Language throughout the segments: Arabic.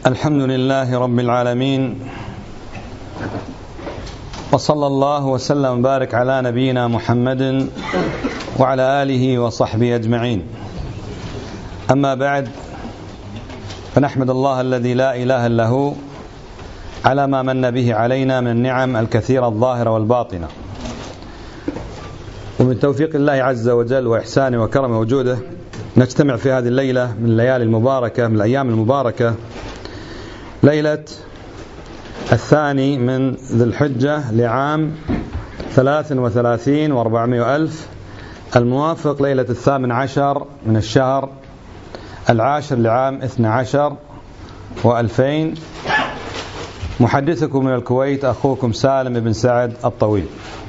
الحمد لله رب العالمين، وصلى الله وسلم وبارك على نبينا محمد وعلى آله وصحبه أجمعين. أما بعد، فنحمد الله الذي لا إله إلا هو على ما من به علينا من النعم الكثيرة الظاهرة والباطنة، ومن توفيق الله عز وجل وإحسانه وكرمه وجوده نجتمع في هذه الليلة من الليالي المباركة، من الأيام المباركة، ليلة 2 من ذي الحجة لعام 33 و400 ألف، الموافق ليلة 18 من الشهر 10 لعام 12 و2000. محدثكم من الكويت أخوكم سالم بن سعد الطويل.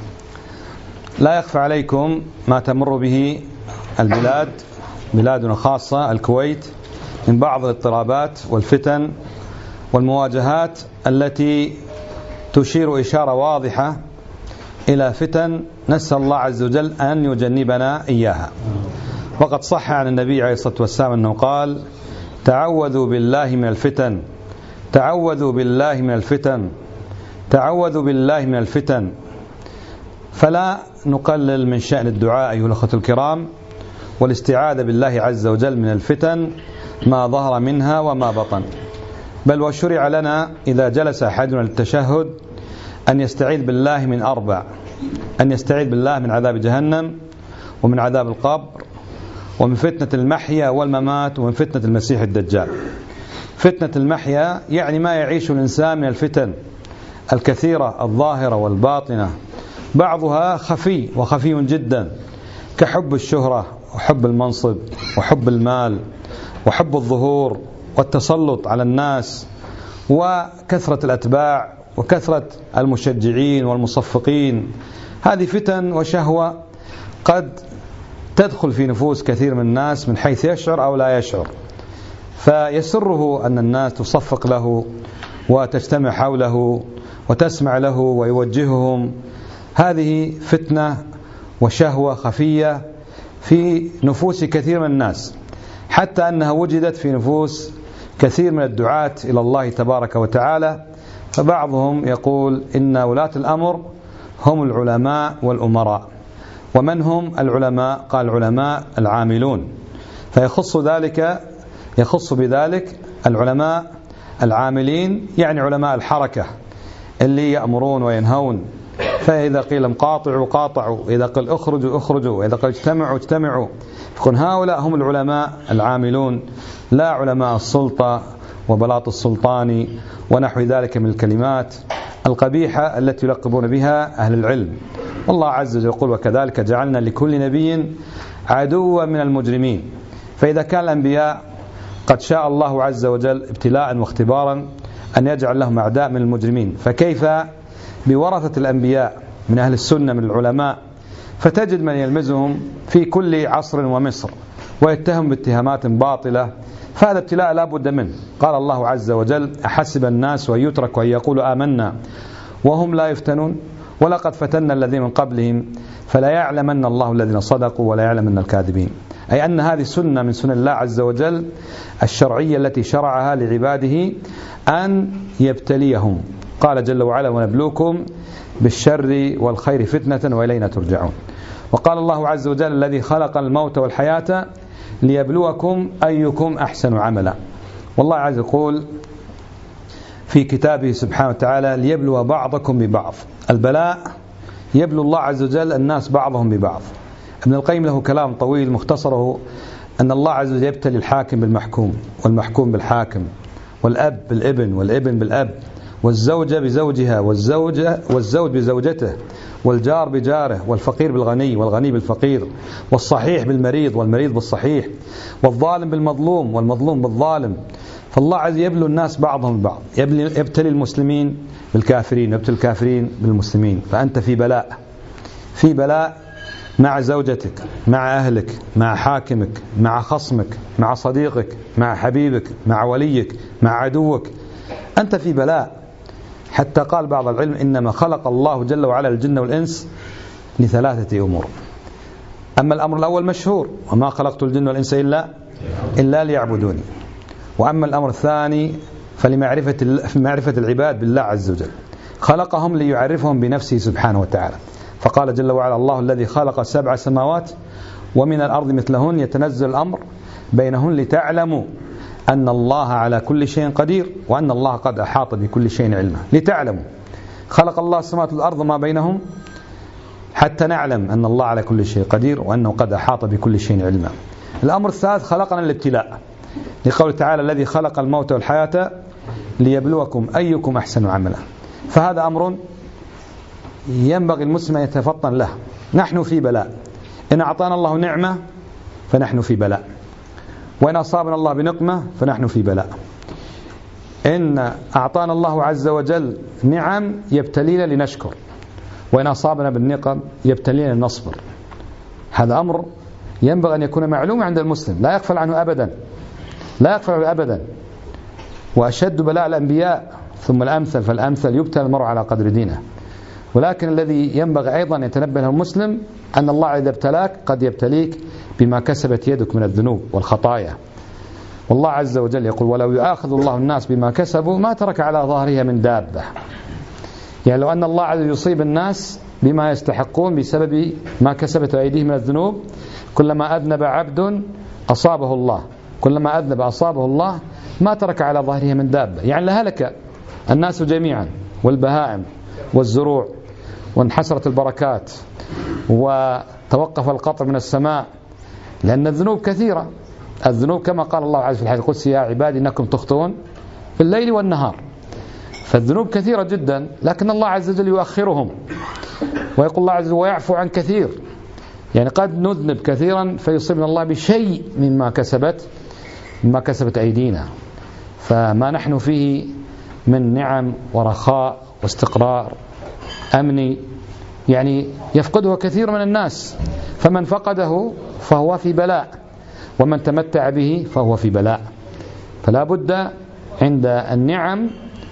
لا يخفى عليكم ما تمر به البلاد، بلادنا خاصة الكويت، من بعض الاضطرابات والفتن والمواجهات التي تشير إشارة واضحة إلى فتن نسأل الله عز وجل أن يجنبنا إياها. وقد صح عن النبي عليه الصلاة والسلام أنه قال: تعوذوا بالله من الفتن، تعوذوا بالله من الفتن، تعوذوا بالله من الفتن. فلا نقلل من شأن الدعاء أيها الأخوة الكرام، والاستعاذة بالله عز وجل من الفتن ما ظهر منها وما بطن. بل وشرع لنا إذا جلس أحدنا للتشهد أن يستعيذ بالله من 4، أن يستعيذ بالله من عذاب جهنم، ومن عذاب القبر، ومن فتنة المحيا والممات، ومن فتنة المسيح الدجال. فتنة المحيا يعني ما يعيش الإنسان من الفتن الكثيرة الظاهرة والباطنة، بعضها خفي وخفي جدا، كحب الشهرة وحب المنصب وحب المال وحب الظهور والتسلط على الناس وكثرة الأتباع وكثرة المشجعين والمصفقين. هذه فتن وشهوة قد تدخل في نفوس كثير من الناس من حيث يشعر أو لا يشعر، فيسره أن الناس تصفق له وتجتمع حوله وتسمع له ويوجههم. هذه فتنة وشهوة خفية في نفوس كثير من الناس، حتى أنها وجدت في نفوس كثير من الدعاة إلى الله تبارك وتعالى. فبعضهم يقول إن ولاة الأمر هم العلماء والأمراء. ومن هم العلماء؟ قال: العلماء العاملون. فيخص بذلك العلماء العاملين، يعني علماء الحركة اللي يأمرون وينهون. فإذا قيل قاطعوا قاطعوا، إذا قيل اخرجوا اخرجوا، وإذا قيل اجتمعوا اجتمعوا. فكن هؤلاء هم العلماء العاملون، لا علماء السلطة وبلاط السلطان ونحو ذلك من الكلمات القبيحة التي يلقبون بها أهل العلم. والله عز وجل يقول: وكذلك جعلنا لكل نبي عدوا من المجرمين. فإذا كان الأنبياء قد شاء الله عز وجل ابتلاء واختبارا أن يجعل لهم أعداء من المجرمين، فكيف بورثة الأنبياء من أهل السنة من العلماء؟ فتجد من يلمزهم في كل عصر ومصر ويتهم باتهامات باطلة، فهذا ابتلاء لا بد منه. قال الله عز وجل: أحسب الناس أن يتركوا أن يقولوا آمنا وهم لا يفتنون ولقد فتنا الذين من قبلهم فلا يعلمن الله الذين صدقوا ولا يعلمن الكاذبين. أي أن هذه سنة من سنن الله عز وجل الشرعية التي شرعها لعباده أن يبتليهم. قال جل وعلا: ونبلوكم بالشر والخير فتنة وإلينا ترجعون. وقال الله عز وجل: الذي خلق الموت والحياة ليبلوكم أيكم أحسن عملا. والله عز وجل يقول في كتابه سبحانه وتعالى: ليبلو بعضكم ببعض. البلاء يبلو الله عز وجل الناس بعضهم ببعض. ابن القيم له كلام طويل، مختصره أن الله عز وجل يبتلي الحاكم بالمحكوم، والمحكوم بالحاكم، والأب بالابن، والابن بالأب، والزوجة بزوجها، والزوج بزوجته، والجار بجاره، والفقير بالغني، والغني بالفقير، والصحيح بالمريض، والمريض بالصحيح، والظالم بالمظلوم، والمظلوم بالظالم. فالله عز وجل يبلو الناس بعضهم ببعض، يبتلي المسلمين بالكافرين، يبتلي الكافرين بالمسلمين. فأنت في بلاء مع زوجتك، مع أهلك، مع حاكمك، مع خصمك، مع صديقك، مع حبيبك، مع وليك، مع عدوك. أنت في بلاء. حتى قال بعض العلم: إنما خلق الله جل وعلا الجن والإنس ل3 أمور. أما الأمر الأول مشهور: وما خلقت الجن والإنس إلا ليعبدوني. وأما الأمر الثاني فلمعرفة العباد بالله عز وجل. خلقهم ليعرفهم بنفسه سبحانه وتعالى، فقال جل وعلا: الله الذي خلق 7 سماوات ومن الأرض مثلهن يتنزل الأمر بينهن لتعلموا أن الله على كل شيء قدير وأن الله قد أحاط بكل شيء علما. لتعلموا، خلق الله السماوات والأرض ما بينهم حتى نعلم أن الله على كل شيء قدير وأنه قد أحاط بكل شيء علما. الأمر الثالث: خلقنا الابتلاء، لقول تعالى: الذي خلق الموت والحياة ليبلوكم أيكم أحسن عملا. فهذا أمر ينبغي المسلم أن يتفطن له. نحن في بلاء، إن أعطانا الله نعمة فنحن في بلاء، وإن أصابنا الله بنقمة فنحن في بلاء. إن أعطانا الله عز وجل نعم يبتلينا لنشكر، وإن أصابنا بالنقم يبتلينا لنصبر. هذا أمر ينبغي أن يكون معلوم عند المسلم، لا يغفل عنه أبدا، لا يغفل عنه أبدا. وأشد بلاء الأنبياء ثم الأمثل فالأمثل، يبتلى المرء على قدر دينه. ولكن الذي ينبغي أيضا أن يتنبه له المسلم أن الله إذا ابتلاك قد يبتليك بما كسبت يدك من الذنوب والخطايا. والله عز وجل يقول: ولو يؤاخذ الله الناس بما كسبوا ما ترك على ظهرها من دابة. يعني لو أن الله عز وجل يصيب الناس بما يستحقون بسبب ما كسبت أيديهم من الذنوب، كلما أذنب عبد أصابه الله، كلما أذنب أصابه الله، ما ترك على ظهرها من دابة. يعني لهلك الناس جميعا، والبهائم والزروع، وانحسرت البركات، وتوقف القطر من السماء، لأن الذنوب كثيرة. الذنوب كما قال الله عز وجل في الحديث القدسي: يا عبادي إنكم تخطئون في الليل والنهار. فالذنوب كثيرة جدا، لكن الله عز وجل يؤخرهم، ويقول الله عز وجل: ويعفو عن كثير. يعني قد نذنب كثيرا فيصيبنا الله بشيء مما كسبت أيدينا. فما نحن فيه من نعم ورخاء واستقرار أمني يعني يفقده كثير من الناس، فمن فقده فهو في بلاء، ومن تمتع به فهو في بلاء. فلا بد عند النعم،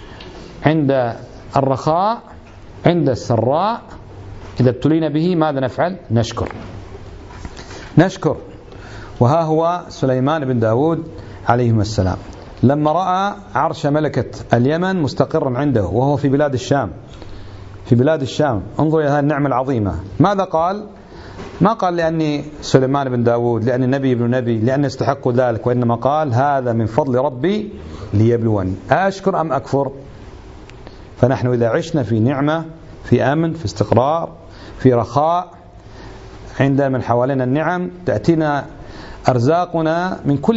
عند الرخاء، عند السراء، إذا ابتلينا به ماذا نفعل؟ نشكر. وها هو سليمان بن داود عليهما السلام لما رأى عرش ملكة اليمن مستقرا عنده وهو في بلاد الشام، انظر إلى هذه النعمة العظيمة. ماذا قال؟ ما قال لأني سليمان بن داود، لأني نبي ابن نبي، لأني استحق ذلك، وإنما قال: هذا من فضل ربي ليبلوني أشكر أم أكفر. فنحن إذا عشنا في نعمة، في أمن، في استقرار، في رخاء، عند من حوالينا النعم، تأتينا أرزاقنا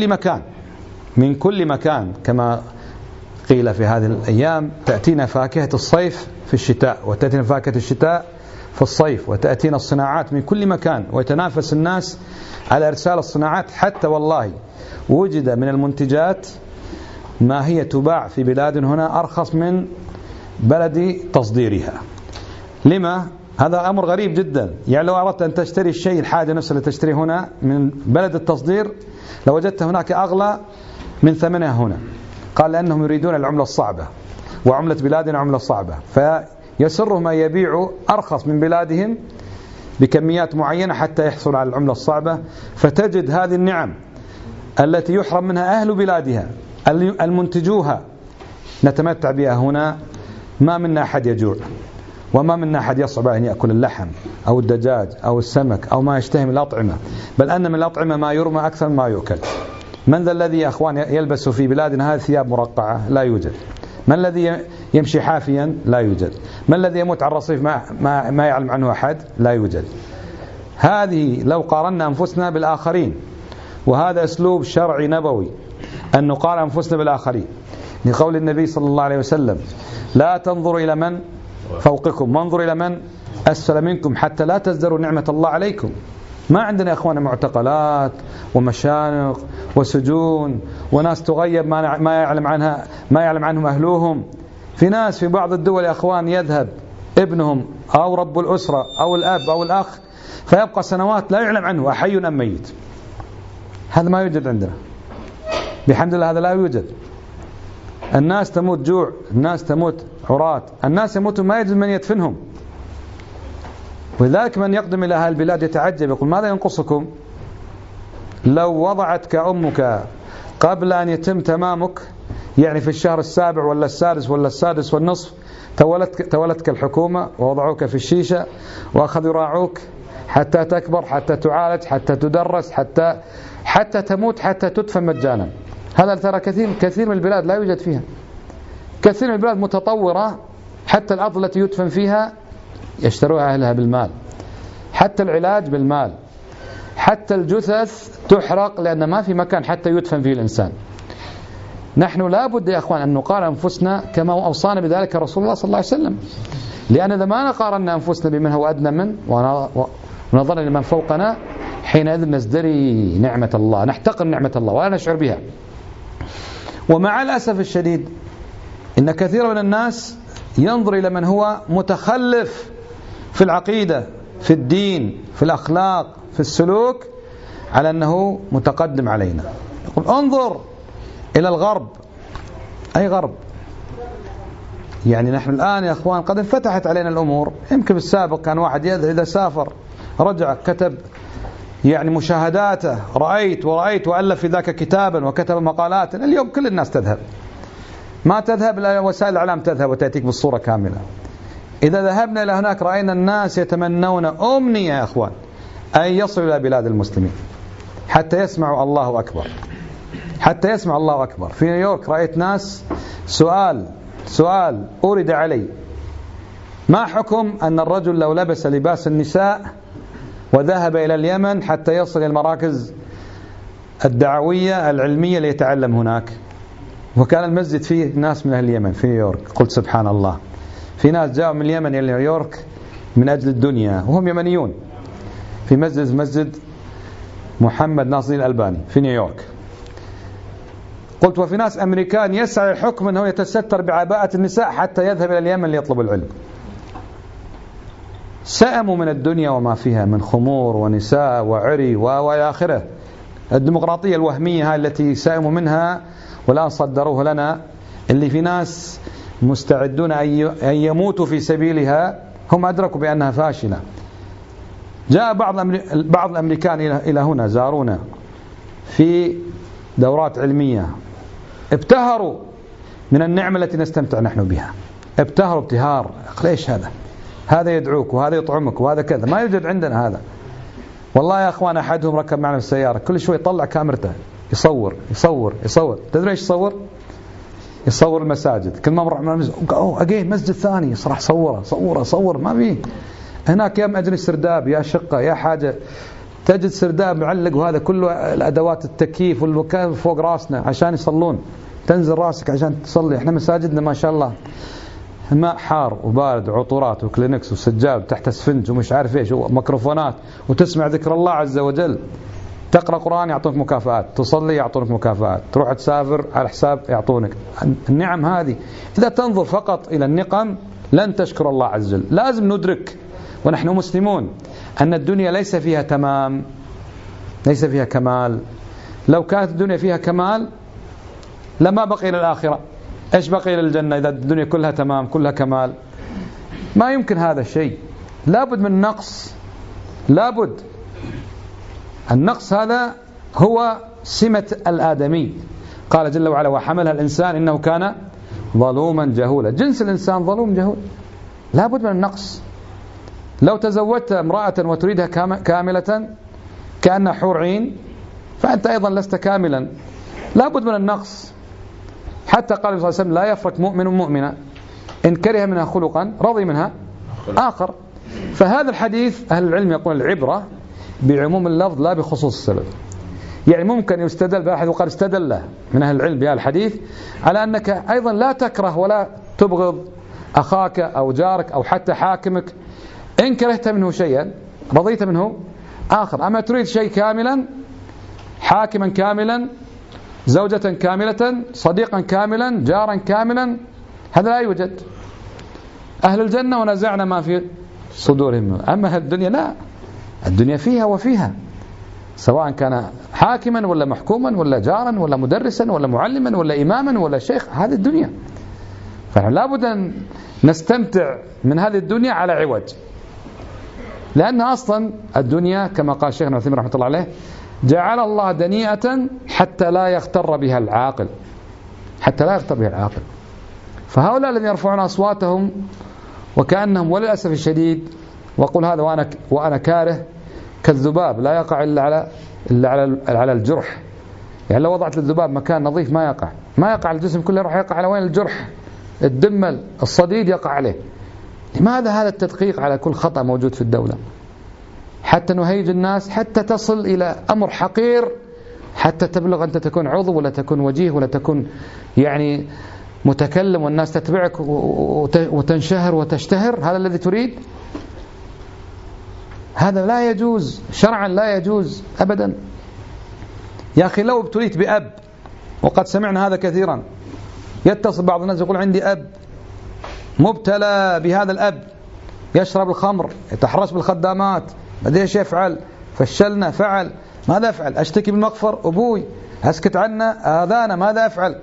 من كل مكان كما قيل في هذه الأيام: تأتينا فاكهة الصيف في الشتاء، وتأتينا فاكهة الشتاء في الصيف، وتأتينا الصناعات من كل مكان، ويتنافس الناس على إرسال الصناعات. حتى والله وجد من المنتجات ما هي تباع في بلاد هنا أرخص من بلد تصديرها. لما؟ هذا أمر غريب جدا. يعني لو أردت أن تشتري الشيء، الحاجة نفسها اللي تشتري هنا من بلد التصدير، لوجدت هناك أغلى من ثمنها هنا. قال: لأنهم يريدون العملة الصعبة، وعملة بلادنا عملة صعبة، فيسرهم أن يبيعوا أرخص من بلادهم بكميات معينة حتى يحصل على العملة الصعبة. فتجد هذه النعم التي يحرم منها أهل بلادها المنتجوها نتمتع بها هنا. ما منا أحد يجوع، وما منا أحد يصعب أن يأكل اللحم أو الدجاج أو السمك أو ما يشتهي من الأطعمة، بل أن من الأطعمة ما يرمى أكثر ما يؤكل. من ذا الذي يا أخوان يلبس في بلادنا هذه ثياب مرقعة؟ لا يوجد. من الذي يمشي حافيا؟ لا يوجد. من الذي يموت على الرصيف ما يعلم عنه أحد؟ لا يوجد. هذه لو قارنا أنفسنا بالآخرين، وهذا أسلوب شرعي نبوي أن نقارن أنفسنا بالآخرين، لقول النبي صلى الله عليه وسلم: لا تنظروا إلى من فوقكم وانظروا إلى من أسفل منكم حتى لا تزدروا نعمة الله عليكم. ما عندنا يا أخوانا معتقلات ومشانق وسجون وناس تغيب ما يعلم عنهم أهلوهم. في ناس في بعض الدول يا أخوان يذهب ابنهم أو رب الأسرة أو الأب أو الأخ فيبقى سنوات لا يعلم عنه أحي أم ميت. هذا ما يوجد عندنا بحمد الله، هذا لا يوجد. الناس تموت جوع، الناس تموت عراة، الناس يموتون ما يجد من يدفنهم. ولذلك من يقدم إلى هذه البلاد يتعجب، يقول: ماذا ينقصكم؟ لو وضعتك أمك قبل أن يتم تمامك يعني في الشهر السابع ولا السادس ولا السادس والنصف تولتك الحكومة ووضعوك في الشيشة وأخذوا يراعوك حتى تكبر، حتى تعالج، حتى تدرس، حتى تموت، حتى تدفن مجانا. هذا ترى كثير من البلاد لا يوجد فيها. كثير من البلاد متطورة، حتى الأرض التي يدفن فيها يشتروها أهلها بالمال، حتى العلاج بالمال، حتى الجثث تحرق لأن ما في مكان حتى يدفن فيه الإنسان. نحن لا بد يا أخوان أن نقارن أنفسنا كما أوصانا بذلك رسول الله صلى الله عليه وسلم، لأن إذا ما نقارنا أنفسنا بمن هو أدنى من ونظرنا لمن فوقنا حينئذ نزدري نعمة الله، نحتقر نعمة الله ولا نشعر بها. ومع الأسف الشديد إن كثير من الناس ينظر إلى من هو متخلف في العقيدة، في الدين، في الأخلاق، في السلوك، على أنه متقدم علينا. يقول انظر إلى الغرب. أي غرب؟ يعني نحن الآن يا أخوان قد انفتحت علينا الأمور. يمكن بالسابق كان واحد إذا سافر رجع كتب يعني مشاهداته، رأيت وألف في ذاك كتابا وكتب مقالات. اليوم كل الناس تذهب، ما تذهب إلى وسائل الإعلام، تذهب وتأتيك بالصورة كاملة. إذا ذهبنا إلى هناك رأينا الناس يتمنون أمنية يا أخوان أن يصلوا إلى بلاد المسلمين حتى يسمعوا الله أكبر، حتى يسمع الله أكبر. في نيويورك رأيت ناس سؤال أورد علي: ما حكم أن الرجل لو لبس لباس النساء وذهب إلى اليمن حتى يصل إلى المراكز الدعوية العلمية ليتعلم هناك؟ وكان المسجد فيه ناس من أهل اليمن في نيويورك. قلت سبحان الله، في ناس جاءوا من اليمن إلى نيويورك من أجل الدنيا وهم يمنيون، في مسجد محمد ناصر الألباني في نيويورك. قلت وفي ناس أمريكان يسعى الحكم أنه يتستر بعباءة النساء حتى يذهب إلى اليمن ليطلب العلم. سأموا من الدنيا وما فيها من خمور ونساء وعري وإلى آخره. الديمقراطية الوهمية هاي التي سأموا منها والآن صدروه لنا، اللي في ناس مستعدون أن يموتوا في سبيلها، هم أدركوا بأنها فاشلة. جاء بعض الأمريكان إلى هنا زارونا في دورات علمية، ابتهروا من النعمة التي نستمتع نحن بها، ابتهروا ابتهار. ليش هذا يدعوك وهذا يطعمك وهذا كذا، ما يوجد عندنا هذا. والله يا أخوان أحدهم ركب معنا في السيارة كل شوي يطلع كاميرته يصور. تدري ايش يصور المساجد. كل ما مر على المسجد أجي مسجد ثاني صراحة صور ما فيه. هناك يا أجل سرداب يا شقة يا حاجة، تجد سرداب معلق، وهذا كله الأدوات التكييف والمكان فوق راسنا عشان يصلون، تنزل راسك عشان تصلي. احنا مساجدنا ما شاء الله ماء حار وبارد وعطورات وكلينكس وسجاد تحت اسفنج ومش عارف ايش وميكروفونات، وتسمع ذكر الله عز وجل. تقرأ قرآن يعطونك مكافآت، تصلي يعطونك مكافآت، تروح تسافر على حساب يعطونك. النعم هذه إذا تنظر فقط إلى النقم لن تشكر الله عز وجل. لازم ندرك ونحن مسلمون أن الدنيا ليس فيها تمام، ليس فيها كمال. لو كانت الدنيا فيها كمال لما بقي إلى الآخرة. إيش بقي إلى الجنة إذا الدنيا كلها تمام كلها كمال؟ ما يمكن هذا الشيء. لابد من نقص، لابد. النقص هذا هو سمة الآدمي. قال جل وعلا: وحملها الإنسان إنه كان ظلوما جهولا. جنس الإنسان ظلوم جهول، لابد من النقص. لو تزوجت امرأة وتريدها كاملة كأنها حور عين فأنت أيضا لست كاملا، لابد من النقص. حتى قال صلى الله عليه وسلم: لا يفرق مؤمن مؤمنة إن كره منها خلقا رضي منها آخر. فهذا الحديث أهل العلم يقول العبرة بعموم اللفظ لا بخصوص السبب. يعني ممكن يستدل بأحد، وقال استدل من أهل العلم بهذا الحديث على أنك أيضا لا تكره ولا تبغض أخاك أو جارك أو حتى حاكمك إن كرهت منه شيئا رضيت منه آخر. أما تريد شيء كاملا، حاكما كاملا، زوجة كاملة، صديقا كاملا، جارا كاملا، هذا لا يوجد. أهل الجنة ونزعنا ما في صدورهم. أما الدنيا لا، الدنيا فيها وفيها، سواء كان حاكما ولا محكوما ولا جارا ولا مدرسا ولا معلما ولا إماما ولا شيخ، هذه الدنيا. فلا بد أن نستمتع من هذه الدنيا على عوج، لأن أصلا الدنيا كما قال شيخنا عثيمين رحمة الله عليه: جعل الله دنيئة حتى لا يغتر بها العاقل. حتى لا يغتر به العاقل. فهؤلاء الذين يرفعون أصواتهم وكأنهم وللأسف الشديد، وأقول هذا وأنا كاره، كالذباب لا يقع إلا على الجرح. يعني لو وضعت الذباب مكان نظيف ما يقع الجسم كله، راح يقع على وين؟ الجرح، الدم الصديد يقع عليه. لماذا هذا التدقيق على كل خطأ موجود في الدولة؟ حتى نهيج الناس، حتى تصل إلى أمر حقير، حتى تبلغ أنت تكون عضو ولا تكون وجيه ولا تكون يعني متكلم والناس تتبعك وتنشهر وتشتهر. هذا الذي تريد؟ هذا لا يجوز شرعا، لا يجوز أبدا. يا أخي لو ابتليت بأب، وقد سمعنا هذا كثيرا، يتصل بعض الناس يقول عندي أب مبتلى بهذا الأب، يشرب الخمر، يتحرش بالخدامات، ما ايش يفعل، فشلنا، فعل، ماذا أفعل؟ أشتكي بالمغفر، أبوي أسكت عنه، آذانا، ماذا أفعل؟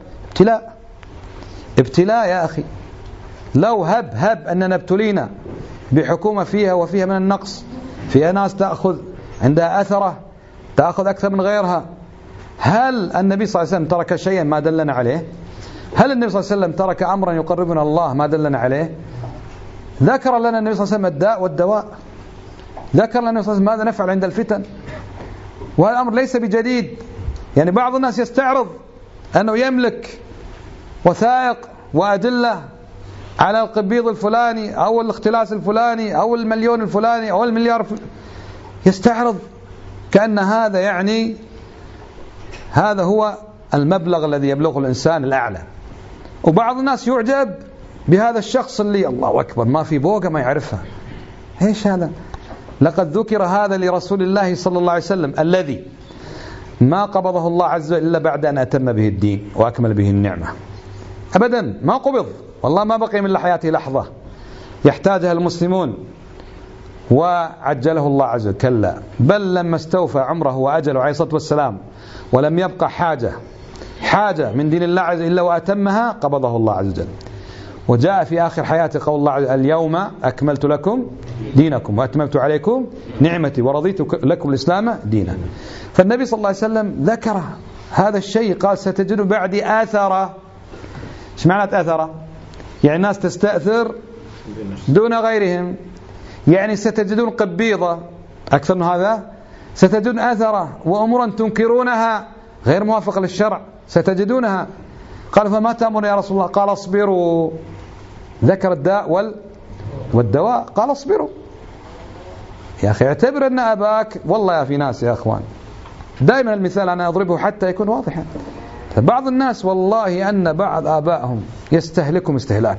ابتلاء يا أخي. لو هب أننا ابتلينا بحكومة فيها وفيها من النقص، فيها ناس تأخذ عندها أثرة، تأخذ أكثر من غيرها، هل النبي صلى الله عليه وسلم ترك شيئا ما دلنا عليه؟ هل النبي صلى الله عليه وسلم ترك أمرا يقربنا الله ما دلنا عليه؟ ذكر لنا النبي صلى الله عليه وسلم الداء والدواء، ذكر لنا النبي صلى الله عليه وسلم ماذا نفعل عند الفتن، وهذا الأمر ليس بجديد. يعني بعض الناس يستعرض أنه يملك وثائق وأدلة على القبيض الفلاني أو الاختلاس الفلاني أو المليون الفلاني أو المليار يستعرض كأن هذا يعني هذا هو المبلغ الذي يبلغه الإنسان الأعلى. وبعض الناس يعجب بهذا الشخص اللي الله أكبر ما في بوقة ما يعرفها. إيش هذا؟ لقد ذكر هذا لرسول الله صلى الله عليه وسلم الذي ما قبضه الله عز وجل إلا بعد أن أتم به الدين وأكمل به النعمة. أبدا ما قبض، والله ما بقي من حياته لحظة يحتاجها المسلمون وعجله الله عز وجل، كلا بل لما استوفى عمره وأجله عليه الصلاة والسلام ولم يبقى حاجة من دين الله عز وجل إلا وأتمها قبضه الله عز وجل. وجاء في آخر حياته قول الله عز وجل اليوم أكملت لكم دينكم وأتممت عليكم نعمتي ورضيت لكم الإسلام دينا. فالنبي صلى الله عليه وسلم ذكر هذا الشيء، قال ستجدون بعدي آثرة. ايش معنى آثرة؟ يعني الناس تستأثر دون غيرهم، يعني ستجدون قبيضة أكثر من هذا، ستجدون أثرة وأمورا تنكرونها غير موافقة للشرع ستجدونها. قال فما تأمر يا رسول الله؟ قال اصبروا. ذكر الداء والدواء، قال اصبروا. يا أخي اعتبر أن أباك، والله يا في ناس يا أخوان دائما المثال أنا أضربه حتى يكون واضحا. بعض الناس والله أن بعض آبائهم يستهلكهم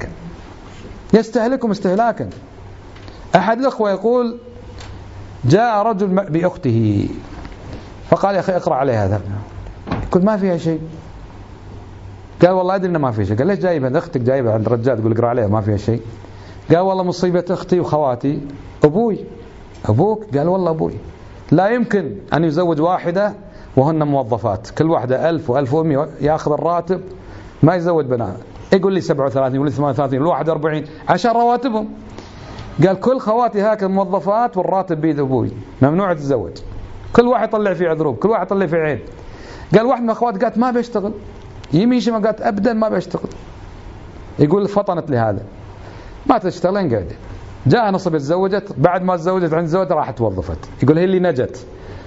استهلاكا. أحد الأخوة يقول جاء رجل بأخته فقال يا أخي اقرأ عليها هذا، يقول ما فيها شيء. قال والله أدري إنه ما فيها شيء. قال ليش جايبها أختك جايبها عند رجال تقول اقرأ عليها ما فيها شيء؟ قال والله مصيبة أختي وخواتي أبوك. قال والله أبوي لا يمكن أن يزوج واحدة وهن موظفات، كل واحدة 1000 و1100 يأخذ الراتب، ما يزوج بنات. يقول لي 37 يقول لي 38 يقول 41 عشان رواتبهم. قال كل خواتي هكذا موظفات والراتب بيد أبوي، ممنوع تتزوج. كل واحد يطلع فيه عذروب، كل واحد يطلع فيه عيب. قال واحد من أخواتي قالت ما بيشتغل يمين شمال، قالت أبدا ما بيشتغل. يقول فطنت لهذا ما تشتغل قاعدة. جاء نصب تزوجت، بعد ما تزوجت عند زوجها راحت توظفت. يقول هي اللي نجت.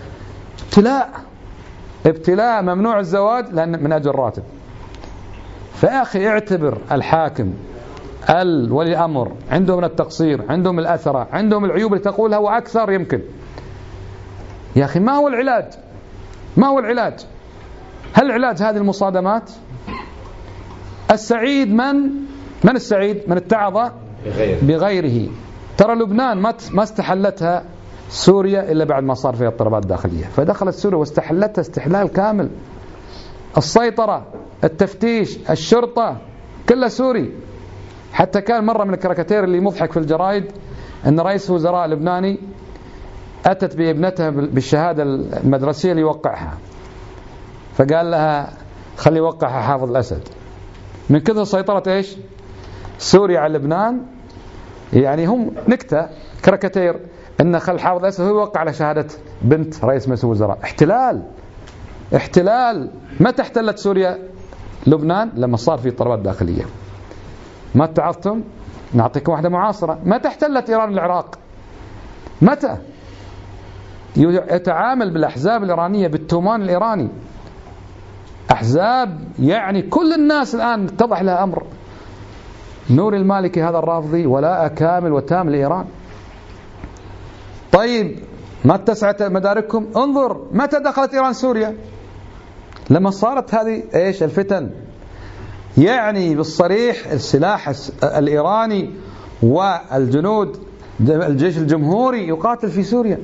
ابتلاء ممنوع الزواج لأن من أجل الراتب. فيا أخي اعتبر الحاكم ولي الأمر عندهم التقصير، عندهم الأثرة، عندهم العيوب اللي تقولها وأكثر يمكن. يا أخي ما هو العلاج؟ هل العلاج هذه المصادمات؟ السعيد من السعيد؟ من اتعظ بغيره. ترى لبنان ما استحلتها سوريا إلا بعد ما صار فيها اضطرابات داخلية، فدخلت سوريا واستحلتها استحلال كامل. السيطرة، التفتيش، الشرطة كلها سوري. حتى كان مرة من الكاريكاتير اللي مضحك في الجرائد أن رئيس وزراء لبناني أتت بابنتها بالشهادة المدرسية ليوقعها، فقال لها خلي يوقعها حافظ الأسد. من كثر سيطرة إيش سوريا على لبنان، يعني هم نكتة كاريكاتير أن خل حافظ الأسد هو يوقع على شهادة بنت رئيس مجلس الوزراء. احتلال. متى احتلت سوريا لبنان لما صار في اضطرابات داخلية. ما اتعظتم؟ نعطيكم واحدة معاصرة. متى احتلت إيران العراق؟ متى؟ يتعامل بالأحزاب الإيرانية بالتومان الإيراني، أحزاب يعني كل الناس الآن اتضح لها أمر. نور المالكي هذا الرافضي ولاء كامل وتام لإيران. طيب ما اتسعت مدارككم؟ انظر متى دخلت إيران سوريا؟ لما صارت هذه ايش الفتن، يعني بالصريح السلاح الإيراني والجنود الجيش الجمهوري يقاتل في سوريا،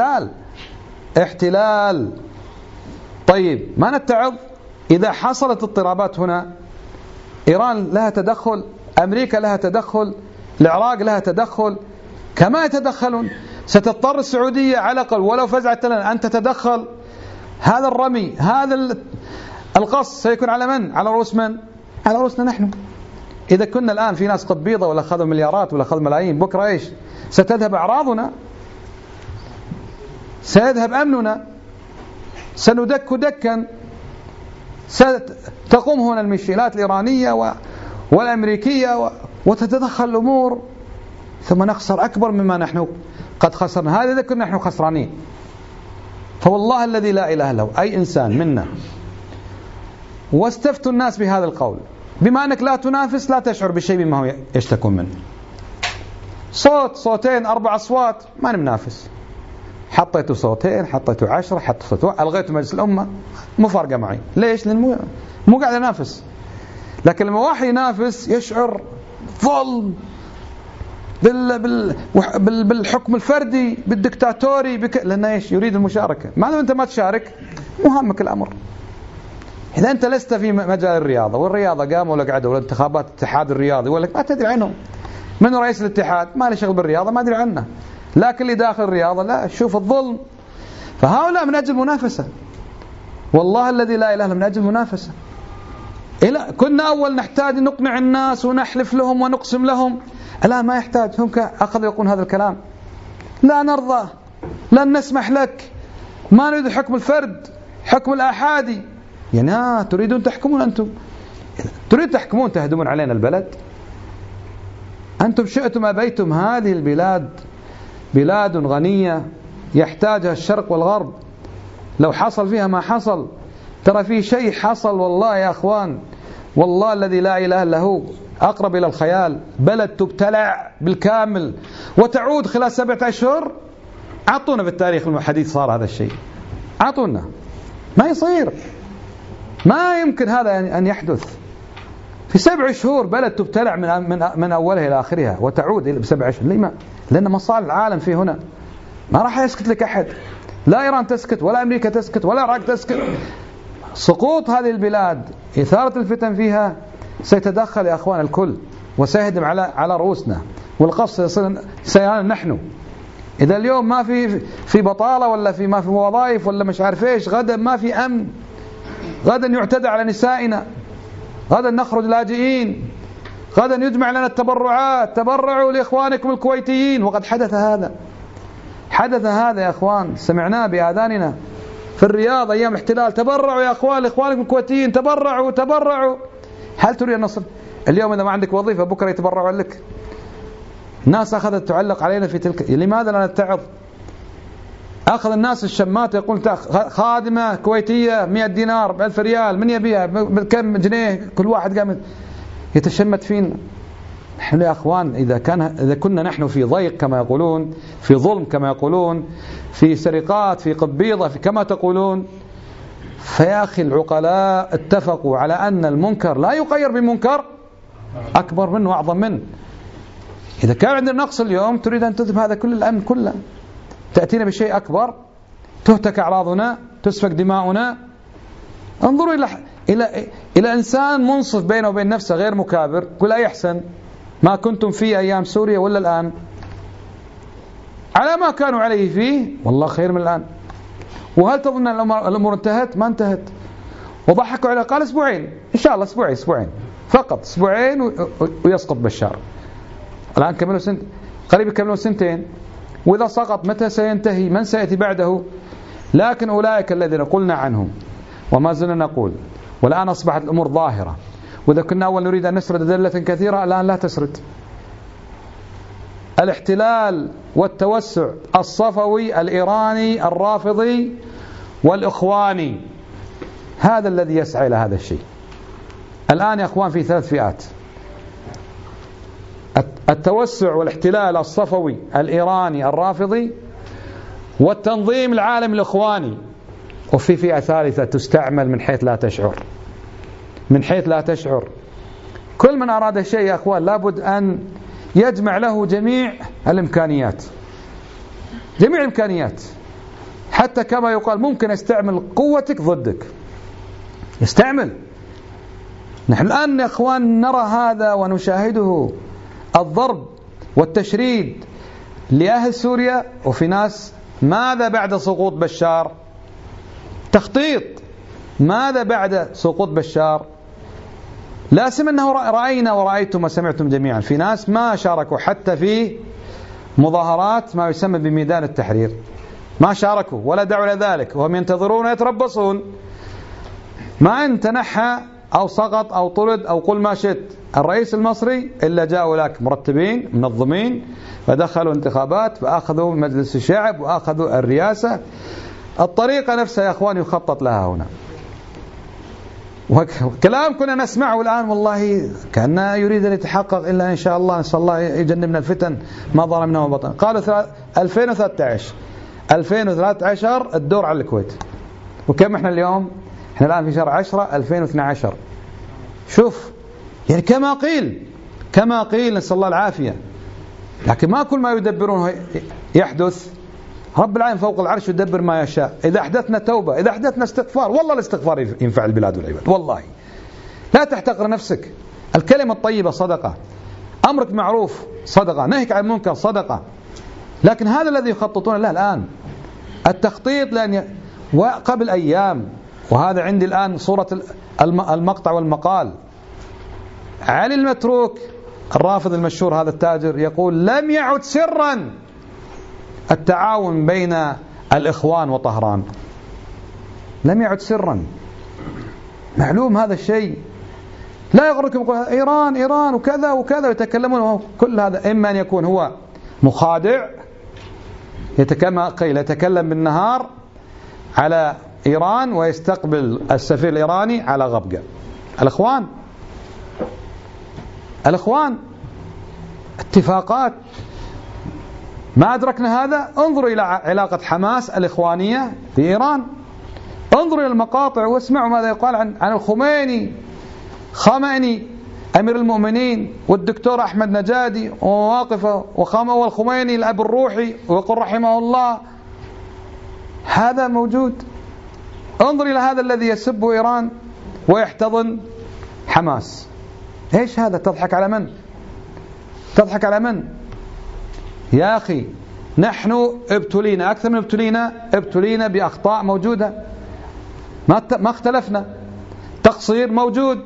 احتلال. طيب ما نتعظ إذا حصلت اضطرابات هنا؟ إيران لها تدخل، أمريكا لها تدخل، العراق لها تدخل، كما يتدخلون. ستضطر السعودية على الأقل ولو فزعت لنا أن تتدخل. هذا الرمي، هذا القص سيكون على من؟ على رؤوس من؟ على رؤوسنا نحن. إذا كنا الآن في ناس قبيضة ولا أخذوا مليارات ولا أخذوا ملايين، بكرة إيش؟ ستذهب أعراضنا، سيذهب أمننا، سندك دكا، ستقوم هنا الميليشيات الإيرانية والأمريكية وتتدخل الأمور، ثم نخسر أكبر مما نحن قد خسرنا. هذا إذا كنا نحن خسرانين. فوالله الذي لا إله إلا هو أي إنسان منا واستفتوا الناس بهذا القول، بما أنك لا تنافس لا تشعر بشيء مما هو يشتكون منه. صوت صوتين 4 أصوات ما ننافس، حطيتوا صوتين، حطيتوا 10، حطيتوا ألغيتوا مجلس الأمة، مو فارقة معي. ليش؟ لأن مو قاعد أنافس. لكن لما واحد ينافس يشعر ظلم بالحكم الفردي، بالدكتاتوري، لأنه إيش؟ يريد المشاركة. ما دام أنت ما تشارك مهمك الأمر. إذا أنت لست في مجال الرياضة، والرياضة قاموا لك عدو الانتخابات الاتحاد الرياضي يقول لك ما تدري عنهم، من رئيس الاتحاد؟ ما لي شغل بالرياضة، ما أدري عنه. لكن اللي داخل الرياضة لا، شوف الظلم. فهؤلاء من أجل منافسة، والله الذي لا إله إلا من أجل منافسة. كنا أول نحتاج نقنع الناس ونحلف لهم ونقسم لهم، الآن ما يحتاج. هم أخذوا يقولون هذا الكلام: لا نرضى، لن نسمح لك، ما نريد حكم الفرد، حكم الآحادي. يعني تريدون تحكمون؟ أنتم تريدون تحكمون، تهدمون علينا البلد. أنتم شئتم أبيتم هذه البلاد بلاد غنية يحتاجها الشرق والغرب. لو حصل فيها ما حصل، ترى في شيء حصل والله يا أخوان، والله الذي لا إله إلا هو أقرب إلى الخيال. بلد تبتلع بالكامل وتعود خلال 7 أشهر. أعطونا بالتاريخ الحديث صار هذا الشيء، أعطونا. ما يصير، ما يمكن هذا أن يحدث. في 7 شهور بلد تبتلع من أولها إلى آخرها وتعود ب7 أشهر. لما؟ لأن مصالح العالم في هنا، ما راح يسكت لك أحد. لا إيران تسكت، ولا أمريكا تسكت، ولا العراق تسكت. سقوط هذه البلاد، إثارة الفتن فيها، سيتدخل يا أخوان الكل وسيهدم على رؤوسنا، والقص سيصير نحن. إذا اليوم ما في بطالة، ولا ما في وظائف، ولا مش عارف إيش، غدا ما في أمن، غدا يعتدى على نسائنا، غدا نخرج لاجئين، غدا يجمع لنا التبرعات. تبرعوا لإخوانكم الكويتيين. وقد حدث هذا يا أخوان، سمعناه بآذاننا في الرياض أيام الاحتلال. تبرعوا يا أخوان لإخوانكم الكويتيين، تبرعوا. هل تريد النصر؟ اليوم إذا ما عندك وظيفة بكرة يتبرعوا لك. الناس أخذت تعلق علينا في تلك. لماذا لا نتعظ؟ أخذ الناس الشمات يقول خادمة كويتية 100 دينار ب1000 ريال، من يبيها بكم جنيه؟ كل واحد قام يتشمت فينا. نحن يا أخوان إذا كنا نحن في ضيق كما يقولون، في ظلم كما يقولون، في سرقات، في قبيضة، في كما تقولون، فيا أخي العقلاء اتفقوا على أن المنكر لا يغير بمنكر أكبر منه وأعظم منه. إذا كان عندنا نقص اليوم، تريد أن تذهب هذا كل الأمن كله، تأتينا بشيء أكبر، تهتك أعراضنا، تسفك دماؤنا. انظروا إلى إنسان منصف بينه وبين نفسه غير مكابر، قل أي أحسن ما كنتم فيه أيام سوريا ولا الآن؟ على ما كانوا عليه فيه والله خير من الآن. وهل تظن الأمور انتهت؟ ما انتهت. وضحكوا عليه، قال أسبوعين إن شاء الله، أسبوعين فقط، أسبوعين ويسقط بشار. الآن كملوا سنة، قريب كملوا 2 وإذا سقط متى سينتهي؟ من سيأتي بعده؟ لكن أولئك الذين قلنا عنهم وما زلنا نقول والآن أصبحت الأمور ظاهرة. وإذا كنا أول نريد أن نسرد أدلة كثيرة، الآن لا تسرد. الاحتلال والتوسع الصفوي الإيراني الرافضي والإخواني، هذا الذي يسعى إلى هذا الشيء. الآن يا أخوان في 3 فئات: التوسع والاحتلال الصفوي الإيراني الرافضي، والتنظيم العالمي الإخواني، وفي فئة ثالثة تستعمل من حيث لا تشعر، من حيث لا تشعر. كل من أراد شيء يا أخوان لابد أن يجمع له جميع الإمكانيات، جميع الإمكانيات، حتى كما يقال ممكن يستعمل قوتك ضدك، يستعمل. نحن الآن يا أخوان نرى هذا ونشاهده، الضرب والتشريد لأهل سوريا. وفي ناس ماذا بعد سقوط بشار؟ تخطيط. ماذا بعد سقوط بشار؟ لا سم أنه رأينا ورأيتم وسمعتم جميعا. في ناس ما شاركوا حتى في مظاهرات ما يسمى بميدان التحرير، ما شاركوا ولا دعوا إلى ذلك، وهم ينتظرون ويتربصون. ما أن تنحى أو سقط أو طرد أو قل ما شئت الرئيس المصري إلا جاءوا لك مرتبين منظمين، فدخلوا انتخابات، فأخذوا مجلس الشعب وأخذوا الرئاسة. الطريقة نفسها يا أخوان يخطط لها هنا. وكلام كنا نسمعه الآن والله كأنه يريد أن يتحقق، إلا إن شاء الله نسأل الله يجنبنا الفتن ما ظهر منها وما بطن. قالوا 2013 الدور على الكويت، وكم احنا اليوم؟ احنا الآن في شهر 10 2012. شوف يعني كما قيل نسأل الله العافية. لكن ما كل ما يدبرونه يحدث. رب العالمين فوق العرش يدبر ما يشاء. إذا أحدثنا توبة، إذا أحدثنا استغفار، والله الاستغفار ينفع البلاد والعباد. والله لا تحتقر نفسك. الكلمة الطيبة صدقة، أمرك معروف صدقة، نهيك عن المنكر صدقة. لكن هذا الذي يخططون له الآن، التخطيط وقبل أيام، وهذا عندي الآن صورة المقطع والمقال. علي المتروك الرافض المشهور هذا التاجر يقول: لم يعد سرا التعاون بين الإخوان وطهران، لم يعد سرا، معلوم هذا الشيء. لا يغركم يقول إيران وكذا وكذا، يتكلمون كل هذا. إما أن يكون هو مخادع يتكلم بالنهار على إيران ويستقبل السفير الإيراني على غبقة. الإخوان اتفاقات. ما أدركنا هذا؟ انظروا إلى علاقة حماس الإخوانية بإيران، انظروا إلى المقاطع واسمعوا ماذا يقال عن الخميني، خامنئي أمير المؤمنين، والدكتور أحمد نجادي ومواقفه، والخميني الأب الروحي ويقول رحمه الله. هذا موجود. انظر إلى هذا الذي يسب إيران ويحتضن حماس. إيش هذا؟ تضحك على من؟ تضحك على من؟ يا أخي نحن ابتلينا أكثر من ابتلينا بأخطاء موجودة، ما اختلفنا، تقصير موجود.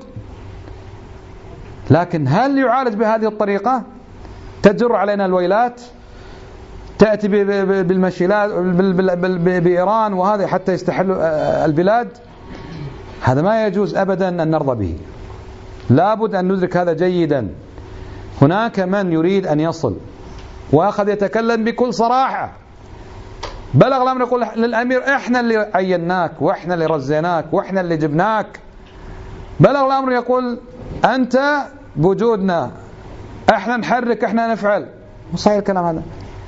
لكن هل يعالج بهذه الطريقة؟ تجر علينا الويلات، تأتي بالمشيلات بإيران وهذا حتى يستحل البلاد. هذا ما يجوز أبدا أن نرضى به. لابد أن ندرك هذا جيدا. هناك من يريد أن يصل وأخذ يتكلم بكل صراحة، بلغ الأمر يقول للأمير: إحنا اللي عيناك، وإحنا اللي رزيناك، وإحنا اللي جبناك. بلغ الأمر يقول: أنت بوجودنا، إحنا نحرك، إحنا نفعل. صحيح الكلام هذا.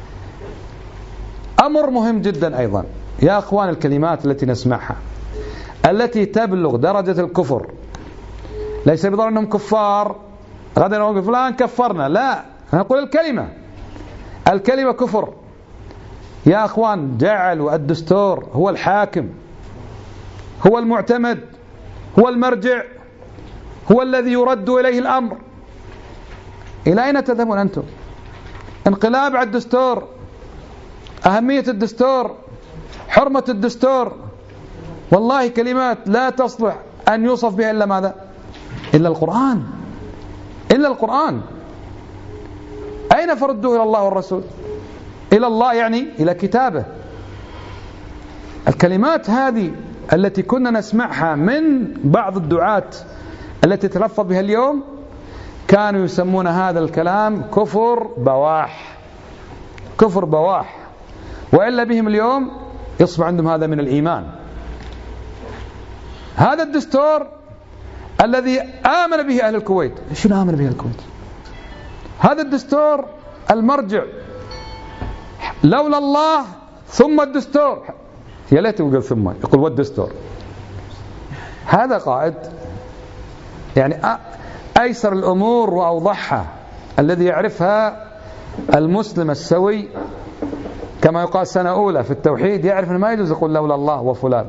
أمر مهم جدا أيضا يا أخوان، الكلمات التي نسمعها التي تبلغ درجة الكفر، ليس بضر أنهم كفار غدا نقول فلان كفرنا، لا، نقول الكلمة كفر يا أخوان. جعلوا الدستور هو الحاكم، هو المعتمد، هو المرجع، هو الذي يرد إليه الأمر. إلى أين تذهبون أنتم؟ انقلاب على الدستور، أهمية الدستور، حرمة الدستور. والله كلمات لا تصلح أن يوصف بها إلا ماذا؟ إلا القرآن. أين فردوه إلى الله والرسول؟ إلى الله يعني إلى كتابه. الكلمات هذه التي كنا نسمعها من بعض الدعاة التي تلفظ بها اليوم كانوا يسمون هذا الكلام كفر بواح، كفر بواح، وإلا بهم اليوم يصبح عندهم هذا من الإيمان. هذا الدستور الذي آمن به أهل الكويت، شنو آمن به أهل الكويت؟ هذا الدستور المرجع، لولا الله ثم الدستور، يا ليت يقول ثم، يقول والدستور. هذا قائد يعني أيسر الأمور وأوضحها، الذي يعرفها المسلم السوي كما يقال سنة أولى في التوحيد يعرف أنه ما يجوز يقول لولا الله وفلان.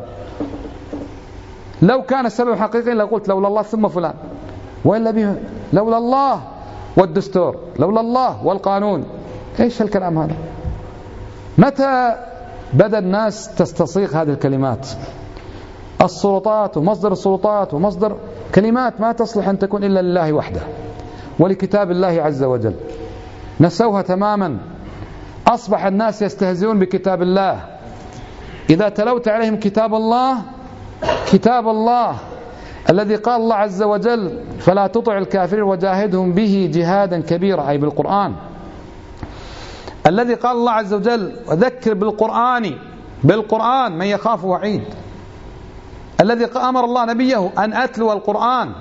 لو كان السبب حقيقي لقلت لولا الله ثم فلان، وإلا به لولا الله والدستور، لولا الله والقانون. إيش الكلام هذا؟ متى بدأ الناس تستصيغ هذه الكلمات؟ السلطات ومصدر السلطات ومصدر كلمات ما تصلح أن تكون إلا لله وحده ولكتاب الله عز وجل، نسوها تماما. أصبح الناس يستهزئون بكتاب الله. إذا تلوت عليهم كتاب الله، كتاب الله الذي قال الله عز وجل فلا تطع الكافرين وجاهدهم به جهادا كبيرا، أي بالقرآن، الذي قال الله عز وجل وذكر بالقرآن من يخاف وعيد، الذي أمر الله نبيه أن أتلو القرآن،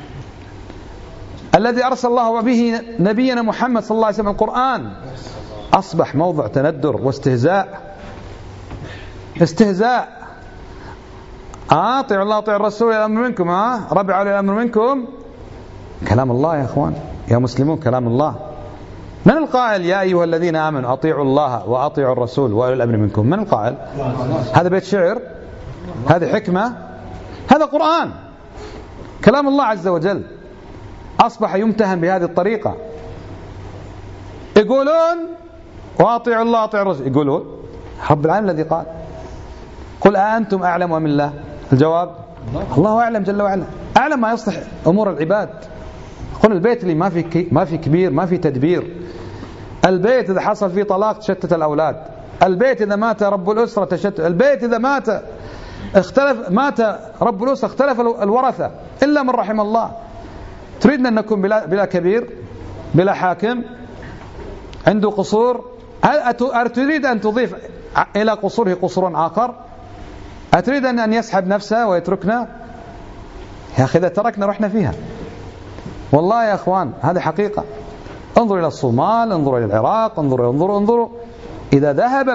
الذي أرسل الله به نبينا محمد صلى الله عليه وسلم القرآن، أصبح موضع تندر واستهزاء. استهزاء. أطيعوا الله أطيعوا الرسول الأمر منكم، ربع على الأمر منكم. كلام الله يا أخوان يا مسلمون، كلام الله. من القائل يا أيها الذين آمنوا أطيعوا الله وأطيعوا الرسول وأولي الأمر منكم؟ من القائل؟ هذا بيت شعر؟ هذه حكمة؟ هذا قرآن، كلام الله عز وجل. أصبح يمتهن بهذه الطريقة. يقولون وأطيعوا الله وأطيعوا الرسول، يقولون رب العالمين الذي قال قل أأنتم أعلم أم الله؟ الجواب الله أعلم جل وعلا، أعلم ما يصلح أمور العباد. قل البيت اللي ما في كبير، ما في تدبير، البيت إذا حصل فيه طلاق تشتت الأولاد، البيت إذا مات رب الأسرة تشتت، البيت إذا مات رب الأسرة اختلف الورثة إلا من رحم الله. تريدنا أن نكون بلا كبير، بلا حاكم عنده قصور؟ أتريد أن تضيف إلى قصوره قصور آخر؟ أتريد أن يسحب نفسه ويتركنا؟ يا أخي إذا تركنا رحنا فيها والله يا أخوان، هذه حقيقة. انظروا إلى الصومال، انظروا إلى العراق، انظروا. إذا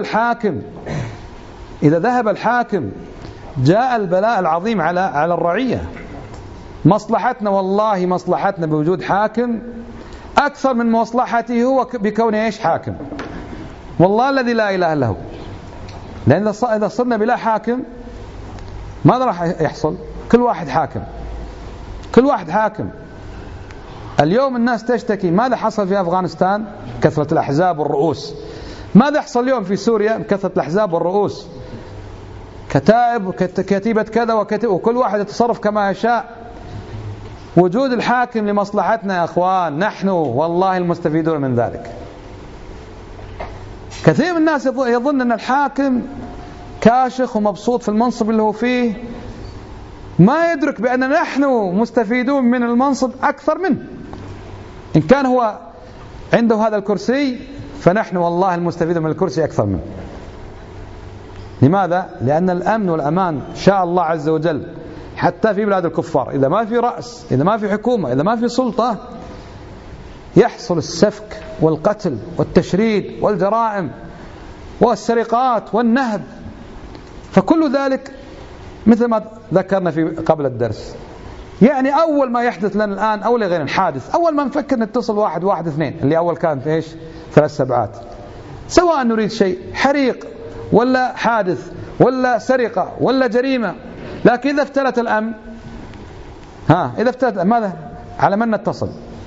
ذهب الحاكم جاء البلاء العظيم على الرعية. مصلحتنا والله مصلحتنا بوجود حاكم أكثر من مصلحته هو بكونه إيش؟ حاكم. والله الذي لا إله إلا هو. لأن إذا صرنا بلا حاكم ماذا راح يحصل؟ كل واحد حاكم. اليوم الناس تشتكي. ماذا حصل في أفغانستان؟ كثرة الأحزاب والرؤوس. ماذا يحصل اليوم في سوريا؟ كثرة الأحزاب والرؤوس، كتائب، كتيبة كذا وكل واحد يتصرف كما يشاء. وجود الحاكم لمصلحتنا يا أخوان، نحن والله المستفيدون من ذلك. كثير من الناس يظن أن الحاكم كاشخ ومبسوط في المنصب اللي هو فيه، ما يدرك بأن نحن مستفيدون من المنصب أكثر منه. إن كان هو عنده هذا الكرسي فنحن والله المستفيدون من الكرسي أكثر منه. لماذا؟ لأن الأمن والأمان شاء الله عز وجل حتى في بلاد الكفار. إذا ما في رأس، إذا ما في حكومة، إذا ما في سلطة، يحصل السفك والقتل والتشريد والجرائم والسرقات والنهب. فكل ذلك مثل ما ذكرنا في قبل الدرس، يعني أول ما يحدث لنا الآن أول غير حادث، أول ما نفكر نتصل 112 اللي أول كان في إيش 3 سبعات، سواء نريد شيء حريق ولا حادث ولا سرقة ولا جريمة. لكن إذا افتلت الأمن، إذا افتلت ماذا؟ على من نتصل؟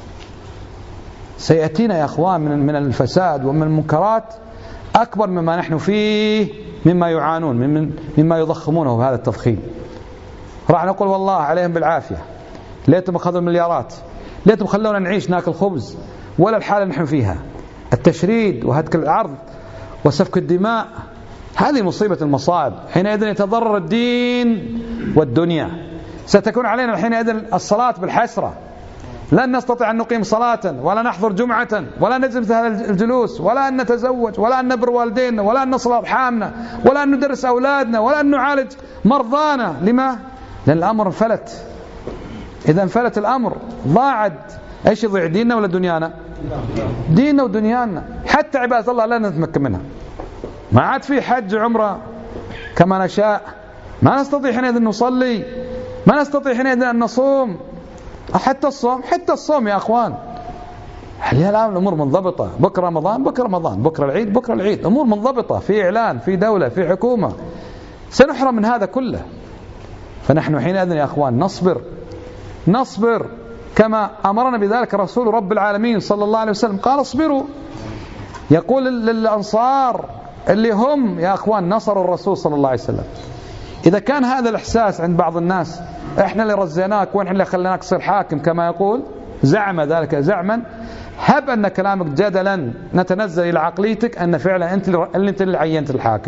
سيأتينا يا أخوان من الفساد ومن المنكرات أكبر مما نحن فيه، مما يعانون، مما يضخمونه بهذا التضخيم. راح نقول والله عليهم بالعافية، ليتهم أخذوا المليارات، ليتهم خلونا نعيش ناكل خبز، ولا الحالة نحن فيها. التشريد وهتك العرض وسفك الدماء هذه مصيبة المصائب. حينئذ يتضرر الدين والدنيا. ستكون علينا حينئذ الصلاة بالحسرة، لن نستطيع أن نقيم صلاة ولا نحضر جمعة ولا نجلس هذا الجلوس ولا أن نتزوج ولا أن نبر والدينا ولا أن نصل أرحامنا ولا أن ندرس أولادنا ولا أن نعالج مرضانا. لما؟ لأن الأمر انفلت. إذا انفلت الأمر ضاعت. إيش يضيع؟ ديننا ولا دنيانا؟ ديننا ودنيانا. حتى عبادة الله لا نتمكن منها. ما عاد في حج وعمرة كما نشاء، ما نستطيع حينئذ أن نصلي، ما نستطيع حينئذ أن نصوم. حتى الصوم يا أخوان، الآن الأمور منضبطة. بكرة رمضان، بكرة العيد، بكرة العيد. أمور منضبطة، في إعلان، في دولة، في حكومة. سنحرم من هذا كله. فنحن حينئذ يا أخوان نصبر كما أمرنا بذلك رسول رب العالمين صلى الله عليه وسلم. قال اصبروا. يقول للأنصار اللي هم يا أخوان نصروا الرسول صلى الله عليه وسلم. إذا كان هذا الإحساس عند بعض الناس، إحنا اللي رزيناك وإحنا اللي خليناك تصير حاكم كما يقول، زعم ذلك زعما، هب أن كلامك جدلا نتنزل إلى عقليتك أن فعلا أنت اللي عينت الحاكم.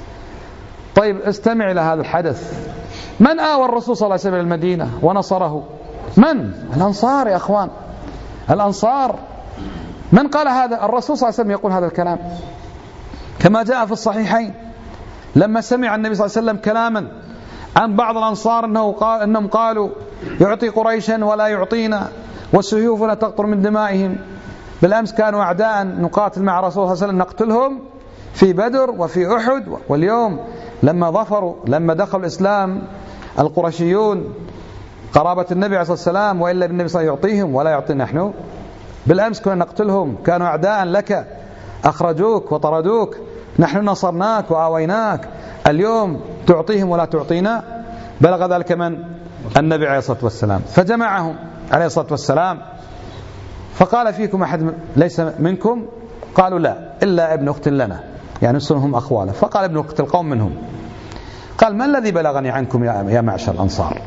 طيب استمع إلى هذا الحدث. من آوى الرسول صلى الله عليه وسلم إلى المدينة ونصره؟ من؟ الأنصار يا أخوان، الأنصار. من قال هذا؟ الرسول صلى الله عليه وسلم يقول هذا الكلام كما جاء في الصحيحين. لما سمع النبي صلى الله عليه وسلم كلاما عن بعض الأنصار أنهم قالوا يعطي قريشا ولا يعطينا والسيوف تقطر من دمائهم. بالأمس كانوا أعداء نقاتل مع رسول الله صلى الله عليه وسلم نقتلهم في بدر وفي أحد، واليوم لما ظفروا، لما دخلوا الإسلام القرشيون قرابة النبي عليه الصلاة والسلام، وإلا بالنبي صلى الله عليه وسلم يعطيهم ولا يعطينا نحن. بالأمس كنا نقتلهم، كانوا أعداء لك، أخرجوك وطردوك، نحن نصرناك وآويناك، اليوم تعطيهم ولا تعطينا. بلغ ذلك من؟ النبي عليه الصلاة والسلام. فجمعهم عليه الصلاة والسلام فقال فيكم أحد ليس منكم؟ قالوا لا إلا ابن أخت لنا، يعني صنهم أخواله. فقال ابن أخت القوم منهم. قال ما الذي بلغني عنكم يا معشر الأنصار؟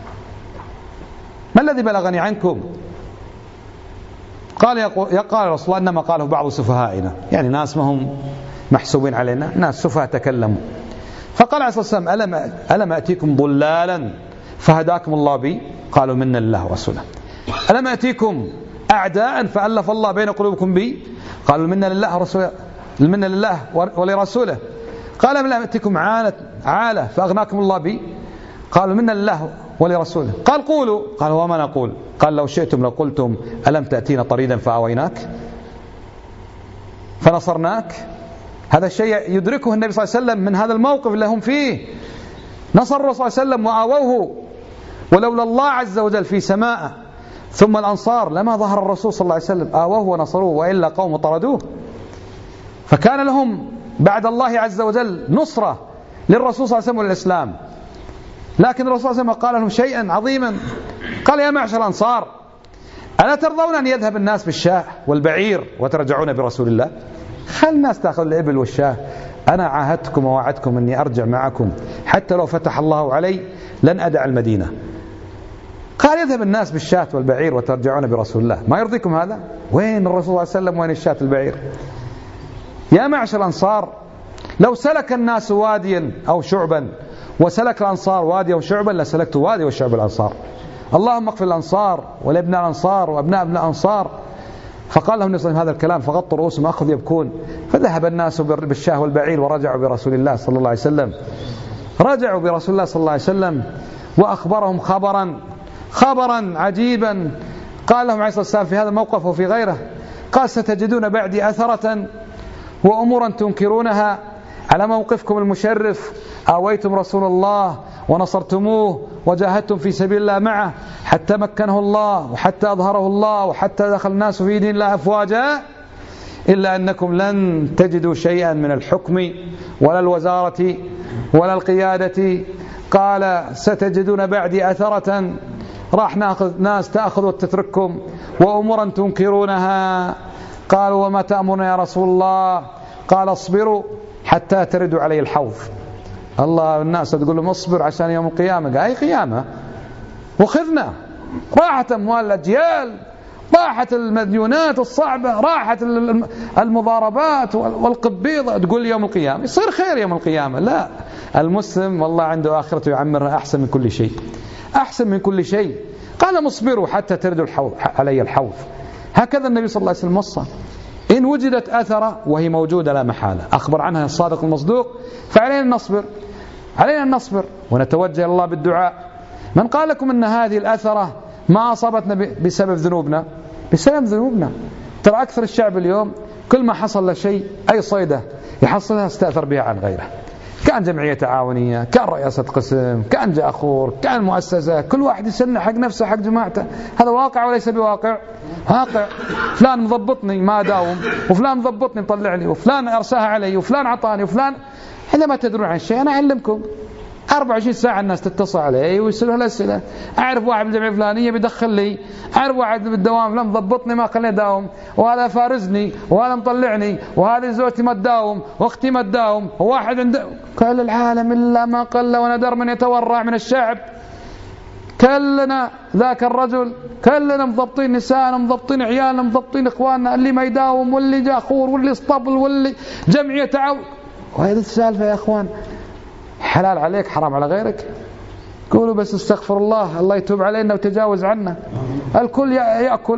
ما الذي بلغني عنكم؟ قال رسول الله إنما قاله بعض سفهائنا، يعني ناس ما هم محسوبين علينا، ناس سفهاء تكلموا. فقال عليه الصلاة والسلام ألم أتيكم ضلالا فهداكم الله بي؟ قالوا منا لله ورسوله. ألم أتيكم أعداء فألف الله بين قلوبكم بي؟ قالوا منا لله ولرسوله. قال ألم أتيكم عالة فأغناكم الله بي؟ قالوا منا لله ولرسوله. قال قولوا. قال وما نقول؟ قال لو شئتم لقلتم ألم تأتينا طريدا فآويناك فنصرناك. هذا الشيء يدركه النبي صلى الله عليه وسلم من هذا الموقف اللي هم فيه. نصر الرسول صلى الله عليه وسلم وآووه، ولولا الله عز وجل في سماء ثم الأنصار لما ظهر الرسول صلى الله عليه وسلم. آووه ونصروه، وإلا قوم طردوه. فكان لهم بعد الله عز وجل نصرة للرسول صلى الله عليه وسلم والإسلام. لكن الرسول صلى الله عليه وسلم قال لهم شيئا عظيما. قال يا معشر الأنصار ألا ترضون أن يذهب الناس بالشاة والبعير وترجعون برسول الله؟ خل الناس تأخذ الإبل والشاة، أنا عاهدتكم ووعدتكم أني أرجع معكم حتى لو فتح الله علي لن أدع المدينة. قال يذهب الناس بالشاة والبعير وترجعون برسول الله، ما يرضيكم هذا؟ وين الرسول صلى الله عليه وسلم وين الشاة البعير؟ يا معشر الأنصار لو سلك الناس واديا أو شعبا وسلك الأنصار واديا وشعبا لسلكت وادي وشعب الأنصار. اللهم اغفر الأنصار ولابناء الأنصار وأبناء ابناء الأنصار. فقال لهم النبي هذا الكلام فغطوا رؤوسهم أخذ يبكون. فذهب الناس بالشاه والبعير ورجعوا برسول الله صلى الله عليه وسلم. رجعوا برسول الله صلى الله عليه وسلم وأخبرهم خبرا عجيبا. قال لهم عليه الصلاة والسلام في هذا الموقف وفي غيره، قال ستجدون بعدي أثرة وأمورا تنكرونها على موقفكم المشرف. آويتم رسول الله ونصرتموه وجاهدتم في سبيل الله معه حتى مكنه الله وحتى أظهره الله وحتى دخل الناس في دين الله أفواجا، إلا أنكم لن تجدوا شيئا من الحكم ولا الوزارة ولا القيادة. قال ستجدون بعدي أثرة، راح ناس تأخذ وتترككم، وأمورا تنكرونها. قالوا وما تأمرنا يا رسول الله؟ قال اصبروا حتى تردوا علي الحوض. الله الناس تقول لهم اصبر عشان يوم القيامة. قال أي قيامة؟ وخذنا راحت أموال الأجيال، راحت المديونات الصعبة، راحت المضاربات والقبيضة. تقول يوم القيامة يصير خير يوم القيامة. لا، المسلم والله عنده آخرته يعمرها أحسن من كل شيء، أحسن من كل شيء. قال مصبروا حتى تردوا علي الحوض. هكذا النبي صلى الله عليه وسلم وصى. إن وجدت أثرة وهي موجودة لا محالة، أخبر عنها الصادق المصدوق، فعلينا النصبر، علينا النصبر ونتوجه إلى الله بالدعاء. من قال لكم أن هذه الأثرة ما أصابتنا بسبب ذنوبنا؟ بسبب ذنوبنا. ترى أكثر الشعب اليوم كل ما حصل له شيء، أي صيدة يحصلها استأثر بها عن غيره. كان جمعية تعاونية، كان رئاسة قسم، كان جاخور، كان مؤسسة، كل واحد يسن حق نفسه حق جماعته. هذا واقع وليس بواقع؟ واقع. فلان مضبطني ما داوم، وفلان مضبطني مطلع لي، وفلان أرساها علي، وفلان عطاني، وفلان. إذا ما تدرون عن شيء أنا أعلمكم. 24 ساعة الناس تتصل علي ويسألوا الأسئلة. أعرف واحد بالجمعية الفلانية بيدخل لي، أعرف واحد بالدوام فلان مضبطني ما خليني داوم، وهذا فارزني، وهذا مطلعني، وهذه زوجتي ما تداوم، واختي ما تداوم، وواحد عنده. كل العالم إلا ما قل وندر من يتورع من الشعب. كلنا ذاك الرجل، كلنا مضبطين نساءنا، مضبطين عيالنا، مضبطين إخواننا، اللي ما يداوم، واللي جاخور، واللي اسطبل، واللي جمعية تعاون. وهذه السالفة يا أخوان. حلال عليك حرام على غيرك. قولوا بس استغفر الله، الله يتوب علينا وتجاوز عنا. الكل يأكل،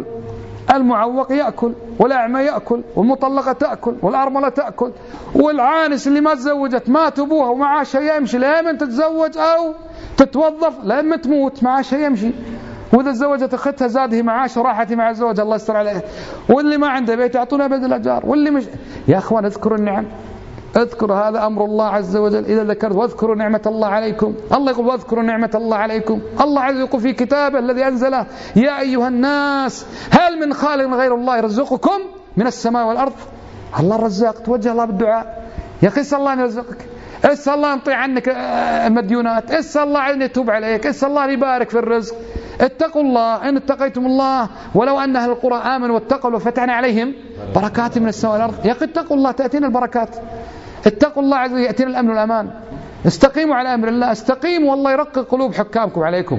المعوق يأكل، والأعمى يأكل، والمطلقة تأكل، والأرملة تأكل، والعانس اللي ما تزوجت مات أبوها ومعاشها يمشي لما تتزوج أو تتوظف لما تموت معاشها يمشي. وإذا تزوجت أختها زاده معاش وراحت مع الزوج الله يستر عليه. واللي ما عنده بيت يعطونه بدل الأجار. واللي مش. يا أخوان اذكروا النعم، اذكر هذا أمر الله عز وجل. إذا ذكرت واذكروا نعمة الله عليكم. الله يقول واذكروا نعمة الله عليكم. الله عز وجل يقول في كتابه الذي أنزله يا أيها الناس هل من خالق غير الله يرزقكم من السماء والأرض. الله الرزاق. توجه الله بالدعاء. يا أخي اسأل الله أن يرزقك، اسأل الله أن يطيع عنك المديونات، اسأل الله أن يتوب عليك، اسأل الله أن يبارك في الرزق. اتقوا الله إن اتقيتم الله ولو أن أهل القرى آمنوا واتقوا وفتحنا عليهم بركات من السماء والأرض. يا أخي اتقوا الله تأتينا البركات. اتقوا الله عز وجل يأتينا الأمن والأمان. استقيموا على أمر الله، استقيموا والله يرقق قلوب حكامكم عليكم.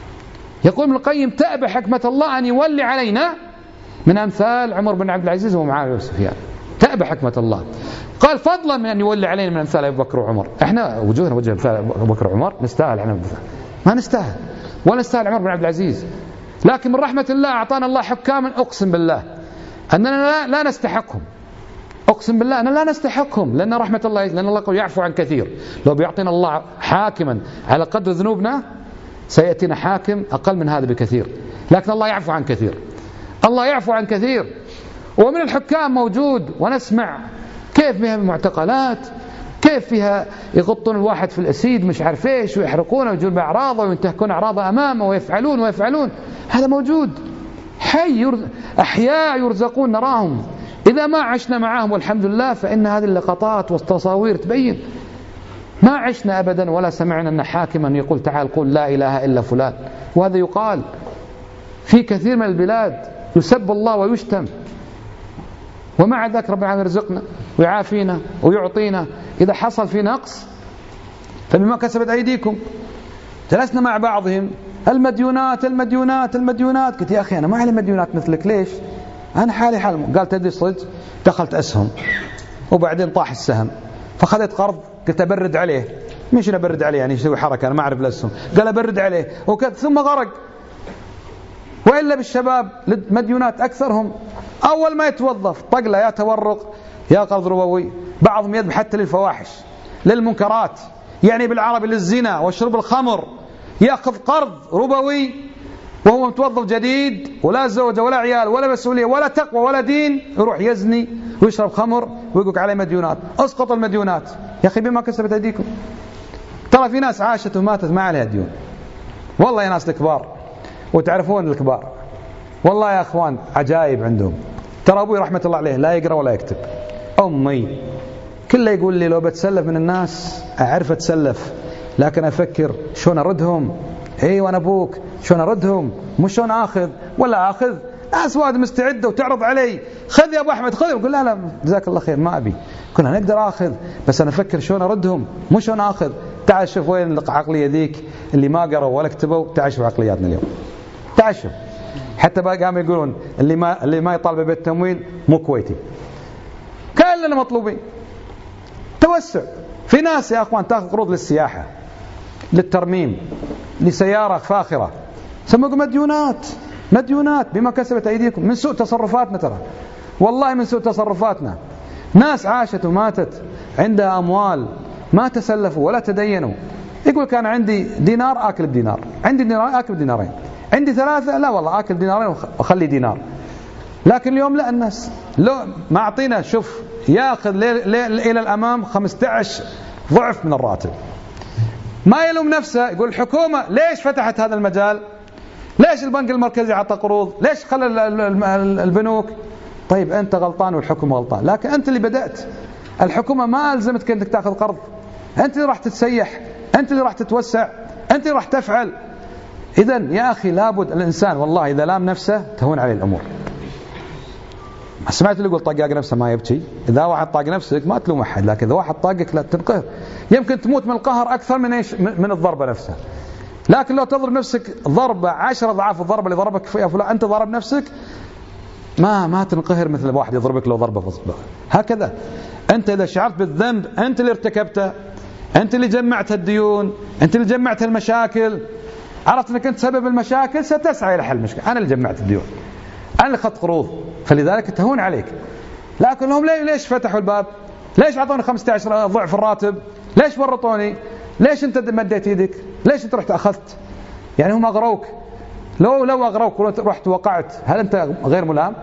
يقول ابن القيم تأبى حكمة الله أن يولي علينا من أمثال عمر بن عبد العزيز ومعاوية وسفيان. تأبى حكمة الله. قال فضلا من أن يولي علينا من أمثال أبي بكر وعمر. احنا وجوهنا وجه أمثال أبي بكر وعمر نستاهل؟ احنا ما نستاهل، ولا نستاهل عمر بن عبد العزيز. لكن من رحمة الله أعطانا الله حكاما أقسم بالله أننا لا نستحقهم. أقسم بالله أننا لا نستحقهم، لأن رحمة الله، لأن الله يقول يعفو عن كثير. لو بيعطينا الله حاكما على قدر ذنوبنا سيأتينا حاكم أقل من هذا بكثير، لكن الله يعفو عن كثير. الله يعفو عن كثير. ومن الحكام موجود ونسمع كيف فيها معتقلات، كيف فيها يغطون الواحد في الأسيد مش عارف ايش، ويحرقونه ويجون بأعراضه وينتهكون أعراضه أمامه ويفعلون. هذا موجود. أحياء يرزقون نراهم. إذا ما عشنا معهم والحمد لله فإن هذه اللقطات والتصاوير تبين. ما عشنا أبدا ولا سمعنا أن حاكما يقول تعال قول لا إله إلا فلان. وهذا يقال في كثير من البلاد، يسب الله ويشتم، ومع ذلك رب العالمين يرزقنا ويعافينا ويعطينا. إذا حصل في نقص فبما كسبت أيديكم. جلسنا مع بعضهم المديونات. قلت يا أخي أنا ما علي مديونات مثلك. ليش؟ أنا حالي حال. قال تدري صدق دخلت أسهم وبعدين طاح السهم فخذت قرض. قلت أبرد عليه. مش أنا أبرد عليه يعني يسوي حركة، أنا ما أعرف الأسهم. قال أبرد عليه ثم غرق. وإلا بالشباب مديونات أكثرهم أول ما يتوظف طقله يا تورق يا قرض ربوي. بعضهم يذهب حتى للفواحش للمنكرات، يعني بالعربي للزنا وشرب الخمر، يأخذ قرض ربوي وهو متوظف جديد ولا زوجة ولا عيال ولا مسؤولية ولا تقوى ولا دين، يروح يزني ويشرب خمر ويقولك عليه مديونات. اسقط المديونات يا أخي بما كسبت أيديكم. ترى في ناس عاشت وماتت ما عليها ديون والله. يا ناس الكبار وتعرفون الكبار والله يا أخوان عجائب عندهم. ترى أبوي رحمة الله عليه لا يقرأ ولا يكتب. أمي كله يقول لي لو بتسلف من الناس أعرف أتسلف، لكن أفكر شلون أردهم. وأنا أبوك شلون أردهم، مش شلون أخذ ولا أخذ. أسواد مستعدة وتعرض علي خذ يا أبو أحمد خذ. يقول لا جزاك الله خير ما أبي. كنا نقدر أخذ بس أنا أفكر شلون أردهم مش شلون أخذ. تعال شوف وين العقلية ذيك اللي ما قرأوا ولا كتبوا. تعال شوف عقلياتنا اليوم. تعال شوف حتى بقى قاموا يقولون اللي ما يطالب بالتمويل مو كويتي. كلنا مطلوبين توسع. في ناس يا أخوان تأخذ قروض للسياحة، للترميم، لسيارة فاخرة، ثم مديونات بما كسبت أيديكم، من سوء تصرفاتنا. ترى والله من سوء تصرفاتنا. ناس عاشت وماتت عندها أموال ما تسلفوا ولا تدينوا. يقول كان عندي دينار آكل الدينار، عندي دينار آكل دينارين، عندي 3 لا والله آكل دينارين وأخلي دينار. لكن اليوم لا، الناس لو ما أعطينا شوف يأخذ إلى الأمام 15 ضعف من الراتب. ما يلوم نفسه، يقول الحكومة ليش فتحت هذا المجال؟ ليش البنك المركزي عطى قروض؟ ليش خلى البنوك؟ طيب أنت غلطان والحكومة غلطان، لكن أنت اللي بدأت. الحكومة ما ألزمتك أنك تأخذ قرض، أنت اللي راح تتسيح، أنت اللي راح تتوسع، أنت اللي راح تفعل. إذن يا أخي لابد الإنسان والله إذا لام نفسه تهون عليه الأمور. سمعت اللي يقول طاق نفسه ما يبكي. إذا واحد طاق نفسك ما تلوم أحد، لكن إذا واحد طاقك لا تنقهر. يمكن تموت من القهر أكثر من الضربة نفسها. لكن لو تضرب نفسك ضربة 10 أضعاف الضربة اللي ضربك فيها فلان، أنت ضرب نفسك ما تنقهر مثل واحد يضربك لو ضربة فصبة. هكذا أنت إذا شعرت بالذنب أنت اللي ارتكبته، أنت اللي جمعت الديون، أنت اللي جمعت المشاكل، عرفت أنك أنت سبب المشاكل، ستسعى إلى حل المشكلة. أنا اللي جمعت الديون، أنا اللي أخذت قروض، فلذلك تهون عليك. لكن هم ليش فتحوا الباب؟ ليش أعطوني 15 ضعف الراتب؟ ليش ورطوني؟ ليش أنت مديت يدك؟ ليش أنت رحت أخذت؟ يعني هم أغروك. لو أغروك ورحت وقعت، هل أنت غير ملام؟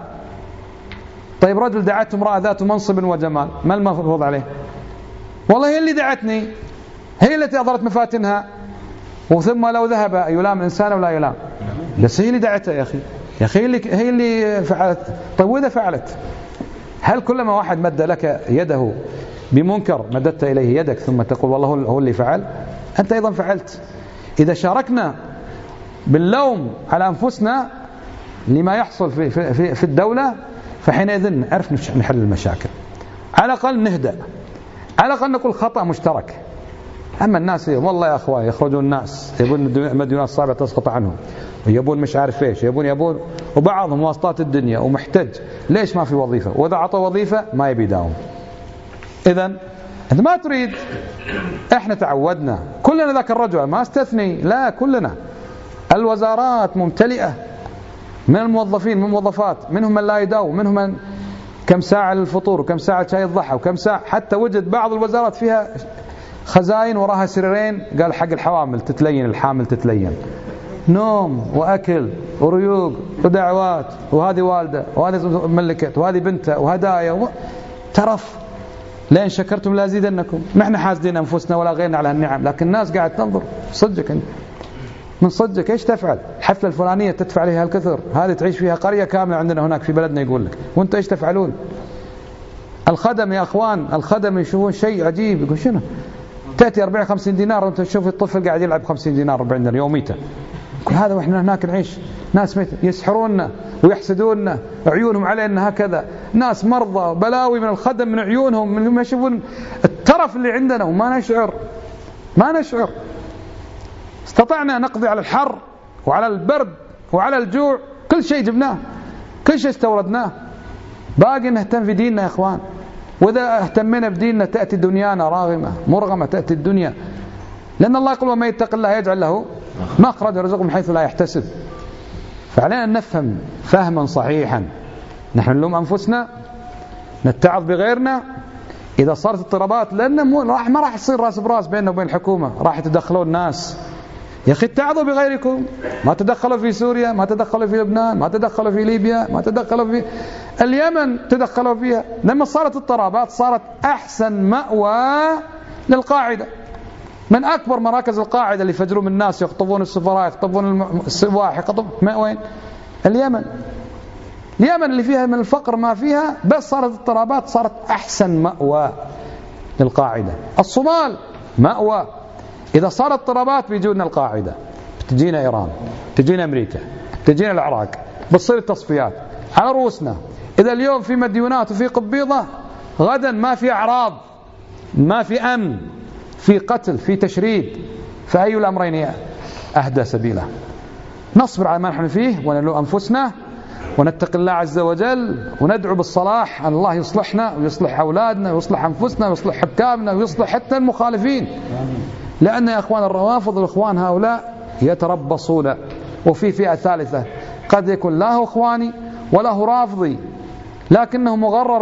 طيب رجل دعته امرأة ذات منصب وجمال، ما المفروض عليه؟ والله هي اللي دعتني، هي التي أظهرت مفاتنها، وثم لو ذهب يلام الإنسان ولا يلام؟ بس هي اللي دعته يا أخي، يا أخي هي اللي فعلت. طيب وإذا فعلت، هل كلما واحد مد لك يده بمنكر مددت إليه يدك ثم تقول والله هو اللي فعل؟ أنت أيضا فعلت. إذا شاركنا باللوم على أنفسنا لما يحصل في الدولة، فحينئذ نعرف نحل المشاكل، على الأقل نهدأ، على الأقل نقول خطأ مشترك. أما الناس والله يا أخوان يخرجون الناس يبون مديونات صعبة تسقط عنهم، ويبون مش عارف ايش، يبون وبعضهم واسطات الدنيا ومحتج. ليش ما في وظيفة؟ وإذا عطوا وظيفة ما يبي يداوم. إذن أنت ما تريد. إحنا تعودنا كلنا ذاك الرجل ما استثني، لا كلنا. الوزارات ممتلئة من الموظفين، من الموظفات، منهم من لا يداوم، منهم من كم ساعة للفطور وكم ساعة شاي الضحى وكم ساعة. حتى وجد بعض الوزارات فيها خزائن وراها سريرين، قال حق الحوامل تتلين، الحامل تتلين، نوم وأكل وريوق ودعوات، وهذه والدة وهذه ملكت وهذه بنتها وهدايا ترف. لئن شكرتم لازيدنكم. نحن حاسدين أنفسنا ولا غيرنا على النعم، لكن الناس قاعد تنظر. صدقك أنت من صدقك ايش تفعل؟ الحفلة الفلانية تدفع عليها الكثر، هذه تعيش فيها قرية كاملة عندنا هناك في بلدنا يقول لك، وانت ايش تفعلون؟ الخدم يا اخوان، الخدم يشوفون شيء عجيب، يقول شنو؟ تأتي 40-50 دينار وانت تشوف الطفل قاعد يلعب 50 دينار 40 دينار يوميته. كل هذا واحنا هناك نعيش. ناس يسحروننا ويحسدوننا، عيونهم علينا هكذا، ناس مرضى بلاوي من الخدم، من عيونهم، من ما يشوفون الترف اللي عندنا وما نشعر. استطعنا نقضي على الحر وعلى البرد وعلى الجوع، كل شيء جبناه، كل شيء استوردناه. باقي نهتم في ديننا يا اخوان. واذا اهتمينا بديننا تأتي دنيانا راغمة مرغمة، تأتي الدنيا، لأن الله يقول ومن يتق الله يجعل له مخرجا ويرزقه من حيث لا يحتسب. فعلينا أن نفهم فهما صحيحا. نحن نلوم أنفسنا، نتعظ بغيرنا إذا صارت اضطرابات، لأن ما راح يصير راس براس بيننا وبين الحكومة، راح يتدخلون الناس. يا أخي اتعظوا بغيركم. ما تدخلوا في سوريا، ما تدخلوا في لبنان، ما تدخلوا في ليبيا، ما تدخلوا في اليمن، تدخلوا فيها. لما صارت اضطرابات صارت أحسن مأوى للقاعدة. من أكبر مراكز القاعدة اللي يفجرون من الناس، يخطفون السفراء، يخطفون السواح، يخطفون وين؟ اليمن اللي فيها من الفقر ما فيها، بس صارت اضطرابات صارت أحسن مأوى للقاعدة. الصومال مأوى. إذا صارت اضطرابات بيجونا القاعدة، تجينا إيران، تجينا أمريكا، تجينا العراق، بتصير التصفيات على رؤوسنا. إذا اليوم في مديونات وفي قبيضة، غدا ما في أعراض، ما في أمن، في قتل، في تشريد، فأي الأمرين أهدى سبيله؟ نصبر على ما نحن فيه ونلوم أنفسنا ونتقي الله عز وجل وندعو بالصلاح أن الله يصلحنا ويصلح أولادنا ويصلح أنفسنا ويصلح حكامنا ويصلح حتى المخالفين. لأن يا أخوان الروافض الإخوان هؤلاء يتربصون. وفي فئة ثالثة قد يكون لا هو إخواني ولا هو رافضي، لكنه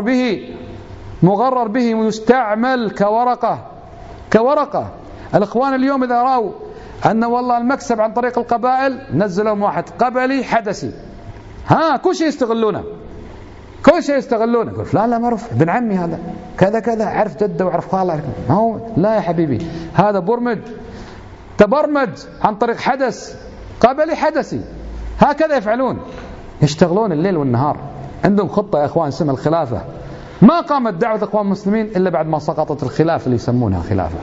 مغرر به ويستعمل كورقة. الإخوان اليوم إذا رأوا أن والله المكسب عن طريق القبائل نزلهم واحد قبلي حدثي، كل شيء يستغلونه. يقول فلان لا معروف ابن عمي هذا كذا عرف جده وعرف خاله. لا يا حبيبي، هذا تبرمج عن طريق حدث قبلي حدثي. هكذا يفعلون، يشتغلون الليل والنهار. عندهم خطة يا أخوان اسمها الخلافة. ما قامت دعوة أخوان المسلمين إلا بعد ما سقطت الخلافة اللي يسمونها خلافة.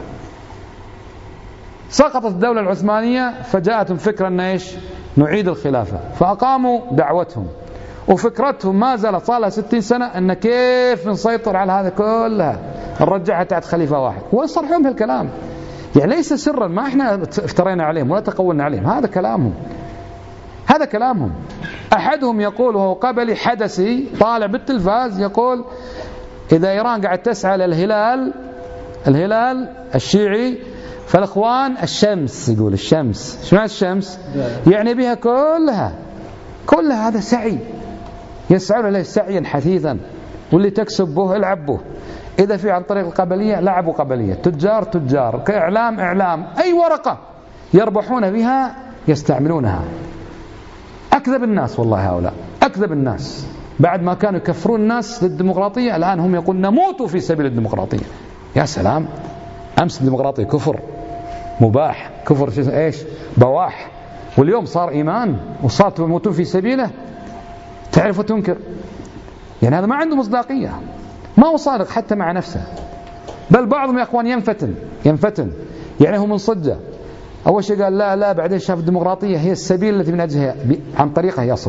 سقطت الدولة العثمانية فجاءتهم فكرة أن نعيد الخلافة، فأقاموا دعوتهم وفكرتهم ما زالت صار لها 60 سنة أن كيف نسيطر على هذا كلها نرجعها تحت خليفة واحد، ويصرحون بهالكلام. يعني ليس سرا، ما احنا افترينا عليهم ولا تقولنا عليهم، هذا كلامهم. أحدهم يقول وهو قبلي حدثي طالع بالتلفاز يقول إذا إيران قاعد تسعى للهلال الشيعي فالإخوان الشمس. يقول الشمس، شو معنى الشمس؟ يعني بها كلها هذا سعي يسعون إليه سعيا حثيثا، واللي تكسب به العب به. إذا في عن طريق القبلية لعبوا قبلية، تجار، كإعلام، أي ورقة يربحون بها يستعملونها. أكذب الناس والله، هؤلاء أكذب الناس. بعد ما كانوا يكفرون الناس للديمقراطية الآن هم يقولون نموت في سبيل الديمقراطية. يا سلام، أمس الديمقراطية كفر مباح، كفر بواح، واليوم صار إيمان وصار تموتون في سبيله. تعرف وتنكر، يعني هذا ما عنده مصداقية، ما هو صادق حتى مع نفسه. بل بعضهم يا أخوان ينفتن يعني هو من صدة. أول شيء قال لا بعدين شاف الديمقراطية هي السبيل التي من أجلها عن طريقها يصل.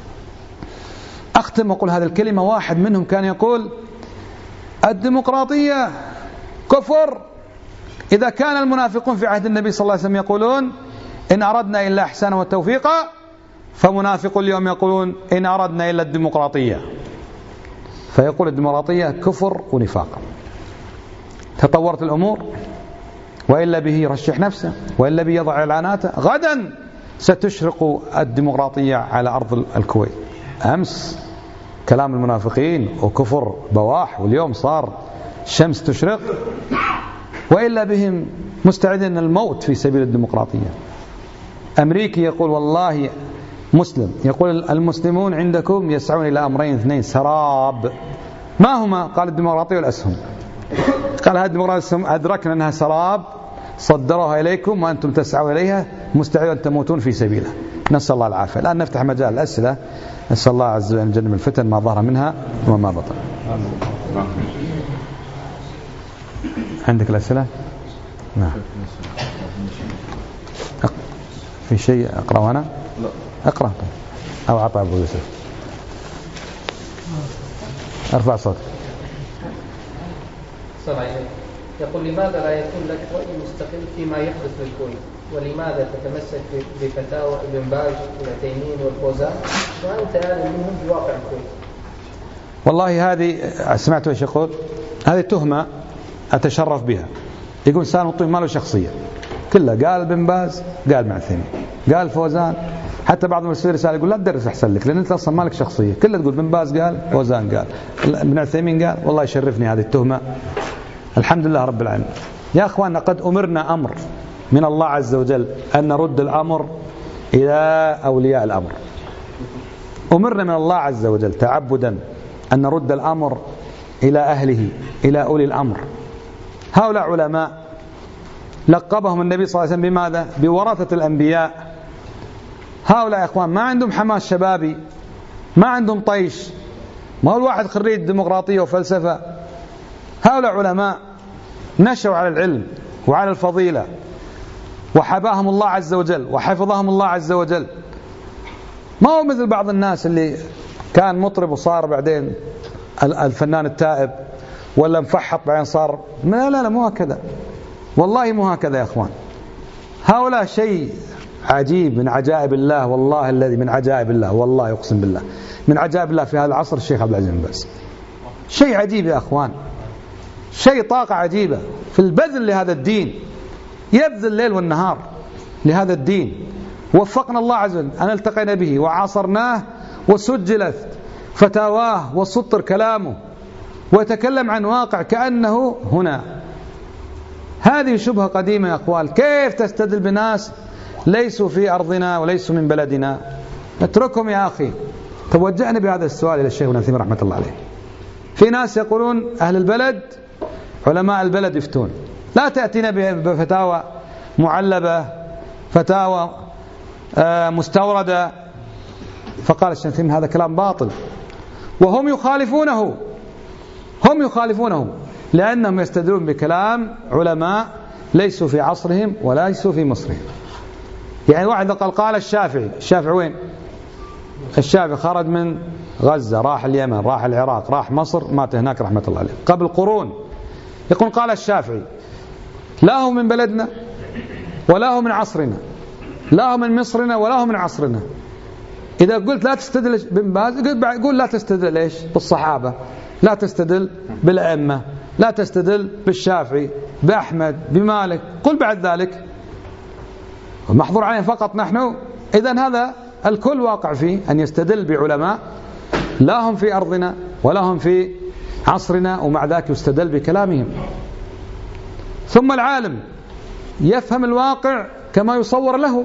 أختم وأقول هذه الكلمة. واحد منهم كان يقول الديمقراطية كفر إذا كان المنافقون في عهد النبي صلى الله عليه وسلم يقولون إن أردنا إلا إحسانا والتوفيقا، فمنافق اليوم يقولون إن أردنا إلا الديمقراطية. فيقول الديمقراطية كفر ونفاق. تطورت الأمور، وإلا به يرشح نفسه، وإلا به يضع إعلاناته. غدا ستشرق الديمقراطية على أرض الكويت. أمس كلام المنافقين وكفر بواح، واليوم صار شمس تشرق، وإلا بهم مستعدين الموت في سبيل الديمقراطية. أمريكي يقول والله مسلم يقول المسلمون عندكم يسعون إلى أمرين اثنين سراب. ما هما؟ قال الديمقراطية والأسهم. قال هذه الديمقراطية أدركنا أنها سراب صدروها إليكم وأنتم تسعوا إليها مستعدون تموتون في سبيله. نسأل الله العافية. الآن نفتح مجال الأسئلة. نسأل الله عز وجل جنب الفتن ما ظهر منها وما بطن. عندك الأسئلة؟ نعم. في شيء أقرأ أنا؟ لا. أقرأ أو أعطى أبو يوسف. أرفع صوت. يقول لماذا لا يكون لك رأي مستقل فيما يحدث بالكويت، ولماذا تتمسك بفتاوى ابن باز والعثيمين والفوزان وأنت آل منهم بواقع الكويت؟ والله هذه سمعت ايش يقول، هذه تهمة أتشرف بها. يقول إنسان مطيع ما له شخصية، كله قال ابن باز، قال معثيمين، قال فوزان. حتى بعض المرسلين رسالة يقول لا تدرس أحسن لك لأن أنت أصلا ما لك شخصية، كله تقول ابن باز قال، فوزان قال، ابن عثيمين قال. والله يشرفني هذه التهمة. الحمد لله رب العالمين. يا أخوان قد أمرنا أمر من الله عز وجل أن نرد الأمر إلى أولياء الأمر. أمرنا من الله عز وجل تعبدا أن نرد الأمر إلى أهله، إلى أولي الأمر. هؤلاء علماء لقبهم النبي صلى الله عليه وسلم بماذا؟ بورثة الأنبياء. هؤلاء يا أخوان ما عندهم حماس شبابي، ما عندهم طيش، ما هو الواحد خريج ديمقراطية وفلسفة. هؤلاء علماء نشأوا على العلم وعلى الفضيلة، وحباهم الله عز وجل وحفظهم الله عز وجل. ما هو مثل بعض الناس اللي كان مطرب وصار بعدين الفنان التائب، ولا مفحط بعدين صار. لا مو هكذا، والله مو هكذا يا أخوان. هؤلاء شيء عجيب من عجائب الله، والله الذي من عجائب الله، والله يقسم بالله من عجائب الله في هذا العصر الشيخ عبد العزيز بن باز. شيء عجيب يا أخوان، شيء طاقة عجيبة في البذل لهذا الدين، يبذل الليل والنهار لهذا الدين. وفقنا الله عز وجل أن التقينا به وعاصرناه وسجلت فتاواه وسطر كلامه ويتكلم عن واقع كأنه هنا. هذه شبهة قديمة يا أخوان، كيف تستدل بناس ليسوا في أرضنا وليسوا من بلدنا؟ اتركهم يا أخي. توجهنا بهذا السؤال إلى الشيخ ابن عثيمين رحمة الله عليه. في ناس يقولون أهل البلد علماء البلد يفتون، لا تأتينا بفتاوى معلبة، فتاوى مستوردة. فقال الشيخ ابن عثيمين هذا كلام باطل، وهم يخالفونه، هم يخالفونه لأنهم يستدلون بكلام علماء ليسوا في عصرهم وليسوا في مصرهم. يعني واحد قال الشافعي، الشافعي وين؟ الشافعي خرج من غزة، راح اليمن، راح العراق، راح مصر، مات هناك رحمة الله عليه قبل قرون. يقول قال الشافعي لا هو من بلدنا ولا هو من عصرنا، لا هو من مصرنا ولا هو من عصرنا. إذا قلت لا تستدل بن باز، قول لا تستدل إيش؟ بالصحابة، لا تستدل بالأئمة، لا تستدل بالشافعي، بأحمد، بمالك، قل بعد ذلك محظور علينا فقط نحن. إذن هذا الكل واقع فيه أن يستدل بعلماء لا هم في أرضنا ولا هم في عصرنا، ومع ذلك يستدل بكلامهم. ثم العالم يفهم الواقع كما يصور له،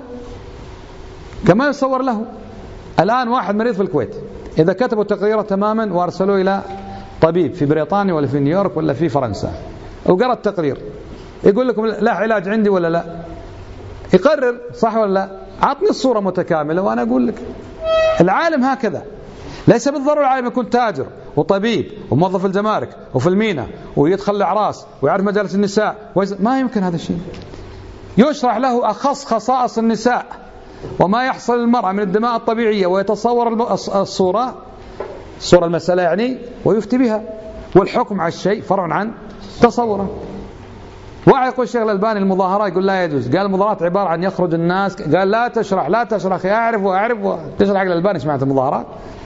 كما يصور له. الآن واحد مريض في الكويت، إذا كتبوا تقريره تماما وأرسلوه إلى طبيب في بريطانيا ولا في نيويورك ولا في فرنسا وقرأ التقرير، يقول لكم لا علاج عندي ولا لا؟ يقرر صح ولا لا؟ عطني الصورة متكاملة وأنا أقول لك. العالم هكذا، ليس بالضرورة العالم يكون تاجر وطبيب وموظف الجمارك وفي المينا ويدخل الأعراس ويعرف مجالس النساء، ما يمكن هذا الشيء. يشرح له أخص خصائص النساء وما يحصل للمرأة من الدماء الطبيعية، ويتصور الصورة المسألة يعني، ويفتي بها. والحكم على الشيء فرع عن تصوره. واحد يقول الشيخ الألباني المظاهرات، يقول لا يجوز. قال المظاهرات عبارة عن يخرج الناس، قال لا تشرح لا تشرح، أعرف تشرح الألباني ايش معنى المظاهرات.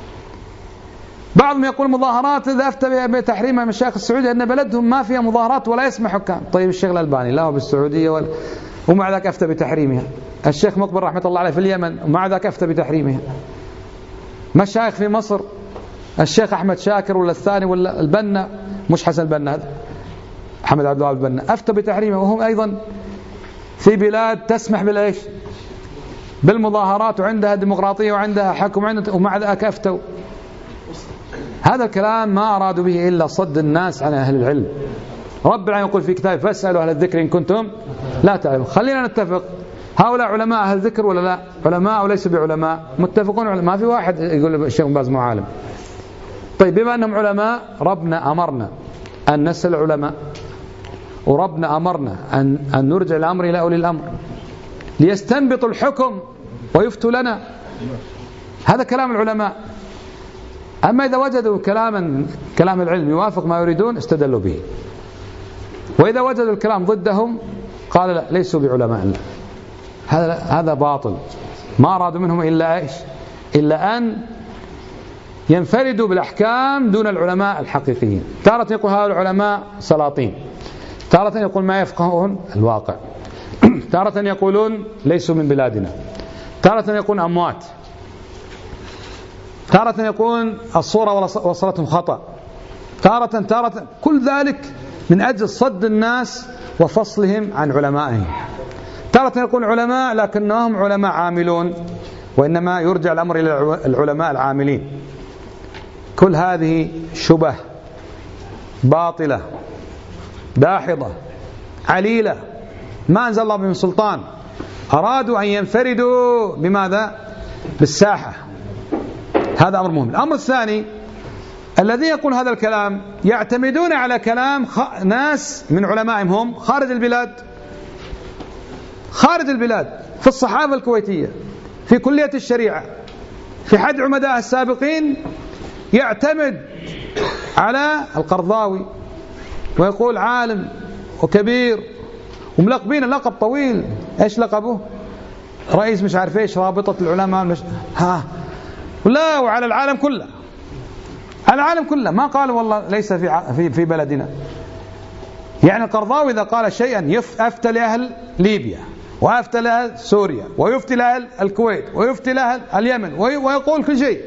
بعضهم يقول مظاهرات إذا أفتى بتحريمها مشايخ السعودية أن بلدهم ما فيها مظاهرات ولا يسمح حكام. طيب الشيخ الألباني لا هو بالسعودية ومع ذلك أفتى بتحريمها. الشيخ مقبل رحمة الله عليه في اليمن ومع ذلك أفتى بتحريمها. مشايخ في مصر، الشيخ أحمد شاكر ولا الثاني ولا البنا، مش حسن البنا هذا، محمد عبد الوهاب البنا، أفتى بتحريمه، وهم أيضا في بلاد تسمح بالإيش؟ بالمظاهرات، وعندها ديمقراطية وعندها حكم، ومع ذلك أفتوا. هذا الكلام ما أرادوا به إلا صد الناس عن أهل العلم. رب العالمين يقول في كتابه فاسألوا أهل الذكر إن كنتم لا تعلمون. خلينا نتفق، هؤلاء علماء أهل الذكر ولا لا؟ علماء وليسوا بعلماء؟ متفقون. ما في واحد يقول الشيخ باز مو عالم. طيب بما أنهم علماء، ربنا أمرنا أن نسأل العلماء، وربنا أمرنا أن نرجع الأمر إلى أولي الأمر ليستنبطوا الحكم ويفتوا لنا. هذا كلام العلماء. أما إذا وجدوا كلام العلم يوافق ما يريدون استدلوا به، وإذا وجدوا الكلام ضدهم قال لا ليسوا بعلماء الله. هذا باطل. ما أرادوا منهم إلا إيش؟ إلا أن ينفردوا بالأحكام دون العلماء الحقيقيين. تارة يقول هؤلاء العلماء سلاطين، تارة يقول ما يفقهون الواقع، تارة يقولون ليسوا من بلادنا، تارة يقولون أموات، تارة يقولون الصورة وصلتهم خطأ، تارة كل ذلك من أجل صد الناس وفصلهم عن علمائهم. تارة يقول علماء لكنهم علماء عاملون، وإنما يرجع الأمر إلى العلماء العاملين. كل هذه شبه باطلة داحضة عليلة، ما أنزل الله بهم سلطان. أرادوا أن ينفردوا بماذا؟ بالساحة. هذا أمر مهم. الأمر الثاني، الذين يقول هذا الكلام يعتمدون على كلام ناس من علمائهم هم خارج البلاد، خارج البلاد، في الصحافة الكويتية، في كلية الشريعة، في حد عمداء السابقين، يعتمد على القرضاوي ويقول عالم وكبير وملقبين لقب طويل. ايش لقبه؟ رئيس مش عارف ايش رابطة العلماء لا، وعلى العالم كله، على العالم كله. ما قال والله ليس في بلدنا. يعني القرضاوي إذا قال شيئا أفتى لأهل ليبيا، وأفتى لأهل سوريا، ويفتي لأهل الكويت، ويفتي لأهل اليمن، ويقول كل شيء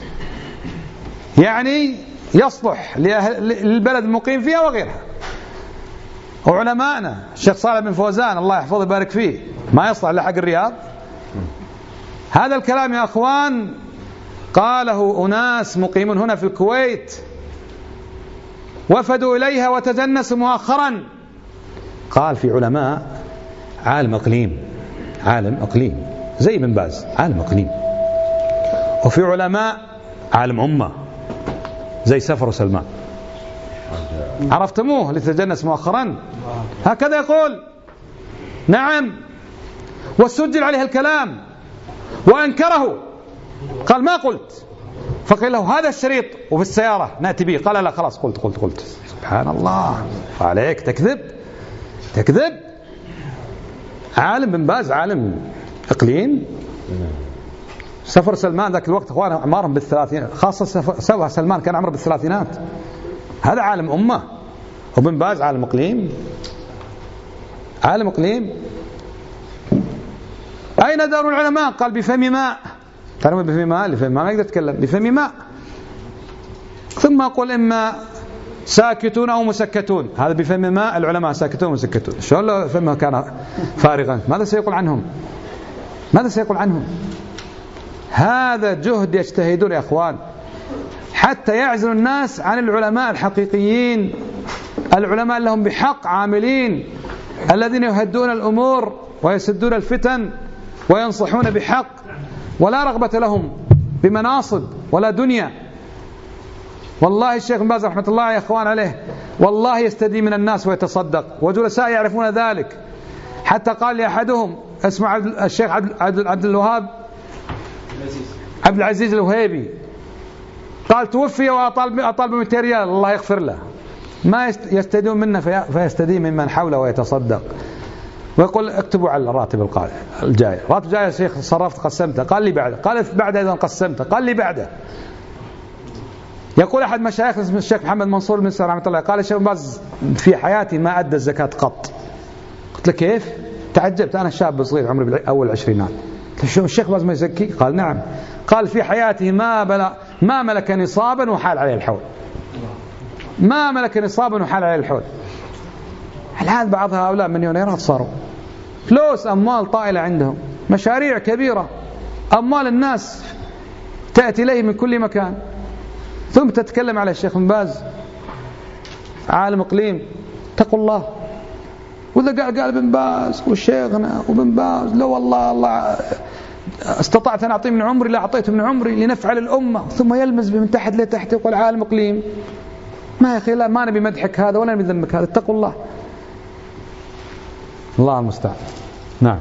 يعني يصلح للبلد المقيم فيها وغيرها. وعلماءنا الشيخ صالح بن فوزان الله يحفظه ويبارك فيه ما يصلح لحق الرياض. هذا الكلام يا أخوان قاله أناس مقيمون هنا في الكويت، وفدوا إليها وتجنسوا مؤخرا. قال في علماء عالم أقليم زي ابن باز عالم أقليم، وفي علماء عالم أمة زي سفر وسلمان. عرفتموه اللي تجنس مؤخرا؟ هكذا يقول. نعم، وسجل عليه الكلام وأنكره، قال ما قلت. فقيل له هذا الشريط وفي السيارة نأتي به، قال لا خلاص قلت. سبحان الله عليك، تكذب. عالم بن باز عالم إقليم. سفر سلمان ذاك الوقت أخوان أعمارهم بالثلاثين، خاصة سفر سلمان كان عمره بالثلاثينات. هذا عالم أمة، وبن باز عالم إقليم. أين دار العلماء؟ قال بفم ماء. تعلمون بفم ماء؟ اللي فم ماء ما يقدر يتكلم، بفم ماء. ثم أقول إما ساكتون أو مسكتون. هذا بفم ماء، العلماء ساكتون ومسكتون. شو لو فمه كان فارغا ماذا سيقول عنهم؟ هذا جهد يجتهدون يا أخوان حتى يعزل الناس عن العلماء الحقيقيين، العلماء لهم بحق عاملين، الذين يهدون الأمور ويسدون الفتن وينصحون بحق، ولا رغبة لهم بمناصب ولا دنيا. والله الشيخ بن باز رحمة الله يا أخوان عليه والله يستدي من الناس ويتصدق، وجلساء يعرفون ذلك. حتى قال لي أحدهم اسمه الشيخ عبد العزيز الوهيبي، قال توفي وأطالب 200 ريال الله يغفر له. ما يستدون منا فيستدي ممن حوله ويتصدق. ويقول اكتبوا على الراتب الجاي، راتب جاي يا شيخ صرفت قسمته، قال لي بعده، قال بعده إذا قسمته، قال لي بعده. يقول أحد مشايخ اسمه الشيخ محمد منصور بن سعد رحمة الله، قال الشيخ بن باز في حياتي ما أدى الزكاة قط. قلت له كيف؟ تعجبت، أنا شاب صغير عمري أول العشرينات. قلت له الشيخ باز ما يزكي؟ قال نعم. قال في حياته ما ملك نصابا وحال عليه الحول. ما ملك نصابا وحال عليه الحول. الآن بعض هؤلاء مليونيرات صاروا، فلوس أموال طائلة عندهم، مشاريع كبيرة، أموال الناس تأتي إليه من كل مكان، ثم تتكلم على الشيخ بن باز عالم إقليم. اتقوا الله. وإذا قال ابن باز وشيخنا وابن باز لو الله استطعت أن أعطيه من عمري لا أعطيته من عمري لنفعل الأمة، ثم يلمز من تحت لتحت يقول عالم إقليم. ما يا أخي لا، ما نبي مدحك هذا ولا نبي ذمك هذا. اتقوا الله. الله المستعان. نعم.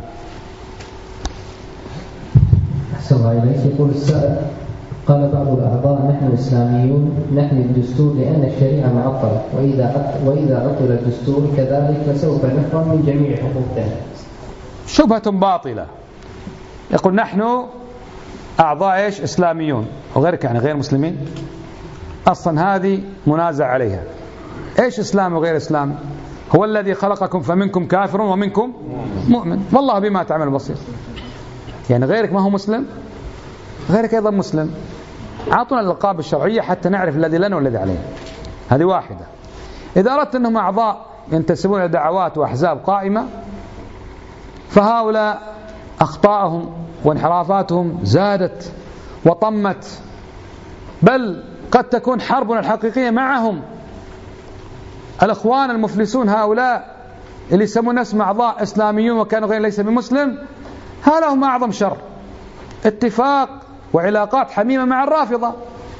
أحسن الله إليك. يقول السائل قال بعض الأعضاء نحن إسلاميون نحمي الدستور لأن الشريعة معطلة، وإذا عطل الدستور كذلك فسوف نحرم من جميع حقوقنا. شبهة باطلة. يقول نحن أعضاء إيش؟ إسلاميون، وغيرك يعني غير مسلمين. أصلا هذه منازع عليها. إيش إسلام وغير إسلام؟ هو الذي خلقكم فمنكم كافر ومنكم مؤمن، والله بما تعمل بصير. يعني غيرك ما هو مسلم، غيرك أيضا مسلم. أعطونا الألقاب الشرعية حتى نعرف الذي لنا والذي علينا. هذه واحدة. إذا أردت أنهم أعضاء ينتسبون إلى دعوات وأحزاب قائمة، فهؤلاء أخطاءهم وانحرافاتهم زادت وطمت، بل قد تكون حربنا الحقيقية معهم. الأخوان المفلسون هؤلاء اللي يسمون نفسهم أعضاء إسلاميون وكانوا غير ليس بمسلم، هذا هم أعظم شر. اتفاق وعلاقات حميمة مع الرافضة،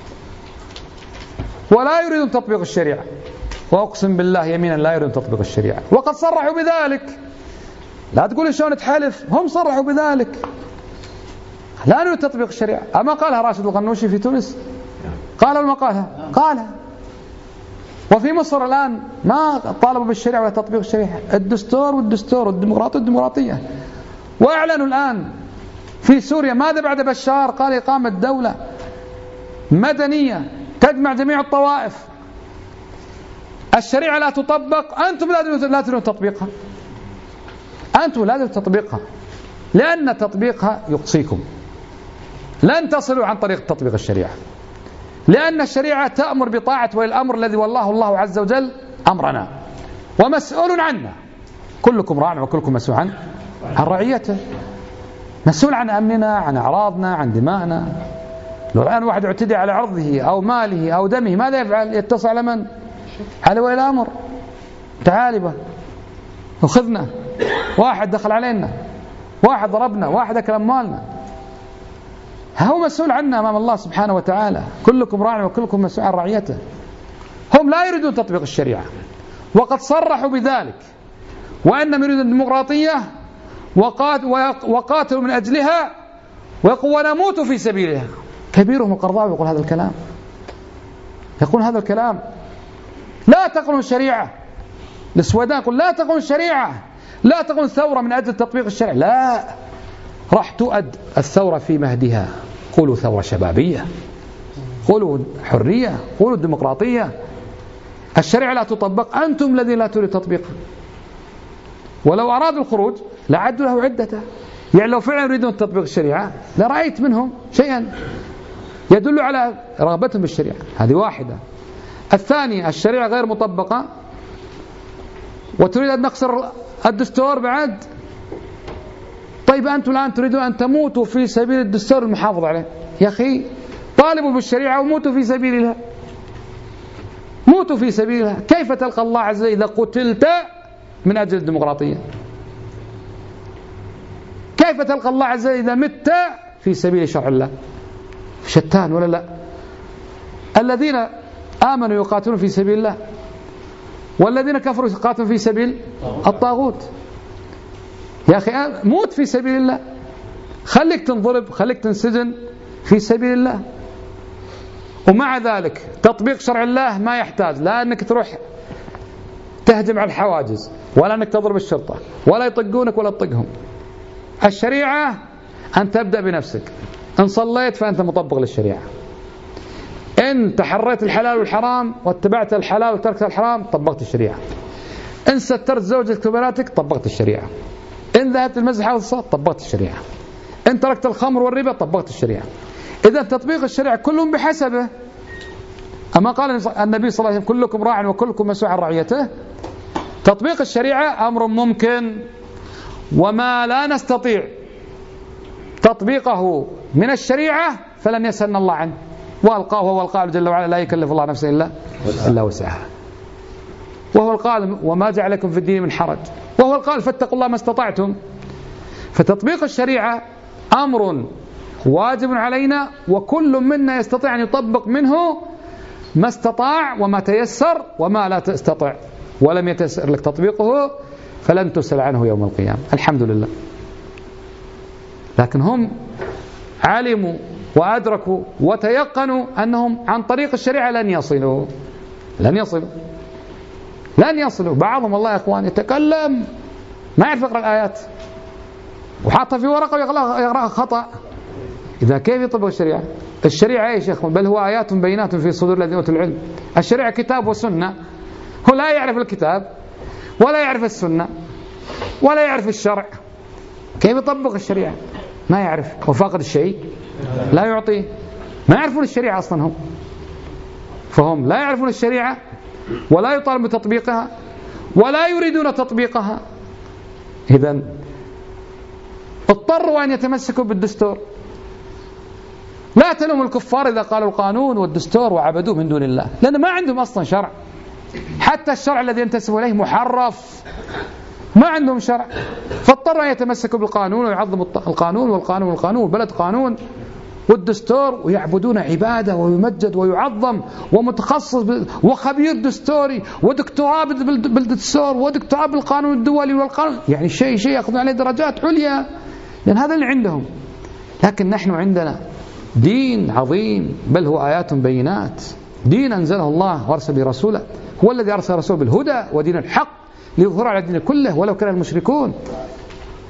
ولا يريدون تطبيق الشريعة، وأقسم بالله يمينا لا يريدون تطبيق الشريعة، وقد صرحوا بذلك. لا تقول شلون تحلف، هم صرحوا بذلك، لا نريد تطبيق الشريعة. أما قالها راشد الغنوشي في تونس، قالوا ما قالها. وفي مصر الآن ما طالبوا بالشريعة ولا تطبيق الشريعة، الدستور والدستورية، وأعلنوا الآن في سوريا ماذا بعد بشار؟ قال إقامة دولة مدنية تجمع جميع الطوائف. الشريعة لا تطبق، أنتم لا تريدون تطبيقها، أنتم لازم تطبيقها، لأن تطبيقها يقصيكم. لن تصلوا عن طريق تطبيق الشريعة، لأن الشريعة تأمر بطاعة ولي الأمر الذي والله الله عز وجل أمرنا ومسؤول عنه. كلكم راع وكلكم مسؤول عن رعيته، مسؤول عن أمننا، عن أعراضنا، عن دمائنا. لو الآن واحد اعتدى على عرضه أو ماله أو دمه ماذا يفعل؟ يتصل على من؟ على ولي الأمر. تعال به وخذنا، واحد دخل علينا، واحد ضربنا، واحد أكل أموالنا، هو مسؤول عنا أمام الله سبحانه وتعالى. كلكم راع وكلكم مسؤول عن رعيته. هم لا يريدون تطبيق الشريعة، وقد صرحوا بذلك، وأنهم يريدون الديمقراطية وقاتلوا من أجلها ونموت في سبيلها. كبيرهم القرضاوي يقول هذا الكلام، يقول هذا الكلام. لا تقولون الشريعة. السويدان يقول لا تقولون الشريعة، لا تقولون ثورة من أجل تطبيق الشريعة، لا، راح تؤد الثورة في مهدها. قولوا ثورة شبابية، قولوا حرية، قولوا ديمقراطية. الشريعة لا تطبق، أنتم الذين لا تريد تطبيقها. ولو أرادوا الخروج لعدوا له عدته. يعني لو فعلا يريدون تطبيق الشريعة لرأيت منهم شيئا يدل على رغبتهم بالشريعة. هذه واحدة. الثانية الشريعة غير مطبقة وتريد أن نقصر الدستور بعد. طيب أنتم الآن تريدون أن تموتوا في سبيل الدستور المحافظ عليه. يا أخي طالبوا بالشريعة وموتوا في سبيلها، موتوا في سبيلها. كيف تلقى الله عز وجل إذا قتلت من أجل الديمقراطية؟ كيف تلقى الله عز وجل إذا مت في سبيل شرع الله؟ شتان ولا لا؟ الذين آمنوا يقاتلون في سبيل الله، والذين كفروا يقاتلون في سبيل الطاغوت. يا أخي موت في سبيل الله، خليك تنضرب، خليك تنسجن في سبيل الله. ومع ذلك تطبيق شرع الله ما يحتاج لا أنك تروح تهجم على الحواجز، ولا أنك تضرب الشرطة، ولا يطقونك ولا تطقهم. الشريعة أن تبدأ بنفسك. إن صليت فأنت مطبق للشريعة، إن تحريت الحلال والحرام واتبعت الحلال وتركت الحرام طبقت الشريعة، إن سترت زوجتك وبناتك طبقت الشريعة، إن ذهبت المسجد حافظ الصلاة طبقت الشريعة، إن تركت الخمر والربا طبقت الشريعة. إذا تطبيق الشريعة كلهم بحسبه. أما قال النبي صلى الله عليه وسلم كلكم راع وكلكم مسؤول عن رعيته. تطبيق الشريعة أمر ممكن، وما لا نستطيع تطبيقه من الشريعة فلن يسألنا الله عنه، والقاه هو القائل جل وعلا لا يكلف الله نفسا إلا وسعها، وهو القائل وما جعلكم في الدين من حرج، وهو القائل فاتقوا الله ما استطعتم. فتطبيق الشريعة أمر واجب علينا، وكل منا يستطيع أن يطبق منه ما استطاع وما تيسر، وما لا تستطع ولم يتيسر لك تطبيقه فلن تسأل عنه يوم القيامة. الحمد لله. لكن هم علموا وأدركوا وتيقنوا أنهم عن طريق الشريعة لن يصلوا. بعضهم والله يا أخوان يتكلم ما يعرف يقرأ الآيات وحاطها في ورقة ويقرأها خطأ. إذا كيف يطبق الشريعة؟ الشريعة يا شيخ بل هو آيات بينات في صدور الذين أوتوا العلم. الشريعة كتاب وسنة. هو لا يعرف الكتاب ولا يعرف السنة ولا يعرف الشرع، كيف يطبق الشريعة؟ ما يعرف. وفاقد الشيء لا يعطيه. ما يعرفون الشريعة أصلا هم، فهم لا يعرفون الشريعة ولا يطالبون بتطبيقها ولا يريدون تطبيقها. إذن اضطروا أن يتمسكوا بالدستور. لا تلوموا الكفار إذا قالوا القانون والدستور وعبدوه من دون الله، لأن ما عندهم أصلا شرع. حتى الشرع الذي ينتسبوا إليه محرف، ما عندهم شرع، فاضطروا أن يتمسكوا بالقانون ويعظموا القانون والقانون والبلد قانون والدستور، ويعبدون عبادة ويمجد ويعظم ومتخصص وخبير دستوري ودكتوراه بالدستور ودكتوراه بالقانون الدولي والقانون، يعني شيء يأخذون عليه درجات عليا، لأن هذا اللي عندهم. لكن نحن عندنا دين عظيم، بل هو آيات بينات، دين أنزله الله وأرسل به رسوله، هو الذي أرسل رسوله بالهدى ودين الحق ليظهر على الدين كله ولو كان المشركون.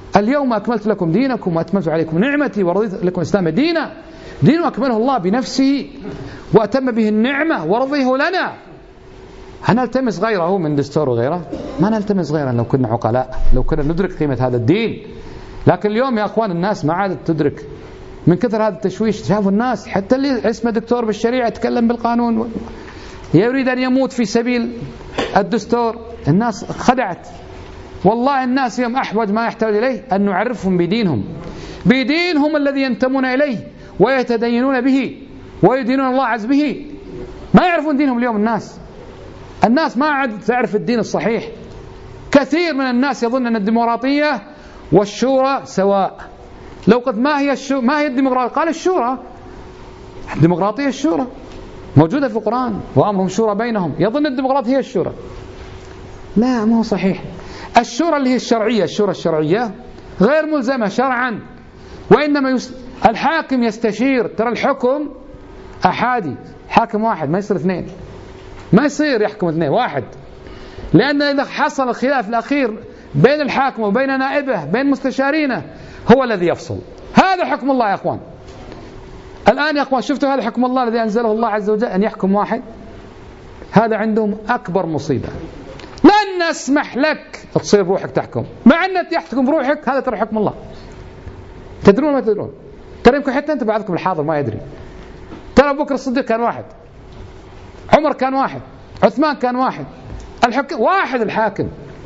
اليوم أكملت لكم دينكم وأتممت عليكم نعمتي ورضيت لكم الإسلام دينا. دين أكمله الله بنفسه وأتم به النعمة ورضيه لنا. هنلتمس غيره من دستور وغيره؟ ما نلتمس غيره لو كنا عقلاء، لو كنا ندرك قيمة هذا الدين. لكن اليوم يا أخوان الناس ما عادت تدرك من كثر هذا التشويش. شافوا الناس حتى اللي اسمه دكتور بالشريعة يتكلم بالقانون يريد أن يموت في سبيل الدستور. الناس خدعت. والله الناس يوم أحوج ما يحتاج إليه أن نعرفهم بدينهم الذي ينتمون إليه ويتدينون به ويدينون الله عز به. ما يعرفون دينهم اليوم. الناس ما عاد تعرف الدين الصحيح. كثير من الناس يظن أن الديمقراطية والشورى سواء. لو قلت ما هي الديمقراطية؟ قال الشورى. الديمقراطية الشورى موجودة في القرآن وأمرهم شورى بينهم. يظن الديمقراطية هي الشورى. لا، ما هو صحيح. الشورى اللي هي الشرعية، الشورى الشرعية غير ملزمة شرعا، وإنما الحاكم يستشير. ترى الحكم أحادي، حاكم واحد، ما يصير اثنين، ما يصير يحكم اثنين، واحد. لأن إذا حصل الخلاف الأخير بين الحاكم وبين نائبه بين مستشارينه هو الذي يفصل. هذا حكم الله يا أخوان. الآن يا أخوان شفتوا هذا حكم الله الذي أنزله الله عز وجل أن يحكم واحد. هذا عندهم أكبر مصيبة. لن نسمح لك تصير بروحك تحكم، مع أن تحكم بروحك. هذا ترى حكم الله. تدرون ما تدرون؟ ترى يمكن حتى أنت بعضكم الحاضر ما يدري. ترى أبو بكر الصديق كان واحد، عمر كان واحد، عثمان كان واحد، واحد الحاكم.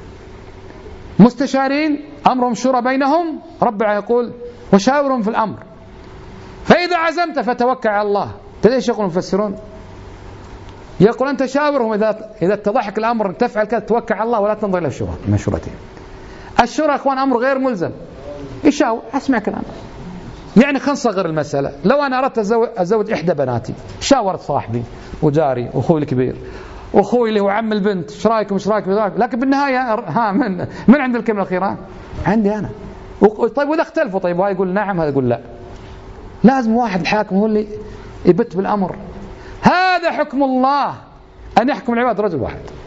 مستشارين أمرهم شورى بينهم. رب يقول وشاورهم في الأمر فإذا عزمت فتوكل على الله. ليش يقولون المفسرون؟ يقول أنت شاورهم إذا اتضحك الأمر تفعل كذا، توكل على الله ولا تنظر إلى الشورى مشورتهم. الشورى أخوان أمر غير ملزم. يشاور، أسمع كلام. يعني خلينا نصغر المسألة. لو أنا أردت أزوج إحدى بناتي، شاورت صاحبي وجاري وأخوي الكبير وأخوي اللي هو عم البنت، إيش رأيكم إيش رأيكم، لكن بالنهاية من عند الكلمة الأخيرة؟ عندي أنا. طيب وإذا اختلفوا، طيب هذا يقول نعم هذا يقول لا. لازم واحد الحاكم هو اللي يبت بالأمر. هذا حكم الله أن يحكم العباد رجل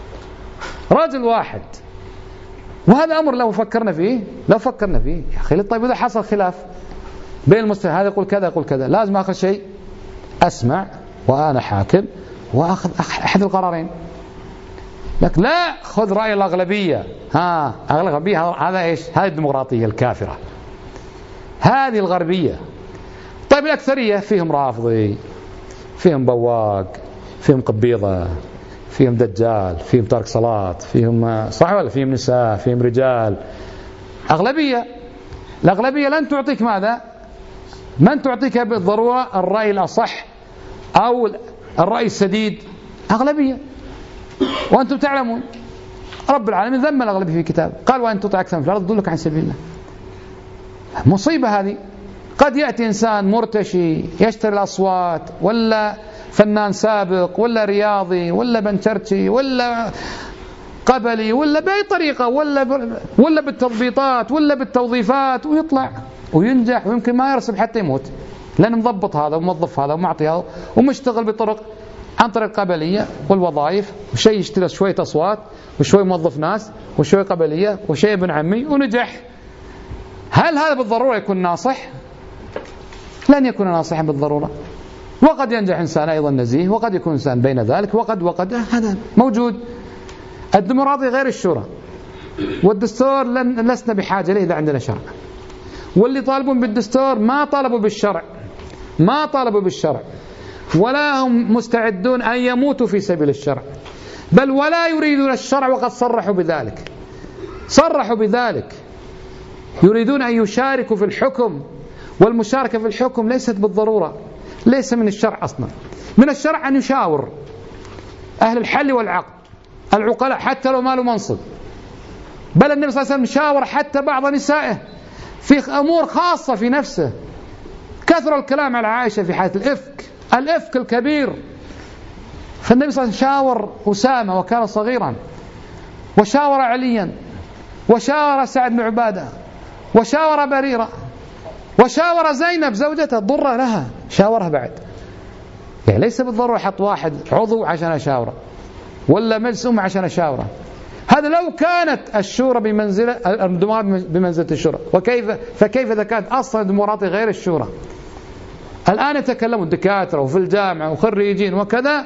واحد. وهذا أمر لو فكرنا فيه يا أخي. طيب إذا حصل خلاف بين المسلمين، هذا يقول كذا يقول كذا، لازم آخر شيء أسمع وأنا حاكم وأخذ أحد القرارين. لكن لا خذ رأي الأغلبية. الأغلبية هذا إيش؟ هذه الديمقراطية الكافرة، هذه الغربية. طيب الأكثرية فيهم رافضي، فيهم بواق، فيهم قبيضة، فيهم دجال، فيهم تارك صلاة، فيهم صح ولا فيهم نساء، فيهم رجال. أغلبية. الأغلبية لن تعطيك ماذا؟ من تعطيك بالضرورة الرأي الأصح أو الرأي السديد. أغلبية. وأنتم تعلمون رب العالمين ذم الأغلبية في كتاب، قال وأن تطع أكثر في الأرض يضلوك عن سبيل الله. مصيبة هذه. قد يأتي إنسان مرتشي يشتري الأصوات، ولا فنان سابق، ولا رياضي، ولا بنشرتشي، ولا قبلي، ولا بأي طريقة، ولا بالتضبيطات، ولا بالتوظيفات، ويطلع وينجح ويمكن ما يرسب حتى يموت، لأنه مضبط هذا وموظف هذا ومعطي هذا ومشتغل بطرق عن طريق القبلية والوظائف، وشيء يشتري شوية أصوات وشوية موظف ناس وشوية قبلية وشيء ابن عمي ونجح. هل هذا بالضرورة يكون ناصح؟ لن يكون ناصحا بالضرورة. وقد ينجح إنسان أيضا نزيه، وقد يكون إنسان بين ذلك، وقد هذا موجود. الديمقراطية غير الشورى، والدستور لسنا بحاجة إليه إذا عندنا شرع. واللي طالبون بالدستور ما طالبوا بالشرع، ولا هم مستعدون أن يموتوا في سبيل الشرع، بل ولا يريدون الشرع، وقد صرحوا بذلك. يريدون أن يشاركوا في الحكم، والمشاركة في الحكم ليست بالضرورة، ليس من الشرع أصلا. من الشرع أن يشاور أهل الحل والعقد، العقلاء، حتى لو ما له منصب. بل النبي صلى الله عليه وسلم شاور حتى بعض نسائه في أمور خاصة في نفسه. كثر الكلام على عائشة في حالة الإفك الكبير، فالنبي صلى الله عليه وسلم شاور أسامة وكان صغيرا، وشاور عليا، وشاور سعد بن عبادة، وشاور بريرة، وشاور زينب زوجته ضر لها، شاورها بعد. يعني ليس بالضرورة حط واحد عضو عشان أشاوره، ولا مجلس عشان أشاوره، هذا لو كانت الشورى بمنزلة الديمقراطية بمنزلة الشورى، فكيف إذا كانت أصلا الديمقراطية غير الشورى؟ الآن يتكلموا الدكاترة وفي الجامعة وخريجين وكذا،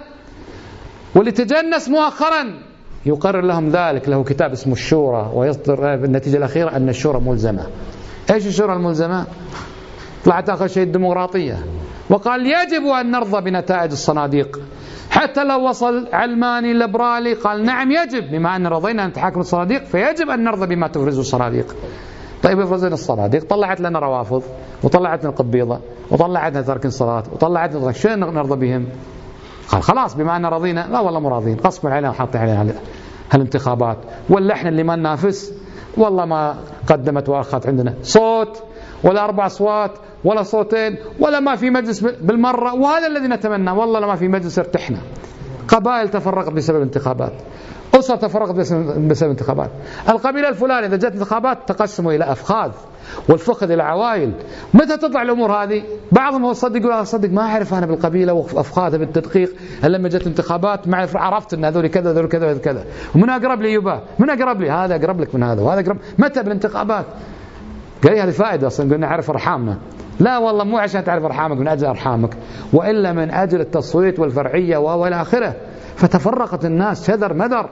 واللي تجنس مؤخرا يقرر لهم ذلك، له كتاب اسمه الشورى، ويصدر بالنتيجة الأخيرة أن الشورى ملزمة. إيش الشورى الملزمة؟ طلعت آخر شيء الديمقراطية، وقال يجب أن نرضى بنتائج الصناديق حتى لو وصل علماني ليبرالي، قال نعم يجب، بما أن رضينا أن تحاكم الصناديق فيجب أن نرضى بما تفرزه الصناديق. طيب افرزنا الصناديق، طلعت لنا روافض وطلعت لنا قبيضة وطلعت لنا ترك الصلاة وطلعت لنا شو نرضى بهم؟ قال خلاص بما أن رضينا، لا والله مو راضين، غصبا علينا وحاطين علينا هالانتخابات، ولا احنا اللي ما ننافس، والله ما قدمت وأخذت عندنا صوت ولا 4 أصوات ولا صوتين ولا ما في مجلس بالمرة، وهذا الذي نتمنى، والله لما في مجلس ارتحنا. قبائل تفرقت بسبب الانتخابات، أسر تفرقت بسبب الانتخابات، القبيلة الفلانية إذا جت انتخابات تقسموا إلى أفخاذ والفخذ إلى عوائل. متى تطلع الأمور هذه؟ بعضهم هو صدق يقول صدق ما أعرف أنا بالقبيلة وأفخاذها بالتدقيق، لما جت انتخابات ما عرفت أن هذول كذا هذول كذا كذا، ومن أقرب لي يبا، من أقرب لي هذا أقرب لك من هذا وهذا أقرب. متى بالانتخابات؟ قال هذه فائدة أصلا، قلنا نعرف أرحامنا. لا والله مو عشان تعرف أرحامك من أجل أرحامك، وإلا من أجل التصويت والفرعية وإلى آخره. فتفرقت الناس شذر مذر.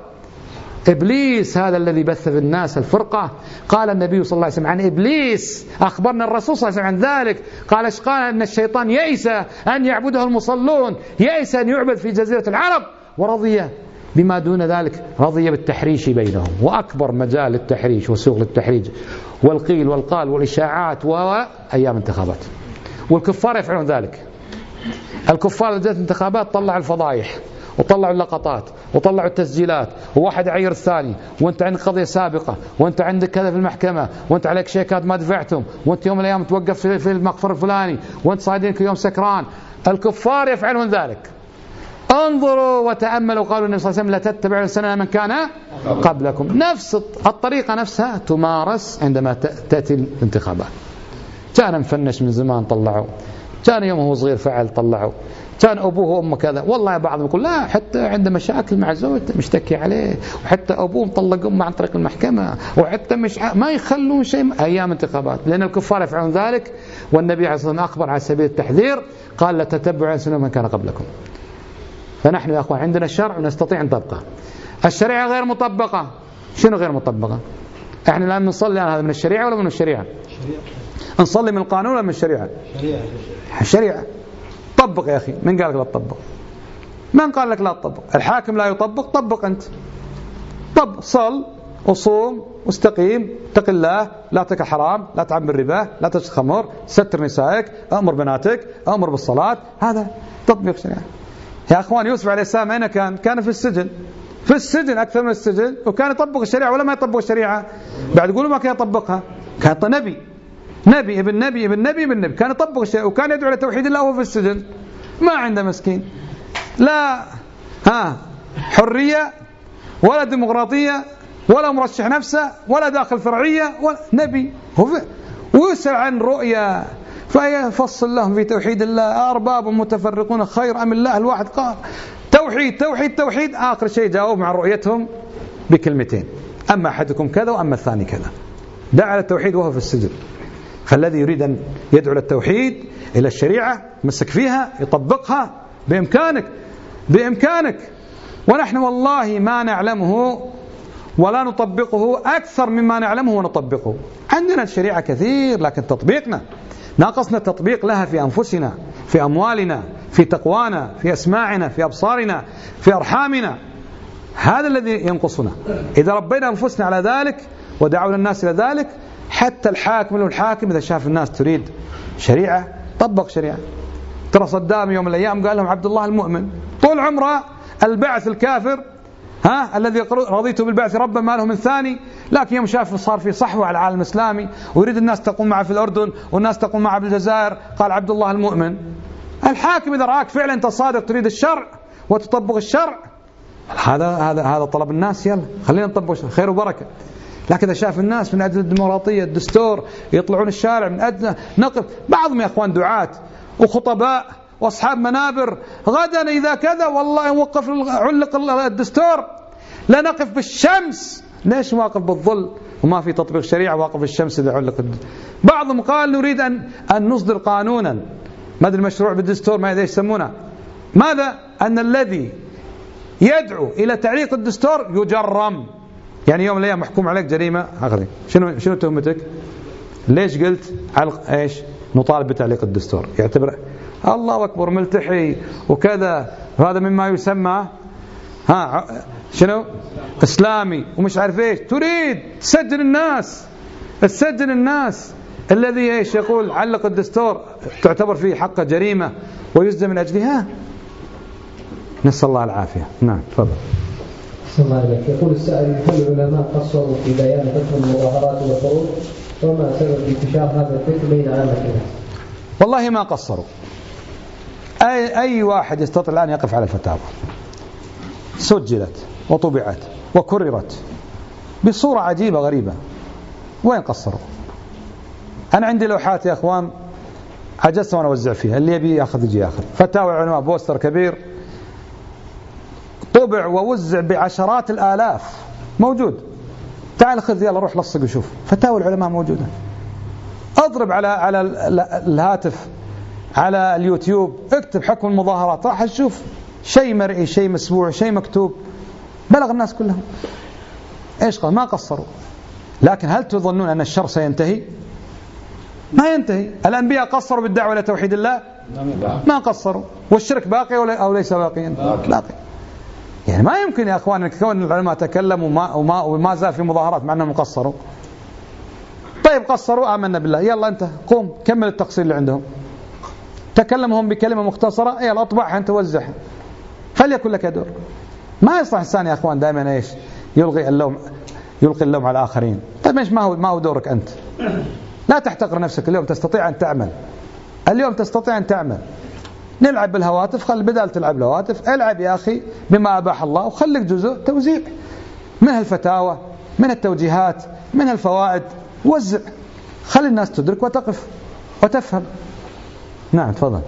إبليس هذا الذي بث في الناس الفرقة. قال النبي صلى الله عليه وسلم عن إبليس، أخبرنا الرسول صلى الله عليه وسلم عن ذلك، قال أن الشيطان يئس أن يعبده المصلون، يئس أن يعبد في جزيرة العرب، ورضي بما دون ذلك، رضي بالتحريش بينهم. وأكبر مجال للتحريش وسوق للتحريج والقيل والقال والإشاعات وأيام انتخابات. والكفار يفعلون ذلك. الكفار اللي جت انتخابات طلعوا الفضايح وطلعوا اللقطات وطلعوا التسجيلات، وواحد يعير الثاني، وانت عندك قضية سابقة، وانت عندك كذا في المحكمة، وانت عليك شيكات ما دفعتم، وانت يوم من الأيام توقف في المقفر الفلاني، وانت صايدينك يوم سكران. الكفار يفعلون ذلك. انظروا وتأملوا، قالوا النبي صلى الله عليه وسلم لا تتبعوا سنن من كان قبلكم. نفس الطريقة نفسها تمارس عندما تأتي الانتخابات. كان مفنش من زمان طلعوا، كان يوم هو صغير فعل طلعوا، كان أبوه وأمه كذا. والله بعضهم يقول لا حتى عنده مشاكل مع زوجته مشتكي عليه، وحتى أبوه مطلق أمه عن طريق المحكمة، وحتى مش ما يخلون شيء أيام انتخابات، لأن الكفار يفعلون ذلك. والنبي عليه الصلاة والسلام أخبر على سبيل التحذير، قال لا تتبعوا سنن من كان قبلكم. فنحن يا أخوان عندنا الشرع ونستطيع أن نطبقه. الشريعة غير مطبقة. شنو غير مطبقة؟ احنا الآن نصلي هذا من الشريعة ولا من الشريعة؟ نصلي من القانون ولا من الشريعة؟ الشريعة. طبق يا أخي. من قال لك لا تطبق؟ من قال لك لا تطبق؟ الحاكم لا يطبق، طبق أنت. طبق، صل وصوم واستقيم، اتق الله، لا تاكل حرام، لا تعمل الربا، لا تشرب خمر، ستر نسائك، أمر بناتك، أمر بالصلاة. هذا تطبيق شريعة. يا أخوان يوسف عليه السلام أين كان؟ كان في السجن، في السجن أكثر من السجن، وكان يطبق الشريعة ولا ما يطبق الشريعة؟ بعد يقولوا ما كان يطبقها. كان نبي، نبي ابن نبي ابن نبي ابن نبي، كان يطبق الشريعة وكان يدعو لتوحيد الله وهو في السجن. ما عنده مسكين لا حرية ولا ديمقراطية ولا مرشح نفسه ولا داخل فرعية ولا نبي. ويسأل عن رؤيا فيفصل لهم في توحيد الله، أرباب متفرقون خير أم الله الواحد قال توحيد توحيد توحيد. آخر شيء جاوب مع رؤيتهم بكلمتين، أما أحدكم كذا وأما الثاني كذا. دعا للتوحيد وهو في السجن. فالذي يريد أن يدعو للتوحيد إلى الشريعة مسك فيها يطبقها بإمكانك بإمكانك. ونحن والله ما نعلمه ولا نطبقه أكثر مما نعلمه ونطبقه. عندنا الشريعة كثير، لكن تطبيقنا ناقصنا التطبيق لها في أنفسنا، في أموالنا، في تقوانا، في أسماعنا، في أبصارنا، في أرحامنا. هذا الذي ينقصنا. إذا ربينا أنفسنا على ذلك ودعونا الناس إلى ذلك، حتى الحاكم إذا شاف الناس تريد شريعة طبق شريعة. ترى صدام يوم من الأيام قال لهم عبد الله المؤمن طول عمره البعث الكافر، الذي رضيت بالبعث ربا ما له من ثاني، لكن يوم شاف صار في صحوة على العالم الإسلامي ويريد الناس تقوم معه في الأردن والناس تقوم معه بالجزائر، قال عبد الله المؤمن. الحاكم إذا رأك فعلا أنت صادق تريد الشرع وتطبق الشرع، هذا طلب الناس، يلا خلينا نطبق خير وبركة. لكن إذا شاف الناس من أجل الديمقراطية الدستور يطلعون الشارع من أجل نقف، بعضهم يا أخوان دعاة وخطباء وأصحاب منابر، غدا إذا كذا والله يوقف علق الدستور، لا نقف بالشمس. ليش واقف بالظل وما في تطبيق شريعة واقف بالشمس إذا علق؟ بعضهم قال نريد أن نصدر قانونا، ما أدري مشروع بالدستور ما أدري يسمونه، ماذا؟ أن الذي يدعو إلى تعليق الدستور يجرم، يعني يوم الأيام محكوم عليك جريمة أخذي. شنو تهمتك؟ ليش قلت علق إيش؟ نطالب بتعليق الدستور. يعتبر الله أكبر ملتحي وكذا، هذا مما يسمى شنو؟ إسلامي ومش عارف إيش. تريد تسجن الناس الذي إيش يقول علق الدستور تعتبر فيه حقه جريمة ويسجن من أجلها. نسأل الله العافية. نعم تفضل. الله عليك. يقول السائل: هل العلماء قصروا في بيان حكم المظاهرات والخروج؟ وما سبب انتشار هذا الفكر بين عامة الناس؟ والله ما قصروا. أي واحد يستطيع الآن يقف على الفتاوى سجلت وطبعت وكررت بصورة عجيبة غريبة. وين قصروا؟ أنا عندي لوحات يا أخوان عجزت وأنا أوزع فيها، اللي يبي يأخذ يجي يأخذ. فتاوى العلماء بوستر كبير طبع ووزع بعشرات الآلاف موجود. تعال خذ يلا روح لصق وشوف، فتاوى العلماء موجودة. اضرب على الهاتف على اليوتيوب اكتب حكم المظاهرات، راح تشوف شيء مرئي شيء مسموع شيء مكتوب، بلغ الناس كلهم. ايش قال؟ ما قصروا. لكن هل تظنون أن الشر سينتهي؟ ما ينتهي. الأنبياء قصروا بالدعوة إلى توحيد الله؟ ما قصروا. والشرك باقي أو ليس باقيا؟ باقي. يعني ما يمكن يا أخوان أن كون العلماء تكلموا وما زال في مظاهرات مع أنهم قصروا. طيب قصروا آمنا بالله، يلا أنت قوم كمل التقصير اللي عندهم، تكلمهم بكلمة مختصرة، يلا اطبعها أنت وزعها، فليكن لك دور. ما يصلح الإنسان يا أخوان دائما إيش يلقي اللوم على الآخرين. طيب إيش ما هو دورك أنت؟ لا تحتقر نفسك. اليوم تستطيع أن تعمل. نلعب بالهواتف، خلي بدال تلعب بالهواتف العب يا أخي بما أباح الله، وخليك جزء توزيع من الفتاوى من التوجيهات من الفوائد، وزع، خلي الناس تدرك وتقف وتفهم. نعم تفضل.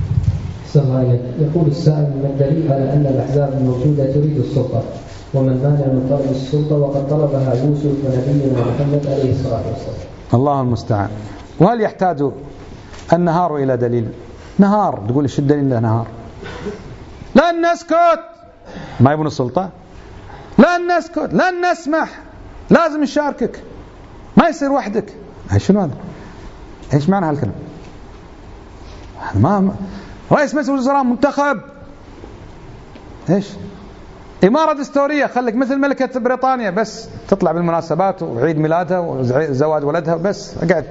يقول السائل: ما الدليل على أن الأحزاب الموجودة تريد السلطة؟ ومن مانع من طلب السلطة وقد طلبها يوسف ونبينا محمد عليه الصلاة والسلام؟ الله المستعان. وهل يحتاج النهار إلى دليل؟ نهار تقول ايش الدليل له نهار؟ لن نسكت، ما يبون السلطة، لن نسكت لن نسمح، لازم نشاركك، ما يصير وحدك. شنو هذا؟ ايش معنى هالكلام؟ ما رئيس مجلس الوزراء منتخب، ايش؟ إمارة دستورية، خليك مثل ملكة بريطانيا بس تطلع بالمناسبات وعيد ميلادها وزواج ولدها بس اقعد.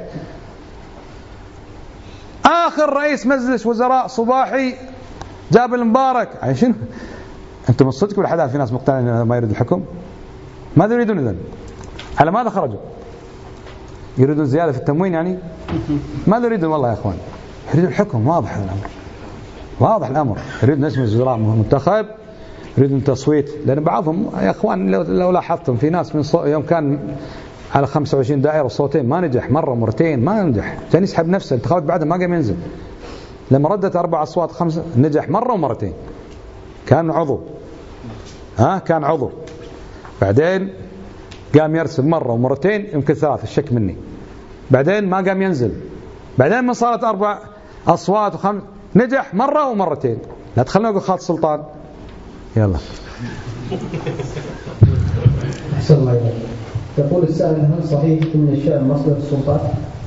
آخر رئيس مجلس وزراء صباحي جاب المبارك. شنو؟ أنتم الصدق بالحدث في ناس مقتنعين ما يريد الحكم؟ ماذا يريدون إذن؟ على ماذا خرجوا؟ يريدون زيادة في التموين يعني؟ ماذا يريدون والله يا أخوان؟ يريدون الحكم. واضح الأمر. يريدون اسم الوزراء منتخب، يريدون تصويت. لأن بعضهم يا أخوان لو لاحظتم في ناس من يوم كان على 25 دائرة صوتين ما نجح، مرة مرتين ما نجح، كان يسحب نفسه، انتخابات بعدها ما قام ينزل. لما ردت 4 أصوات 5 نجح مرة ومرتين، كان عضو بعدين قام يرسم مرة ومرتين يمكن 3 الشك مني، بعدين ما قام ينزل، بعدين من صارت 4 أصوات و5 نجح مرة ومرتين. لا تخلنا نقول خالد سلطان. يلا. أحسن الله إليك. يقول السائل: هل صحيح أن الشعر مصدر السلطات؟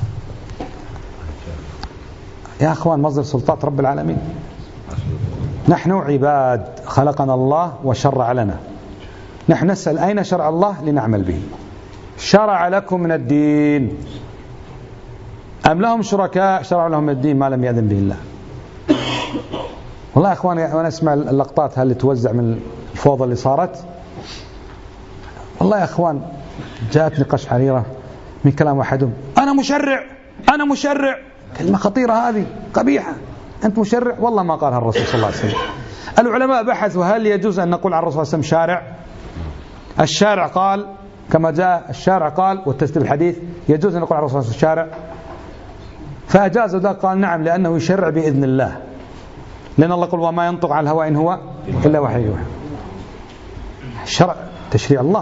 يا أخوان مصدر سلطات رب العالمين. نحن عباد خلقنا الله وشرع لنا، نحن نسأل أين شرع الله لنعمل به. شرع لكم من الدين أم لهم شركاء شرعوا لهم الدين ما لم يأذن به الله. والله يا أخوان وأنا أسمع اللقطات اللي توزع من الفوضى اللي صارت، والله يا أخوان جاءتني قشعريرة من كلام أحدهم: أنا مشرع. كلمة خطيرة هذه، قبيحة. أنت مشرع؟ والله ما قالها الرسول صلى الله عليه وسلم. العلماء بحثوا هل يجوز أن نقول عن الرسول صلى الله عليه وسلم شارع؟ الشارع قال كما جاء، الشارع قال والتسليم الحديث يجوز أن نقول عن الرسول صلى الله عليه وسلم شارع، فأجازوا ذلك، قال نعم لأنه يشرع بإذن الله، لأن الله يقول: وما ينطق عن الهوى إن هو إلا وحي يوحى. تشريع الله.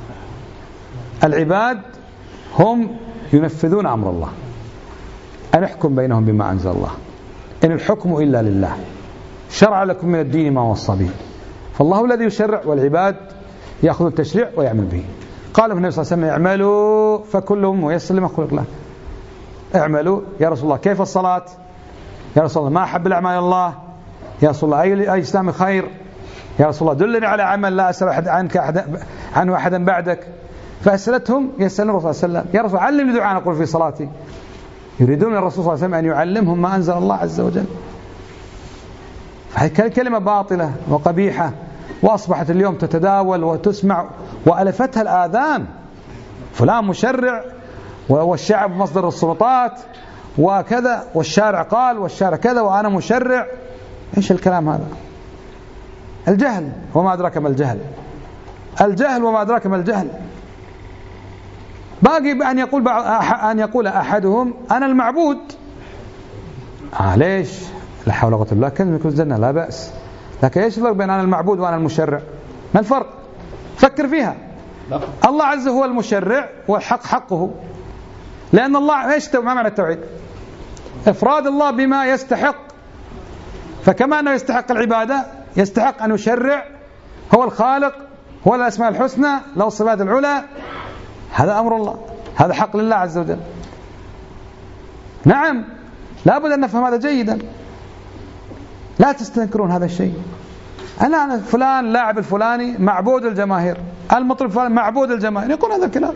العباد هم ينفذون أمر الله، أن يحكم بينهم بما أنزل الله، إن الحكم إلا لله، شرع لكم من الدين ما وصى به. فالله الذي يشرع والعباد يأخذون التشريع ويعمل به. قال النبي صلى الله عليه وسلم: اعملوا فكلهم ميسر لما خلق له. اعملوا يا رسول الله، كيف الصلاة؟ يا رسول الله ما أحب الأعمال الله؟ يا رسول الله أي إسلام خير؟ يا رسول الله دلني على عمل لا أسأل عنه أحدا بعدك. فأسألتهم يسألون الرسول صلى الله عليه وسلم: يا رسول علمني دعاء نقول في صلاتي. يريدون الرسول صلى الله عليه وسلم أن يعلمهم ما أنزل الله عز وجل. فهذه كلمة باطلة وقبيحة، وأصبحت اليوم تتداول وتسمع وألفتها الآذان. فلان مشرع والشعب مصدر السلطات وكذا، والشارع قال والشارع كذا وأنا مشرع. إيش الكلام هذا؟ الجهل وما أدراك ما الجهل، الجهل وما أدراك ما الجهل. باقي أن يقول أحدهم أنا المعبود. ليش؟ لا حول ولا قوة إلا بالله، كلمة يكون زلنا لا بأس، لكن إيش الفرق بين أنا المعبود وأنا المشرع؟ ما الفرق؟ فكر فيها. الله عز وجل هو المشرع والحق حقه، لأن الله إيش ما معنى التوحيد؟ إفراد الله بما يستحق. فكما أنه يستحق العبادة يستحق أن يشرع، هو الخالق، هو الأسماء الحسنى، له الصفات العلى. هذا أمر الله، هذا حق لله عز وجل. نعم، لابد أن نفهم هذا جيدا، لا تستنكرون هذا الشيء. أنا فلان لاعب الفلاني معبود الجماهير، المطرب فلان معبود الجماهير، يقول هذا الكلام.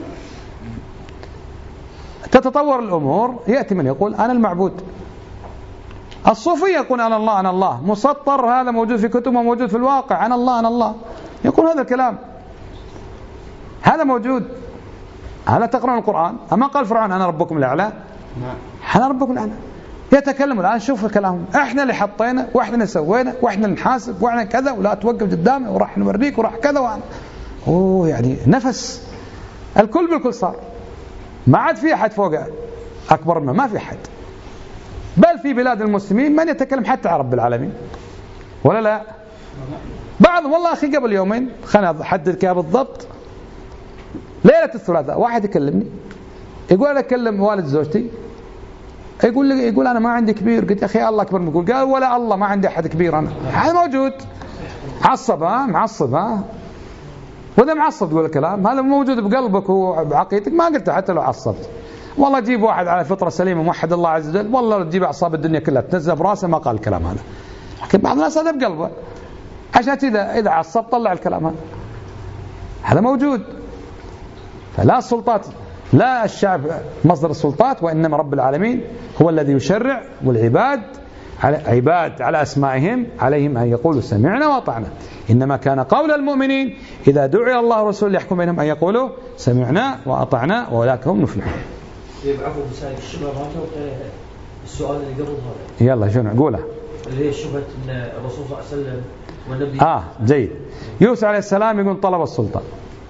تتطور الأمور، يأتي من يقول أنا المعبود. الصوفي يقول أنا الله أنا الله، مسطر، هذا موجود في كتب وموجود في الواقع، أنا الله أنا الله، يقول هذا الكلام، هذا موجود. هل تقرأون القرآن؟ أما قال فرعون أنا ربكم الأعلى؟ أنا ربكم الأعلى. يتكلم الآن، شوف كلامهم، إحنا اللي حطينا وإحنا اللي سوينا وإحنا اللي نحاسب وإحنا كذا، ولا توقف قدامي وراح نوريك وراح كذا يعني نفس الكل بالكل صار، ما عاد في أحد فوق أكبر منه، ما في أحد. بل في بلاد المسلمين من يتكلم حتى عن رب العالمين، ولا لا؟ بعضهم والله أخي قبل يومين، خلنا أحدد كيف بالضبط، ليلة الثلاثاء واحد يكلمني يقول أنا أكلم والد زوجتي، يقول أنا ما عندي كبير. قلت يا أخي الله أكبر. يقول قال ولا الله ما عندي أحد كبير، أنا هذا موجود. معصب معصب وإذا معصب تقول الكلام هذا موجود بقلبك وبعقيدتك، ما قلت حتى لو عصبت. والله جيب واحد على فطرة سليمة موحد الله عز وجل، والله تجيب أعصاب الدنيا كلها تنزل براسه ما قال الكلام هذا. لكن بعض الناس هذا بقلبه، عشان إذا عصب طلع الكلام هذا موجود. فلا السلطات، لا الشعب مصدر السلطات، وإنما رب العالمين هو الذي يشرع، والعباد عباد على أسمائهم عليهم أن يقولوا سمعنا وأطعنا. إنما كان قول المؤمنين إذا دعي الله ورسوله ليحكم بينهم أن يقولوا سمعنا وأطعنا وأولئك هم المفلحون. يبعثوا بسائل الشبهة السؤال اللي قبل هذا. يلا شنو نقوله؟ اللي هي شبهة أن الرسول صلى الله عليه وسلم والنبي. جيد. يوسف عليه السلام يقول طلب السلطان.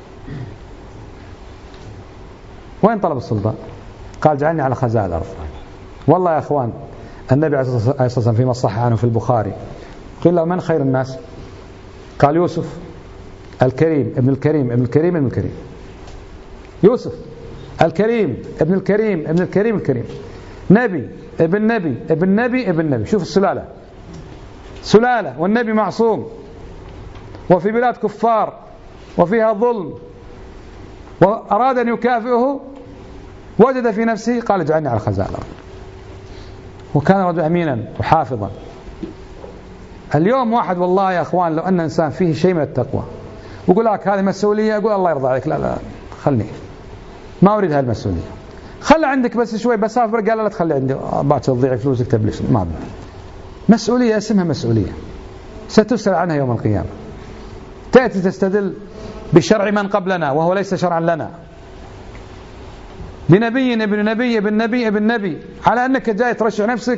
وين طلب السلطان؟ قال جعلني على خزائن الأرض. والله يا أخوان النبي عليه الصلاة والسلام فيما صح عنه في البخاري قيل له من خير الناس؟ قال يوسف الكريم ابن الكريم ابن الكريم ابن الكريم. يوسف الكريم ابن الكريم ابن الكريم الكريم، نبي ابن نبي ابن نبي ابن نبي. شوف السلالة، سلالة، والنبي معصوم، وفي بلاد كفار وفيها ظلم، وأراد أن يكافئه وجد في نفسه قال اجعلني على خزائن الأرض. وكان رجل أمينا وحافظا. اليوم واحد والله يا أخوان لو أن إنسان فيه شيء من التقوى ويقول لك هذه مسؤولية، أقول الله يرضى عليك، لا لا خلني ما أريد هالمسؤولية، خلي عندك بس شوي بسافر. قال لا تخلي عندي باكر تضيع فلوسك تبلش، ما أبغى. مسؤولية اسمها مسؤولية ستسأل عنها يوم القيامة. تأتي تستدل بشرع من قبلنا وهو ليس شرعا لنا، بنبي ابن نبي ابن نبي ابن نبي، على أنك جاي ترشح نفسك.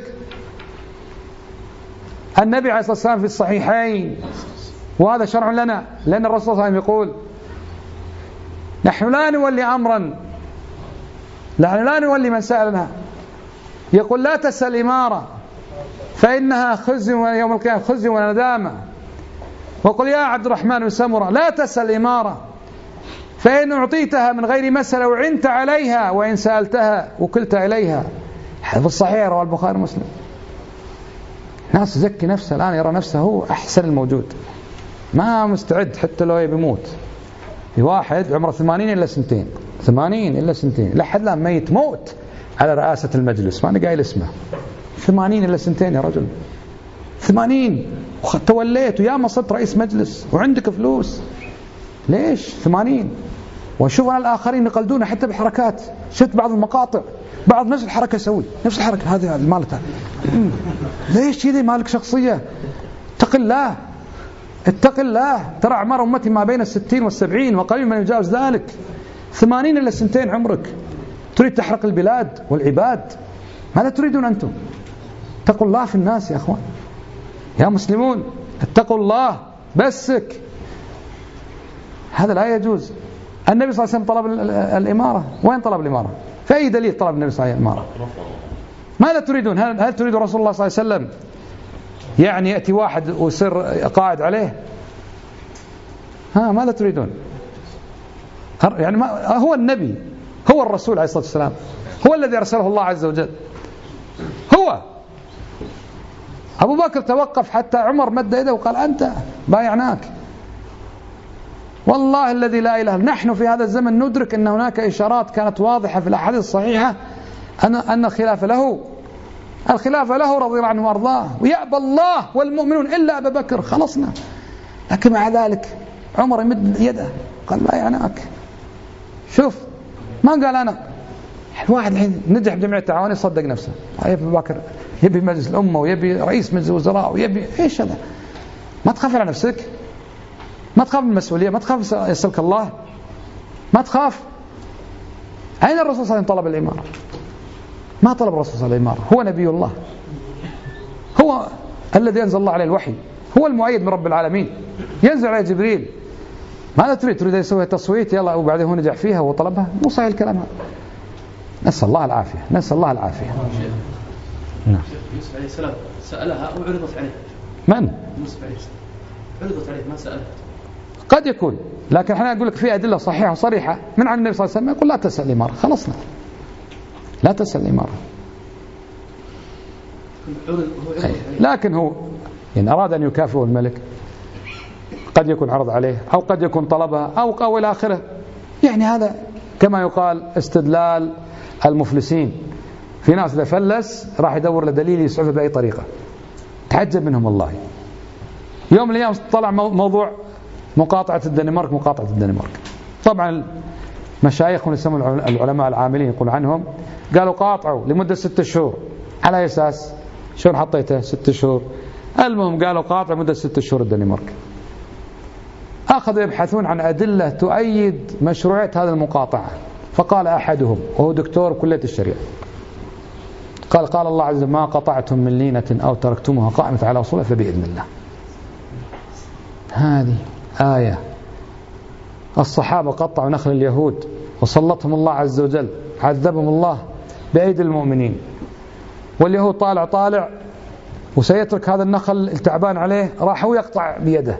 النبي عليه الصلاة والسلام في الصحيحين وهذا شرع لنا، لأن الرسول صلى الله عليه وسلم يقول نحن لا نولي أمرا، نحن لا نولي من سألنا. يقول لا تسأل إمارة فإنها خزي يوم القيامة، خزي وندامة. وقل يا عبد الرحمن بن سمرة لا تسأل إمارة فإن أعطيتها من غير مسألة وعنت عليها، وإن سألتها وكلت إليها. هذا الصحيح رواه البخاري ومسلم. ناس يزكي نفسه الآن، يرى نفسه هو أحسن الموجود، ما مستعد حتى لو يموت. في واحد عمره 80 إلا سنتين، 80 إلا سنتين، لحد الآن ميت موت على رئاسة المجلس، ما أنا قايل اسمه. 80 إلا سنتين يا رجل، 80 توليت وياما صرت رئيس مجلس وعندك فلوس، ليش 80؟ وشوف أنا الآخرين يقلدون حتى بحركات. شفت بعض المقاطع، بعض نفس الحركة يسوي نفس الحركة، هذه مالتها. ليش كذا؟ مالك شخصية؟ اتق الله، اتق الله. ترى أعمار أمتي ما بين 60 و70 وقليل من يجاوز ذلك. 80 إلا سنتين عمرك تريد تحرق البلاد والعباد؟ ماذا تريدون أنتم؟ اتقوا الله في الناس يا أخوان، يا مسلمون اتقوا الله. بسك هذا لا يجوز. النبي صلى الله عليه وسلم طلب الإمارة، وين طلب الإمارة؟ في أي دليل طلب النبي صلى الله عليه وسلم الإمارة؟ ماذا تريدون؟ هل تريد رسول الله صلى الله عليه وسلم يعني يأتي واحد ويصير قائد عليه؟ ماذا تريدون؟ يعني هو النبي، هو الرسول عليه الصلاة والسلام، هو الذي أرسله الله عز وجل. هو أبو بكر توقف حتى عمر مد يده وقال أنت بايعناك. والله الذي لا إله، نحن في هذا الزمن ندرك أن هناك إشارات كانت واضحة في الأحاديث الصحيحة أن الخلافة له رضي الله عنه وارضاه، ويأبى الله والمؤمنون إلا أبا بكر. خلصنا. لكن مع ذلك عمر يمد يده قال بايعناك. شوف، ما قال أنا. الواحد الحين نجح بجمعية التعاون يصدق نفسه، أبو بكر يبي مجلس الأمة ويبي رئيس مجلس الوزراء ويبي إيش هذا؟ ما تخاف على نفسك؟ ما تخاف من المسؤولية؟ ما تخاف يسألك الله؟ ما تخاف؟ أين الرسول صلى الله عليه وسلم طلب الإمارة؟ ما طلب الرسول صلى الله عليه وسلم الإمارة. هو نبي الله، هو الذي أنزل الله عليه الوحي، هو المؤيد من رب العالمين، ينزل عليه جبريل. ماذا تريد يسوي تصويت يلا وبعدين هو نجح فيها وطلبها؟ مو صحيح الكلام هذا. نسأل الله العافية، نسأل الله العافية. نعم. يوسف عليه السلام سألها أو عرضت عليه؟ من؟ يوسف عليه السلام عرضت عليه ما سألها. قد يكون، لكن احنا نقول لك في أدلة صحيحة وصريحة من عن النبي صلى الله عليه وسلم يقول لا تسأل الإمارة. خلصنا، لا تسأل الإمارة. لكن هو إن أراد أن يكافئ الملك قد يكون عرض عليه، أو قد يكون طلبها، أو إلى آخره. يعني هذا كما يقال استدلال المفلسين. في ناس إذا فلس راح يدور لدليل يسعفه بأي طريقة. تعجب منهم والله. يوم من الأيام طلع موضوع مقاطعة الدنمارك. مقاطعة الدنمارك طبعا مشايخهم يسمون العلماء العاملين يقول عنهم، قالوا قاطعوا لمدة 6 شهور. على أساس شلون حطيته 6 شهور؟ المهم قالوا قاطع مدة 6 شهور الدنمارك. أخذوا يبحثون عن أدلة تؤيد مشروعية هذه المقاطعة. فقال أحدهم وهو دكتور كلية الشريعة، قال الله عز وجل ما قطعتم من لينة أو تركتموها قائمة على أصولها فبإذن الله. هذه آية. الصحابة قطعوا نخل اليهود وسلطهم الله عز وجل، عذبهم الله بأيدي المؤمنين، واليهود طالع وسيترك هذا النخل التعبان عليه، راح هو يقطع بيده.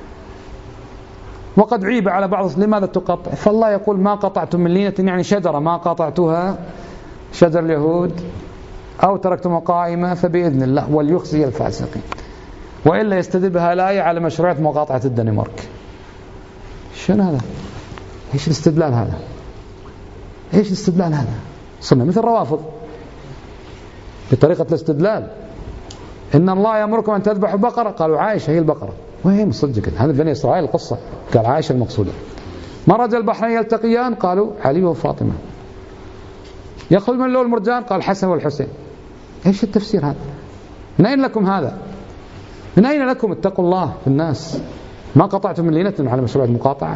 وقد عيب على بعض لماذا تقطع؟ فالله يقول ما قطعتم من لينة يعني شجرة ما قطعتها، شجر اليهود، أو تركتم قائمة فبإذن الله وليخزي الفاسقين. وإلا يستدل بها الآية على مشروعية مقاطعة الدنمارك. شنو هذا؟ إيش الاستدلال هذا؟ إيش الاستدلال هذا؟ صرنا مثل الروافض بطريقة الاستدلال. إن الله يأمركم أن تذبحوا بقرة، قالوا عائشة هي البقرة. وين صدق هذا؟ بني إسرائيل القصة، قال عائشة المقصودة. مرج البحرين يلتقيان، قالوا علي وفاطمة. يخرج من لؤلؤ المرجان، قال الحسن والحسين. إيش التفسير هذا؟ من أين لكم هذا؟ من أين لكم؟ اتقوا الله في الناس. ما قطعتم من لينة على مشروع المقاطعة.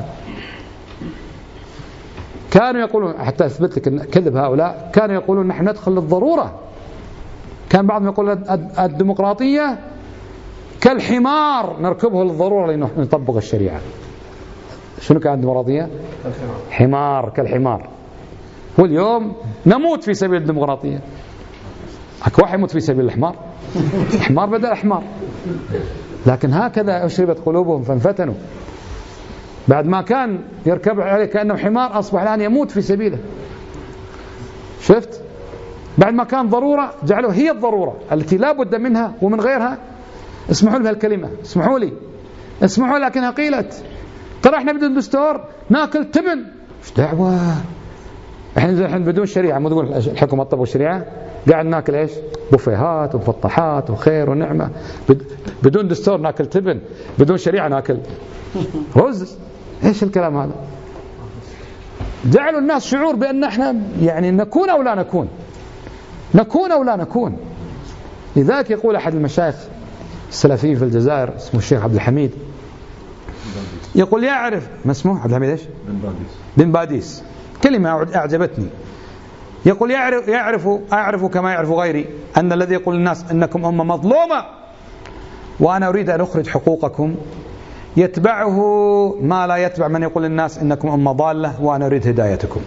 كانوا يقولون حتى أثبت لك كذب هؤلاء، كانوا يقولون نحن ندخل للضرورة. كان بعضهم يقول الديمقراطية كالحمار نركبه للضرورة لنطبق الشريعة. شنو كانت الديمقراطية؟ حمار، كالحمار. واليوم نموت في سبيل الديمقراطية. أكو واحد يموت في سبيل الحمار؟ الحمار بدل الحمار. لكن هكذا أشربت قلوبهم فانفتنوا. بعد ما كان يركب عليه كأنه حمار أصبح الآن يموت في سبيله. شفت؟ بعد ما كان ضرورة جعلوه هي الضرورة التي لا بد منها ومن غيرها. اسمحوا لي بهالكلمة، اسمحوا لي، اسمحوا لكنها قيلت. ترى احنا بدون دستور ناكل تبن، ايش دعوة؟ احنا بدون شريعة، مو تقول الحكومة طبقوا الشريعة، قاعد ناكل ايش؟ بوفيهات ومفطحات وخير ونعمة. بدون دستور ناكل تبن، بدون شريعة ناكل رز. ايش الكلام هذا؟ جعلوا الناس شعور بأن احنا يعني نكون أو لا نكون، نكون أو لا نكون. لذلك يقول أحد المشايخ السلفيين في الجزائر اسمه الشيخ عبد الحميد، يقول يعرف، ما اسمه عبد الحميد ايش؟ بن باديس. كلمة أعجبتني. يقول أعرف كما يعرف غيري أن الذي يقول الناس إنكم أمة مظلومة وأنا أريد أن أخرج حقوقكم يتبعه ما لا يتبع من يقول الناس إنكم أمة ضالة وأنا أريد هدايتكم.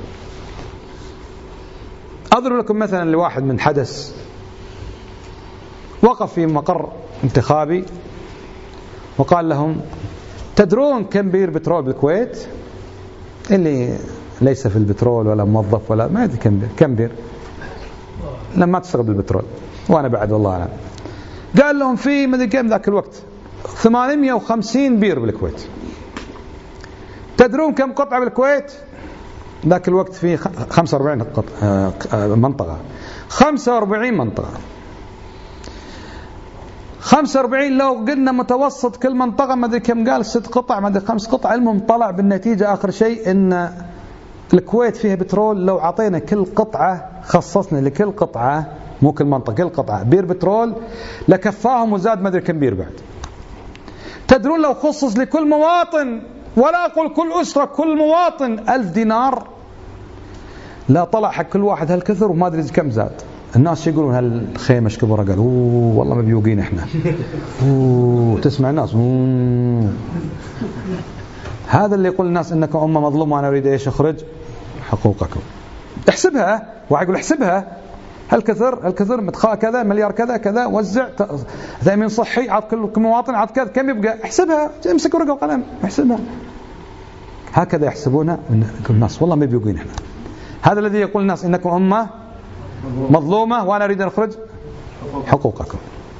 أضرب لكم مثلا لواحد من حدث وقف في مقر انتخابي وقال لهم تدرون كم بير بترول بالكويت؟ اللي ليس في البترول ولا موظف ولا ما يدري كم بير لما تشتغل بالبترول، وأنا بعد والله أعلم. قال لهم في ما أدري كم ذاك الوقت 850 بير بالكويت. تدرون كم قطعة بالكويت؟ ذاك الوقت في 45 منطقة، 45 منطقة. 45 لو قلنا متوسط كل منطقة ما أدري كم، قال 6 قطع ما أدري 5 قطع. المهم طلع بالنتيجة آخر شيء إن الكويت فيها بترول. لو عطينا كل قطعة، خصصنا لكل قطعة مو كل منطقة كل قطعة بير بترول لكفاهم وزاد ما أدري كم بير بعد. تدرون لو خصص لكل مواطن، ولا أقول كل أسرة، كل مواطن 1000 دينار، لا طلع حق كل واحد هالكثر وما أدري كم زاد. الناس يقولون هالخيمة ايش كبرها؟ قالوا والله مبيوقين احنا. تسمع الناس هذا اللي يقول الناس انكم أمة مظلومة وانا اريد ايش؟ اخرج حقوقكم. احسبها، واحد يقول احسبها هالكثر متخا كذا مليار كذا وزع تأمين صحي عط كل مواطن عط كذا كم يبقى؟ احسبها، امسك ورقة وقلم احسبها. هكذا يحسبونها الناس، والله مبيوقين احنا. هذا الذي يقول الناس انكم أمة مظلومة وأنا أريد أن أخرج حقوقكم.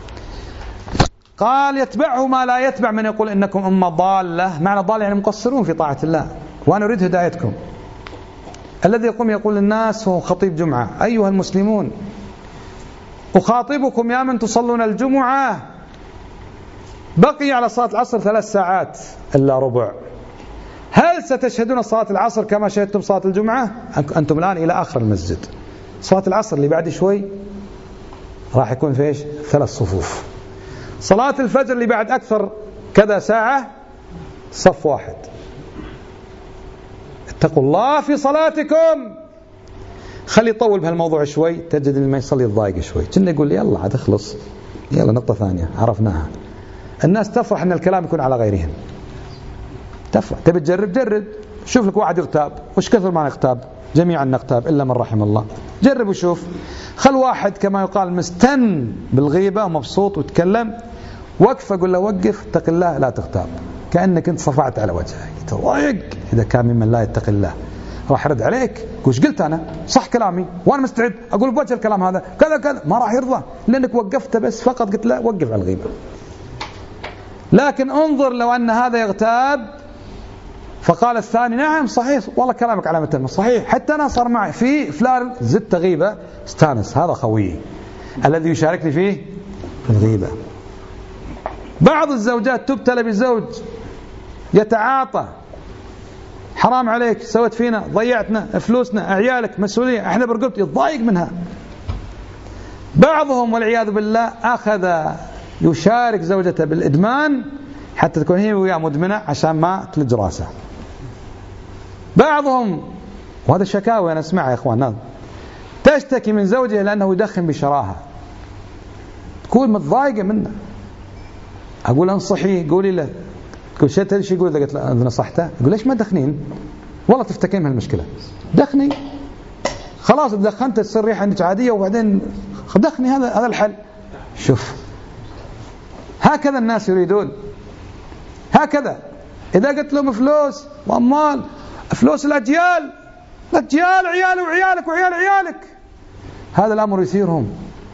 قال يتبعه ما لا يتبع من يقول إنكم أمة ضالة. معنى ضالة يعني مقصرون في طاعة الله، وأنا أريد هدايتكم. الذي يقول للناس هو خطيب جمعة: أيها المسلمون أخاطبكم يا من تصلون الجمعة، بقي على صلاة العصر 3 ساعات إلا ربع، هل ستشهدون صلاة العصر كما شهدتم صلاة الجمعة؟ أنتم الآن إلى آخر المسجد. صلاة العصر اللي بعد شوي راح يكون في ايش؟ 3 صفوف. صلاة الفجر اللي بعد أكثر كذا ساعة صف واحد. اتقوا الله في صلاتكم. خلي يطول بهالموضوع شوي، تجد اللي ما يصلي الضايق شوي، كنا يقول يلا عاد اخلص، يلا نقطة ثانية عرفناها. الناس تفرح ان الكلام يكون على غيرهم، تفرح. تبي تجرب؟ جرب. شوف لك واحد يغتاب، وش كثر ما نغتاب، جميعا نغتاب إلا من رحم الله. جرب وشوف. خل واحد كما يقال مستن بالغيبة ومبسوط وتكلم، وقف أقول له وقف، اتق الله لا تغتاب، كأنك انت صفعت على وجهه يتضايق. إذا كان ممن لا يتق الله راح يرد عليك، وش قلت أنا؟ صح كلامي وأنا مستعد أقول بوجه الكلام هذا كذا كذا، ما راح يرضى لأنك وقفت بس فقط قلت لا وقف على الغيبة. لكن انظر لو أن هذا يغتاب فقال الثاني نعم صحيح والله كلامك على متن صحيح، حتى أنا صار معي في فلان زدت غيبة استانس، هذا خوي الذي يشاركني فيه الغيبة. بعض الزوجات تبتلى بزوج يتعاطى، حرام عليك سويت فينا، ضيعتنا فلوسنا، عيالك مسؤولية، احنا برقبت، يتضايق منها. بعضهم والعياذ بالله أخذ يشارك زوجته بالإدمان حتى تكون هي وياه مدمنة عشان ما تلج راسه. بعضهم، وهذا شكاوى أنا أسمعها يا إخوان، تشتكي من زوجها لأنه يدخن بشراهة، تكون متضايقة منه. أقول انصحيه، قولي له، كل شيء تدري شو يقول إذا قلت له نصحته؟ يقول ليش ما تدخنين؟ والله تفتكين من المشكلة، دخني خلاص، دخنت تصير ريحة عندك عادية وبعدين دخني، هذا الحل. شوف هكذا الناس يريدون، هكذا إذا قلت لهم فلوس وأموال، فلوس الأجيال عيالي وعيالك وعيال عيالك، هذا الأمر يثيرهم.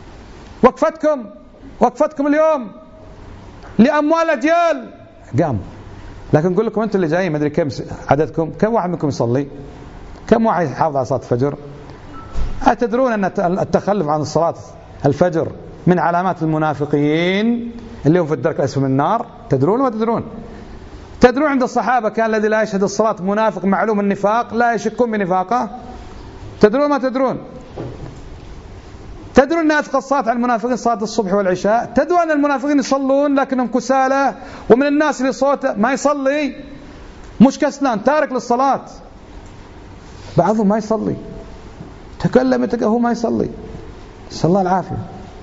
وقفتكم اليوم لأموال الأجيال قام. لكن نقول لكم أنتم اللي جايين ما أدري كم عددكم، كم واحد منكم يصلي؟ كم واحد يحافظ على صلاة الفجر؟ أتدرون أن التخلف عن صلاة الفجر من علامات المنافقين اللي هم في الدرك الأسفل من النار؟ تدرون وما تدرون؟ تدرون عند الصحابة كان الذي لا يشهد الصلاة منافق معلوم النفاق لا يشكون بنفاقه؟ تدرون ما تدرون؟ تدرون أن أثقل الصلاة على المنافقين صلاة الصبح والعشاء؟ تدرون أن المنافقين يصلون لكنهم كسالى، ومن الناس اللي صوته ما يصلي مش كسلان تارك للصلاة، بعضهم ما يصلي تكلم هو ما يصلي، نسأل الله العافية.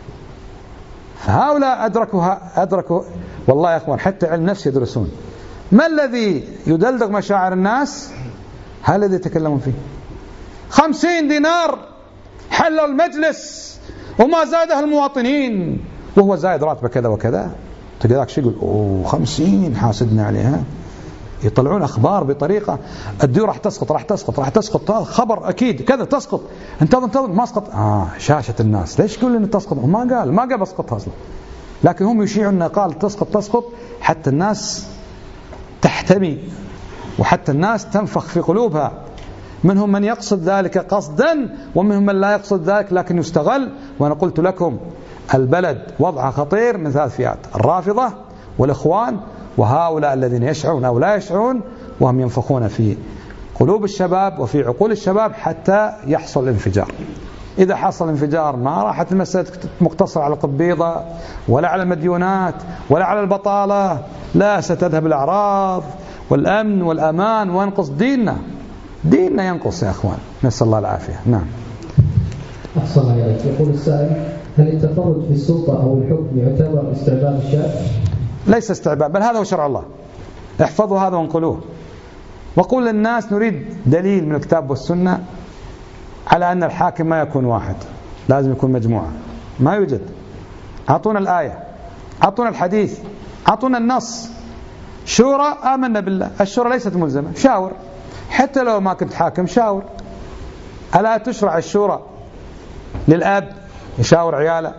فهؤلاء أدركوا والله يا أخوان حتى علم نفس يدرسون ما الذي يدلدغ مشاعر الناس، هذا الذي يتكلمون فيه. 50 دينار حلوا المجلس وما زاده المواطنين، وهو زايد راتبه كذا وكذا. تقدرك شو يقول 50 حاسدنا عليها. يطلعون أخبار بطريقة الديون راح تسقط خبر أكيد كذا تسقط، انتظر ما اسقط. شاشة الناس ليش يقول إن تسقط؟ ما قال بسقطها أصلا، لكن هم يشيعون قال تسقط حتى الناس تحتمي وحتى الناس تنفخ في قلوبها. منهم من يقصد ذلك قصدا ومنهم من لا يقصد ذلك لكن يستغل. وأنا قلت لكم البلد وضعها خطير من 3 فئات: الرافضة والإخوان وهؤلاء الذين يشعرون أو لا يشعرون، وهم ينفخون في قلوب الشباب وفي عقول الشباب حتى يحصل الانفجار. إذا حصل انفجار ما راحت المسألة مقتصرة على القبيضة ولا على المديونات ولا على البطالة، لا، ستذهب الأعراض والأمن والأمان وينقص ديننا ينقص يا أخوان، نسأل الله العافية. نعم. أحسن عليك. يقول السائل: هل التفرد في السلطة أو الحكم يعتبر استعباد الشاب؟ ليس استعباد، بل هذا هو شرع الله. احفظوا هذا وانقلوه، وقول للناس نريد دليل من الكتاب والسنة على أن الحاكم ما يكون واحد، لازم يكون مجموعة. ما يوجد. أعطونا الآية، أعطونا الحديث، أعطونا النص. شورى آمنا بالله، الشورى ليست ملزمة، شاور حتى لو ما كنت حاكم شاور. ألا تشرع الشورى للأب يشاور عياله،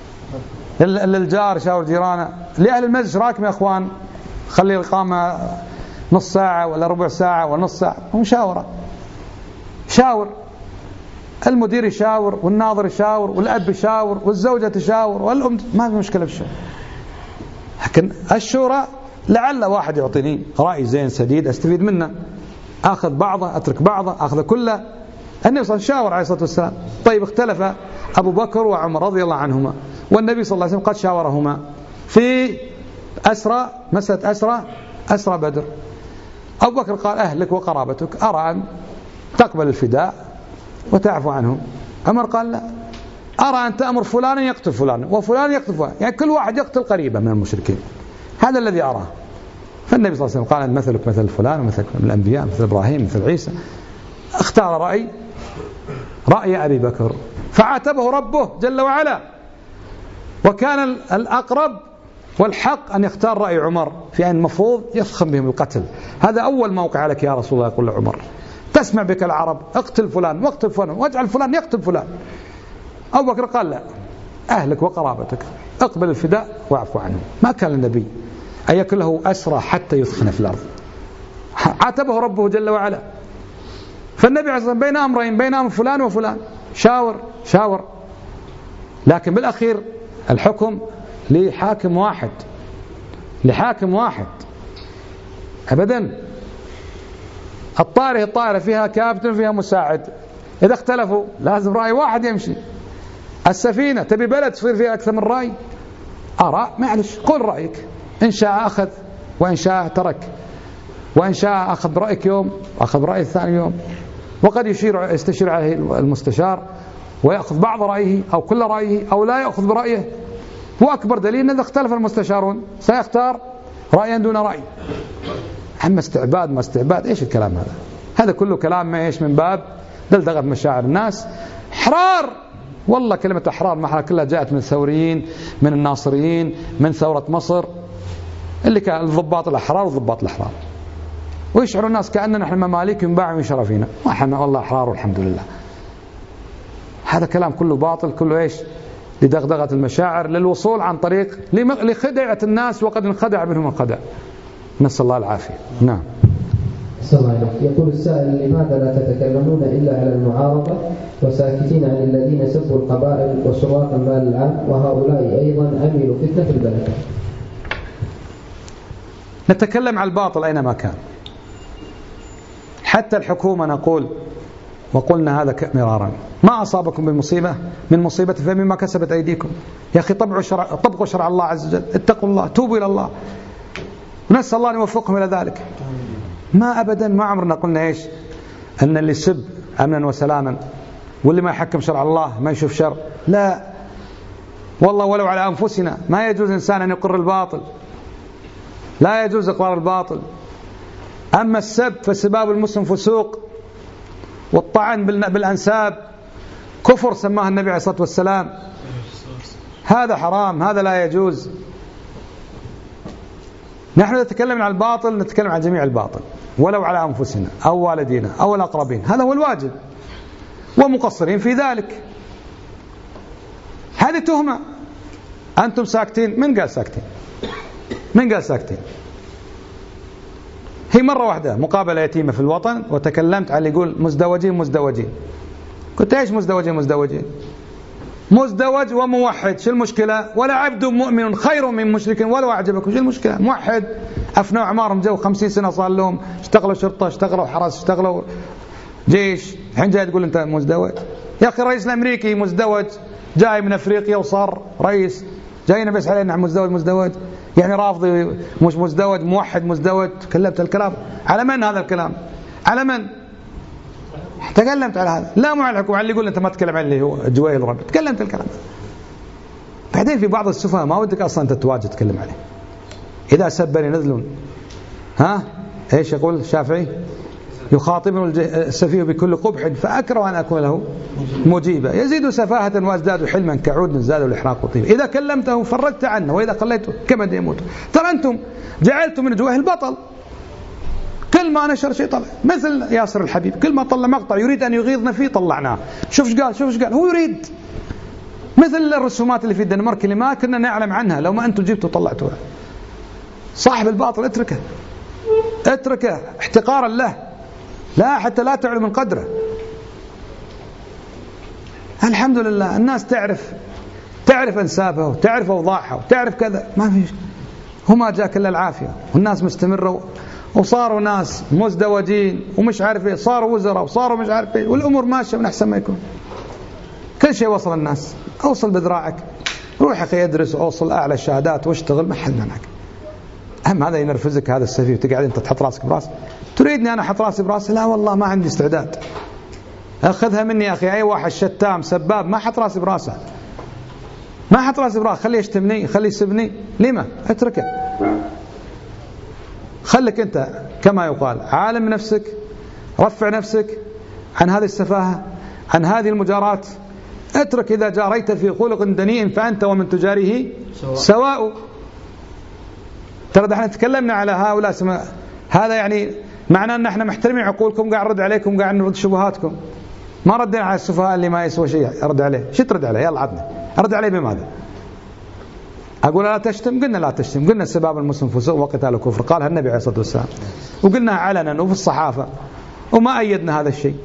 للجار يشاور جيرانه، لأهل المجلس راكم يا أخوان خلي القامة نص ساعة ولا ربع ساعة ولا نص ساعة، مشاورة. شاور المدير يشاور والناظر يشاور والأب يشاور والزوجة تشاور والأم، ما في مشكلة بالشورى. لكن الشورى لعل واحد يعطيني رأي زين سديد أستفيد منه، أخذ بعضه أترك بعضه أخذ كله. النبي صلى الله عليه وسلم شاور عليه الصلاة والسلام. طيب اختلف أبو بكر وعمر رضي الله عنهما، والنبي صلى الله عليه وسلم قد شاورهما في مسألة أسرى بدر. أبو بكر قال: أهلك وقرابتك أرى أن تقبل الفداء وتعفو عنهم. عمر قال: لا، أرى أن تأمر فلانا يقتل فلانا وفلان يقتل فلان، يعني كل واحد يقتل قريبا من المشركين، هذا الذي أراه. فالنبي صلى الله عليه وسلم قال: مثلك مثل فلان ومثلك من الأنبياء، مثل إبراهيم مثل عيسى. اختار رأي أبي بكر فعاتبه ربه جل وعلا، وكان الأقرب والحق أن يختار رأي عمر في أن المفروض يفخم بهم القتل. هذا أول موقع لك يا رسول الله، يقول لعمر: تسمع بك العرب، اقتل فلان واقتل فلان واجعل فلان يقتل فلان. أبو بكر قال: لا، أهلك وقرابتك اقبل الفداء واعفو عنهم. ما كان النبي أن يكون له أسرى حتى يثخن في الأرض، عاتبه ربه جل وعلا. فالنبي عليه الصلاة والسلام بين أمرين، بين أمر فلان وفلان، شاور. لكن بالأخير الحكم لحاكم واحد أبدا. الطائرة فيها كابتن فيها مساعد، إذا اختلفوا لازم رأي واحد يمشي. السفينة تبي بلد تصير فيها أكثر من رأي، آراء، معلش قل رأيك، إن شاء أخذ وإن شاء ترك، وإن شاء أخذ برأيك يوم وأخذ برأي الثاني يوم. وقد يستشير عليه المستشار ويأخذ بعض رأيه أو كل رأيه أو لا يأخذ برأيه. وأكبر دليل إذا اختلف المستشارون سيختار رأيا دون رأي. أما استعباد ما استعباد، إيش الكلام هذا؟ هذا كله كلام ما إيش من باب دلدغة مشاعر الناس. حرار، والله كلمة أحرار ما كلها جاءت من الثوريين، من الناصريين، من ثورة مصر اللي كان الضباط الأحرار والضباط الأحرار. ويشعر الناس كأننا نحن مماليك ينباع من شرفنا، وإحنا والله أحرار والحمد لله. هذا كلام كله باطل، كله إيش؟ لدغدغة المشاعر، للوصول عن طريق لخدعة الناس، وقد انخدع منهم من خدع. نسأل الله العافية. نعم. يقول السائل: لماذا لا تتكلمون إلا على المعارضة وساكتين عن الذين سبوا القبائل وسراق المال العام، وهؤلاء أيضا عملوا فتنة في البلد؟ نتكلم عن الباطل أينما كان، حتى الحكومة نقول وقلنا هذا مرارا: ما أصابكم من مصيبة فمما كسبت أيديكم. يا أخي طبقوا شرع الله عز وجل، اتقوا الله، توبوا إلى الله، ونسأل الله أن يوفقهم إلى ذلك. ما أبدا ما عمرنا قلنا إيش؟ أن اللي سب أمنا وسلاما، واللي ما يحكم شرع الله ما يشوف شر. لا والله، ولو على أنفسنا. ما يجوز إنسان أن يقر الباطل، لا يجوز إقرار الباطل. أما السب فسباب المسلم فسوق، والطعن بالأنساب كفر سماه النبي عليه الصلاة والسلام، هذا حرام، هذا لا يجوز. نحن نتكلم عن الباطل، نتكلم عن جميع الباطل، ولو على أنفسنا أو والدينا أو الأقربين، هذا هو الواجب، ومقصرين في ذلك. هذه تهمة. أنتم ساكتين. من قال ساكتين؟ من قال ساكتين؟ هي مرة واحدة مقابلة يتيمة في الوطن، وتكلمت على اللي يقول مزدوجين. قلت ايش مزدوجين؟ مزدوج وموحد، شو المشكلة؟ ولا عبد مؤمن خير من مشرك ولو أعجبكم، شو المشكلة؟ موحد، أفنوا أعمارهم، جو 50 سنة صار لهم، اشتغلوا شرطة، اشتغلوا حرس، اشتغلوا جيش، الحين جاي تقول أنت مزدوج؟ يا أخي الرئيس الأمريكي مزدوج، جاي من أفريقيا وصار رئيس، جاينا بس علينا مزدوج، يعني رافضي مش مزدوج، موحد مزدوج. تكلمت الكلام على من؟ هذا الكلام على من؟ تكلمت على هذا، لا مو على الحكومة. اللي يقول أنت ما تتكلم عن اللي هو جويل ربي، تكلمت الكلام. بعدين في بعض السفهاء ما ودك أصلا أنت تواجه تتكلم عليه. إذا سبني نذل، إيش يقول الشافعي؟ يخاطبني السفيه بكل قبح فأكره أن أكون له مجيبا، يزيد سفاهة وازداد حلما كعود زاد الإحراق طيبا. إذا كلمته فرجت عنه، وإذا قليته كمد يموت. ترى أنتم جعلتم من جواه البطل، كل ما نشر شيء طلع، مثل ياسر الحبيب، كل ما طلع مقطع يريد أن يغيظنا فيه طلعناه. شوف ايش قال، هو يريد. مثل الرسومات اللي في الدنمارك اللي ما كنا نعلم عنها، لو ما أنتم جبتوا طلعتوها. صاحب الباطل اتركه احتقارا له، لا حتى لا تعلم من قدره. الحمد لله الناس تعرف أنسابها، وتعرف أوضاعها، وتعرف كذا، ما فيش. هما جاك إلا العافية، والناس مستمروا، وصاروا ناس مزدوجين ومش عارف ايه، صاروا وزراء وصاروا مش عارف ايه، والأمور ماشية من أحسن ما يكون. كل شيء وصل الناس. أوصل بذراعك، روح أخي ادرس وأوصل أعلى الشهادات واشتغل، ما حد منعك. أهم هذا ينرفزك هذا السفيه، وتقعد أنت تحط راسك براس. تريدني أنا أحط راسي براسي؟ لا والله ما عندي استعداد. أخذها مني يا أخي، أي واحد شتام سباب ما حط راسي براسه، ما حط راسي براسه. خليه يشتمني، خليه يسبني، لما؟ اتركه. خلك أنت كما يقال عالم نفسك، رفع نفسك عن هذه السفاهة، عن هذه المجارات. اترك. إذا جاريت في خلق دنيء فأنت ومن تجاريه سواء. ترى احنا تكلمنا على هؤلاء هذا يعني معناه أن احنا محترمين عقولكم، قاعد نرد عليكم، قاعد نرد شبهاتكم. ما ردنا على السفهاء اللي ما يسوى شيء أرد عليه. شو ترد عليه؟ يلا عطنا أرد عليه بماذا؟ أقول لا تشتم؟ قلنا لا تشتم، قلنا سباب المسلم فسوق وقتال كفر، قالها النبي عليه الصلاة والسلام، وقلناها علنا وفي الصحافة، وما أيدنا هذا الشيء.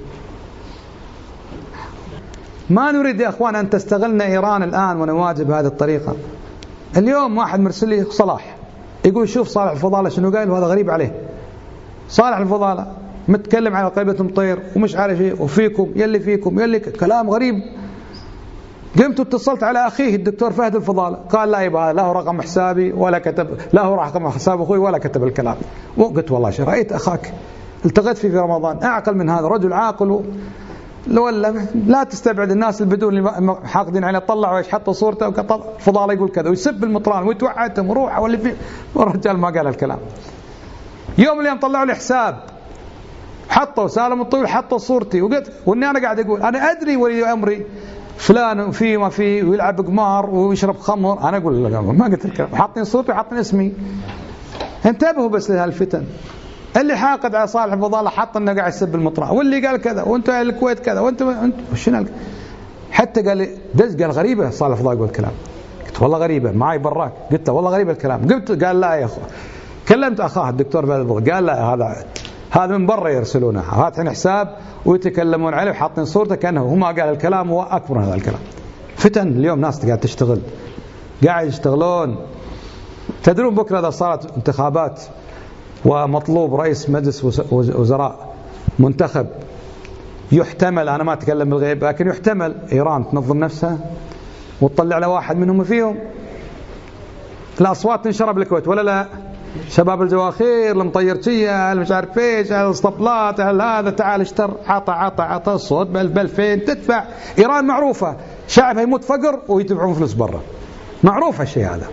ما نريد يا أخوان أن تستغلنا إيران الآن ونواجه بهذه الطريقة. اليوم واحد مرسل لي صلاح يقول شوف صالح الفضالة شنو قال، وهذا غريب عليه. صالح الفضالة متكلم على قلبة مطير ومش عارف ايه، وفيكم يلي كلام غريب. قمت اتصلت على أخيه الدكتور فهد الفضالة، قال لا يبقى له رقم حسابي ولا كتب، له رقم حساب أخوي ولا كتب الكلام. وقلت والله شو رأيت أخاك التقيت فيه في رمضان، أعقل من هذا، رجل عاقل. ولا لا تستبعد الناس البدون اللي حاقدين عليه، طلعوا ايش حطوا صورته فضالة يقول كذا ويسب المطران ويتوعدهم وروح واللي فيه، والرجال ما قال الكلام. يوم اليوم طلعوا لي حساب، حطوا سالم الطويل، حطوا صورتي، وقلت واني انا قاعد اقول انا ادري ولي امري فلان فيه ما فيه، ويلعب قمار ويشرب خمر. انا اقول ما قلت الكلام، حاطين صورتي وحاطين اسمي. انتبهوا بس لهالفتن، اللي حاقد على صالح الفضالة حط انه قاعد يسب المطرح، واللي قال كذا، وانتم الكويت كذا، وانتم شنو حتى قال دز، قال غريبة صالح الفضالة يقول الكلام. قلت والله غريبة، معي براك. قلت له والله غريبة الكلام. قال لا يا اخو. كلمت اخاه الدكتور بدر، قال لا هذا من برا يرسلونه، فاتحين حساب ويتكلمون عليه وحاطين صورته كأنه هو ما قال الكلام، هو أكبر من هذا الكلام. فتن اليوم ناس قاعد تشتغل، قاعد يشتغلون. تدرون بكرة إذا صارت انتخابات ومطلوب رئيس مجلس وزراء منتخب، يحتمل، أنا ما أتكلم بالغيب، لكن يحتمل إيران تنظم نفسها وتطلع له واحد منهم فيهم. الأصوات تنشرب بالكويت ولا لا؟ شباب الجواخير المطيرتية مش عارف ايش، الاسطبلات، هذا تعال اشتر، عطى الصوت ب2000 تدفع. إيران معروفة شعبها يموت فقر ويدفعون فلوس برا، معروفة الشيء هذا.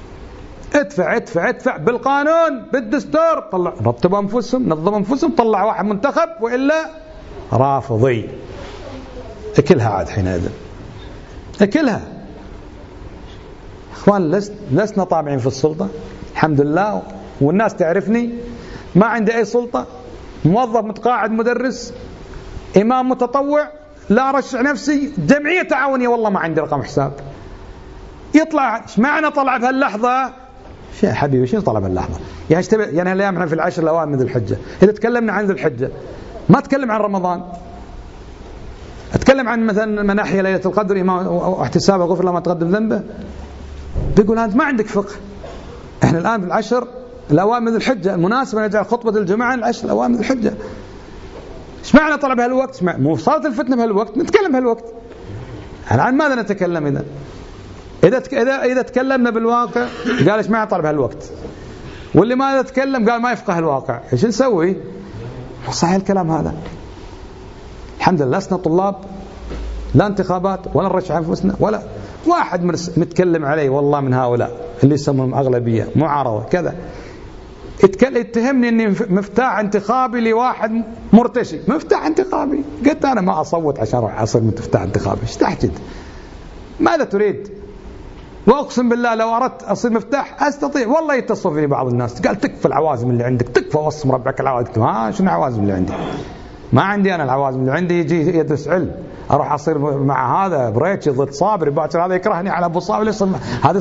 ادفع بالقانون بالدستور، طلع رتبوا انفسهم، نظموا انفسهم، طلع واحد منتخب، والا رافضي. اكلها عاد حينئذ، اكلها. اخوان لسنا طامعين في السلطة الحمد لله، والناس تعرفني، ما عندي أي سلطة، موظف متقاعد مدرس، إمام متطوع، لا أرشح نفسي، جمعية تعاونية والله ما عندي رقم حساب. يطلع ايش معنى طلع بهاللحظة؟ يا حبيبي شنو طلع بهاللحظة؟ يعني الأيام احنا في العشر الأوائل من ذي الحجة، إذا تكلمنا عن ذي الحجة ما أتكلم عن رمضان، أتكلم عن مثلا مناحية ليلة القدر، إمام واحتساب غفر له ما تقدم ذنبه. بيقول أنت ما عندك فقه. احنا الآن في العشر الأوائل من الحجة، المناسبة نجعل خطبة الجمعة العشر الأوائل من الحجة. ايش معنى طلع بهالوقت؟ مو صارت الفتنة بهالوقت، نتكلم بهالوقت. عن ماذا نتكلم إذا تكلمنا بالواقع؟ قال ايش معنى طلع بهالوقت؟ واللي ما يتكلم قال ما يفقه الواقع. ايش نسوي؟ صحيح الكلام هذا. الحمد لله لسنا طلاب، لا انتخابات ولا نرشح انفسنا ولا واحد متكلم عليه والله من هؤلاء اللي يسمونهم أغلبية معارضة كذا اتهمني اني مفتاح انتخابي لواحد مرتشي. مفتاح انتخابي؟ قلت انا ما اصوت عشان اروح اصير مفتاح انتخابي. ايش تحجد؟ ماذا تريد؟ واقسم بالله لو اردت اصير مفتاح استطيع. والله يتصل فيني بعض الناس قال تكفى العوازم اللي عندك، تكفى وصم ربعك العوازم. قلت ما شنو العوازم اللي عندي؟ ما عندي انا العوازم اللي عندي يجي يدرس علم، اروح اصير مع هذا بريتشي ضد صابري، باكر هذا يكرهني على ابو صابر. هذه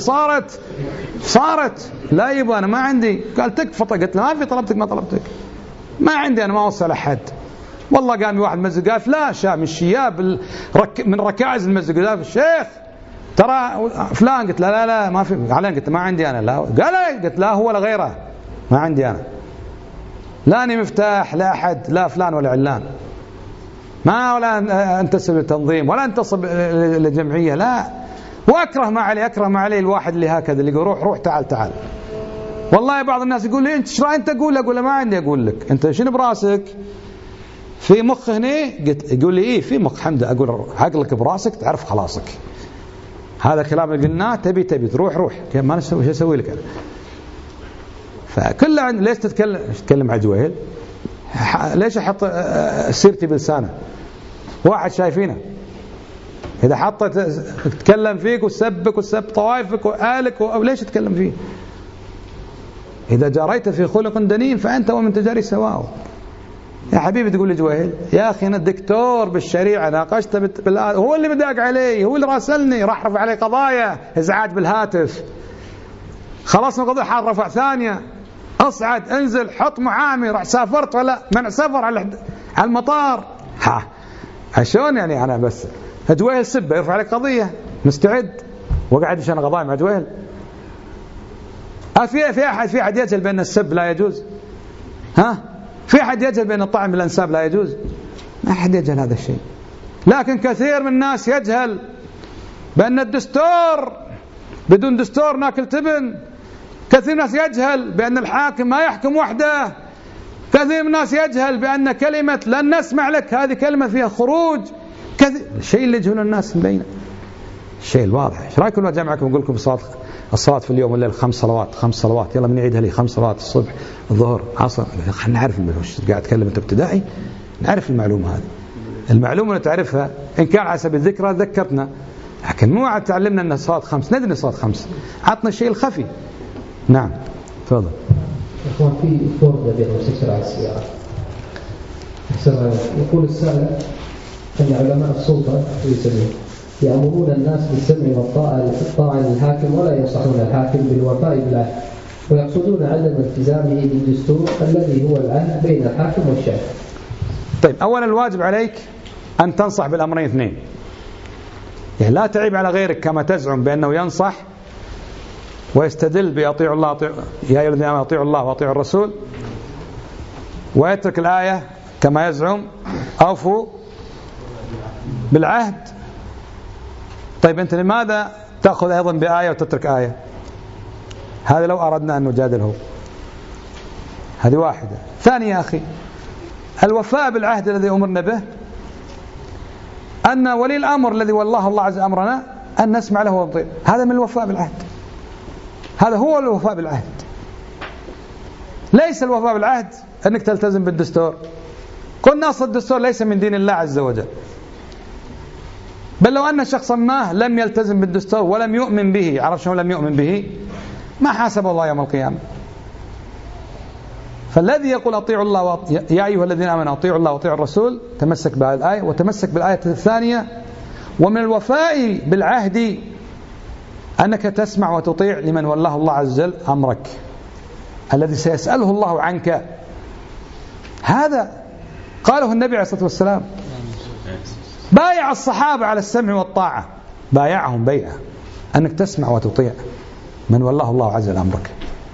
صارت لا يبغى، انا ما عندي. قال تكفى. قلت له ما في طلبتك ما طلبتك، ما عندي انا، ما اوصل احد. والله قام واحد مسجد قال لا شاب من الشياب من ركائز المسجد، قال الشيخ ترى فلان. قلت لا ما في علان. قلت ما عندي انا. لا قال قلت لا هو ولا غيره، ما عندي انا، لا اني مفتاح لا احد، لا فلان ولا علان، ما ولا انتسب للتنظيم ولا انتصب لجمعية، لا. واكره ما عليه الواحد اللي هكذا اللي يقول روح تعال. والله بعض الناس يقول لي انت ايش رايك؟ انت اقول له ما عندي اقول لك. انت شنو براسك؟ في مخ هنا؟ يقول لي في مخ حمد. اقول عقلك براسك تعرف خلاصك. هذا الكلام اللي قلناه تبي روح ما نسوي. ايش اسوي لك انا؟ فكل ليش تتكلم عجويل؟ ليش احط سيرتي بلسانه؟ واحد شايفينه اذا حطت تتكلم فيك وسبك وسب طوائفك وآلك ليش تتكلم فيه؟ اذا جريت في خلق دنيم فانت ومن تجاري سواء. يا حبيبي تقول لي جويل يا اخي انا الدكتور بالشريعه ناقشته هو اللي بداق علي، هو اللي راسلني، راح رفع علي قضايا ازعاج بالهاتف. خلصنا قضيه حال رفع ثانيه، اصعد انزل حط محامي، راح سافرت ولا منع سفر على المطار. شلون يعني انا بس جويل سبه يرفع عليك قضيه مستعد وقاعد عشان قضايا مع جويل. في احد يجهل بان السب لا يجوز؟ في احد يجهل بان الطعن بالانساب لا يجوز؟ ما احد يجهل هذا الشيء. لكن كثير من الناس يجهل بان الدستور بدون دستور ناكل تبن. كثير من الناس يجهل بأن الحاكم ما يحكم وحده. كثير من الناس يجهل بأن كلمة لن نسمع لك هذه كلمة فيها خروج. الشيء اللي يجهل الناس مبينه، الشيء الواضح. ايش رايكم لو جمعكم نقول لكم الصلاة في اليوم والليل 5 صلوات يلا من نعيدها لي 5 صلوات الصبح الظهر عصر. خلينا نعرف قاعد تكلم انت ابتدائي، نعرف المعلومة هذه. المعلومة اللي تعرفها إن كان على سبيل الذكرى ذكرتنا، لكن مو عاد تعلمنا أن الصلاة 5. ندري الصلاة 5، عطنا الشيء الخفي. نعم تفضل. في فرق بين استشراع السيارة. يقول السائل أن علماء السلطة يأمرون الناس بالسمع والطاعة للحاكم ولا ينصحون الحاكم بالوفاء بالعهد، ويقصدون عدم التزامه بالدستور الذي هو العهد بين الحاكم والشعب. طيب، أولا الواجب عليك أن تنصح بالأمرين اثنين، يعني لا تعيب على غيرك كما تزعم بأنه ينصح ويستدل بأطيعوا الله يا أيها الذين آمنوا أطيعوا الله وأطيعوا الرسول، ويترك الآية كما يزعم أوفوا بالعهد. طيب أنت لماذا تأخذ أيضا بآية وتترك آية؟ هذا لو أردنا أن نجادله، هذه واحدة. ثانية يا أخي، الوفاء بالعهد الذي أمرنا به أن ولي الأمر الذي والله الله عز أمرنا أن نسمع له ونطيع، هذا من الوفاء بالعهد، هذا هو الوفاء بالعهد. ليس الوفاء بالعهد أنك تلتزم بالدستور. قلنا أصل الدستور ليس من دين الله عز وجل، بل لو أن شخصا ما لم يلتزم بالدستور ولم يؤمن به، عرف شنو لم يؤمن به؟ ما حاسب الله يوم القيامة. فالذي يقول أطيعوا الله يا أيها الذين آمنوا أطيعوا الله وأطيعوا الرسول تمسك بهذه الآية وتمسك بالآية الثانية. ومن الوفاء بالعهد أنك تسمع وتطيع لمن والله الله عز وجل أمرك الذي سيسأله الله عنك. هذا قاله النبي عليه الصلاة والسلام، بايع الصحابة على السمع والطاعة، بايعهم بيعة أنك تسمع وتطيع من والله الله عز وجل أمرك.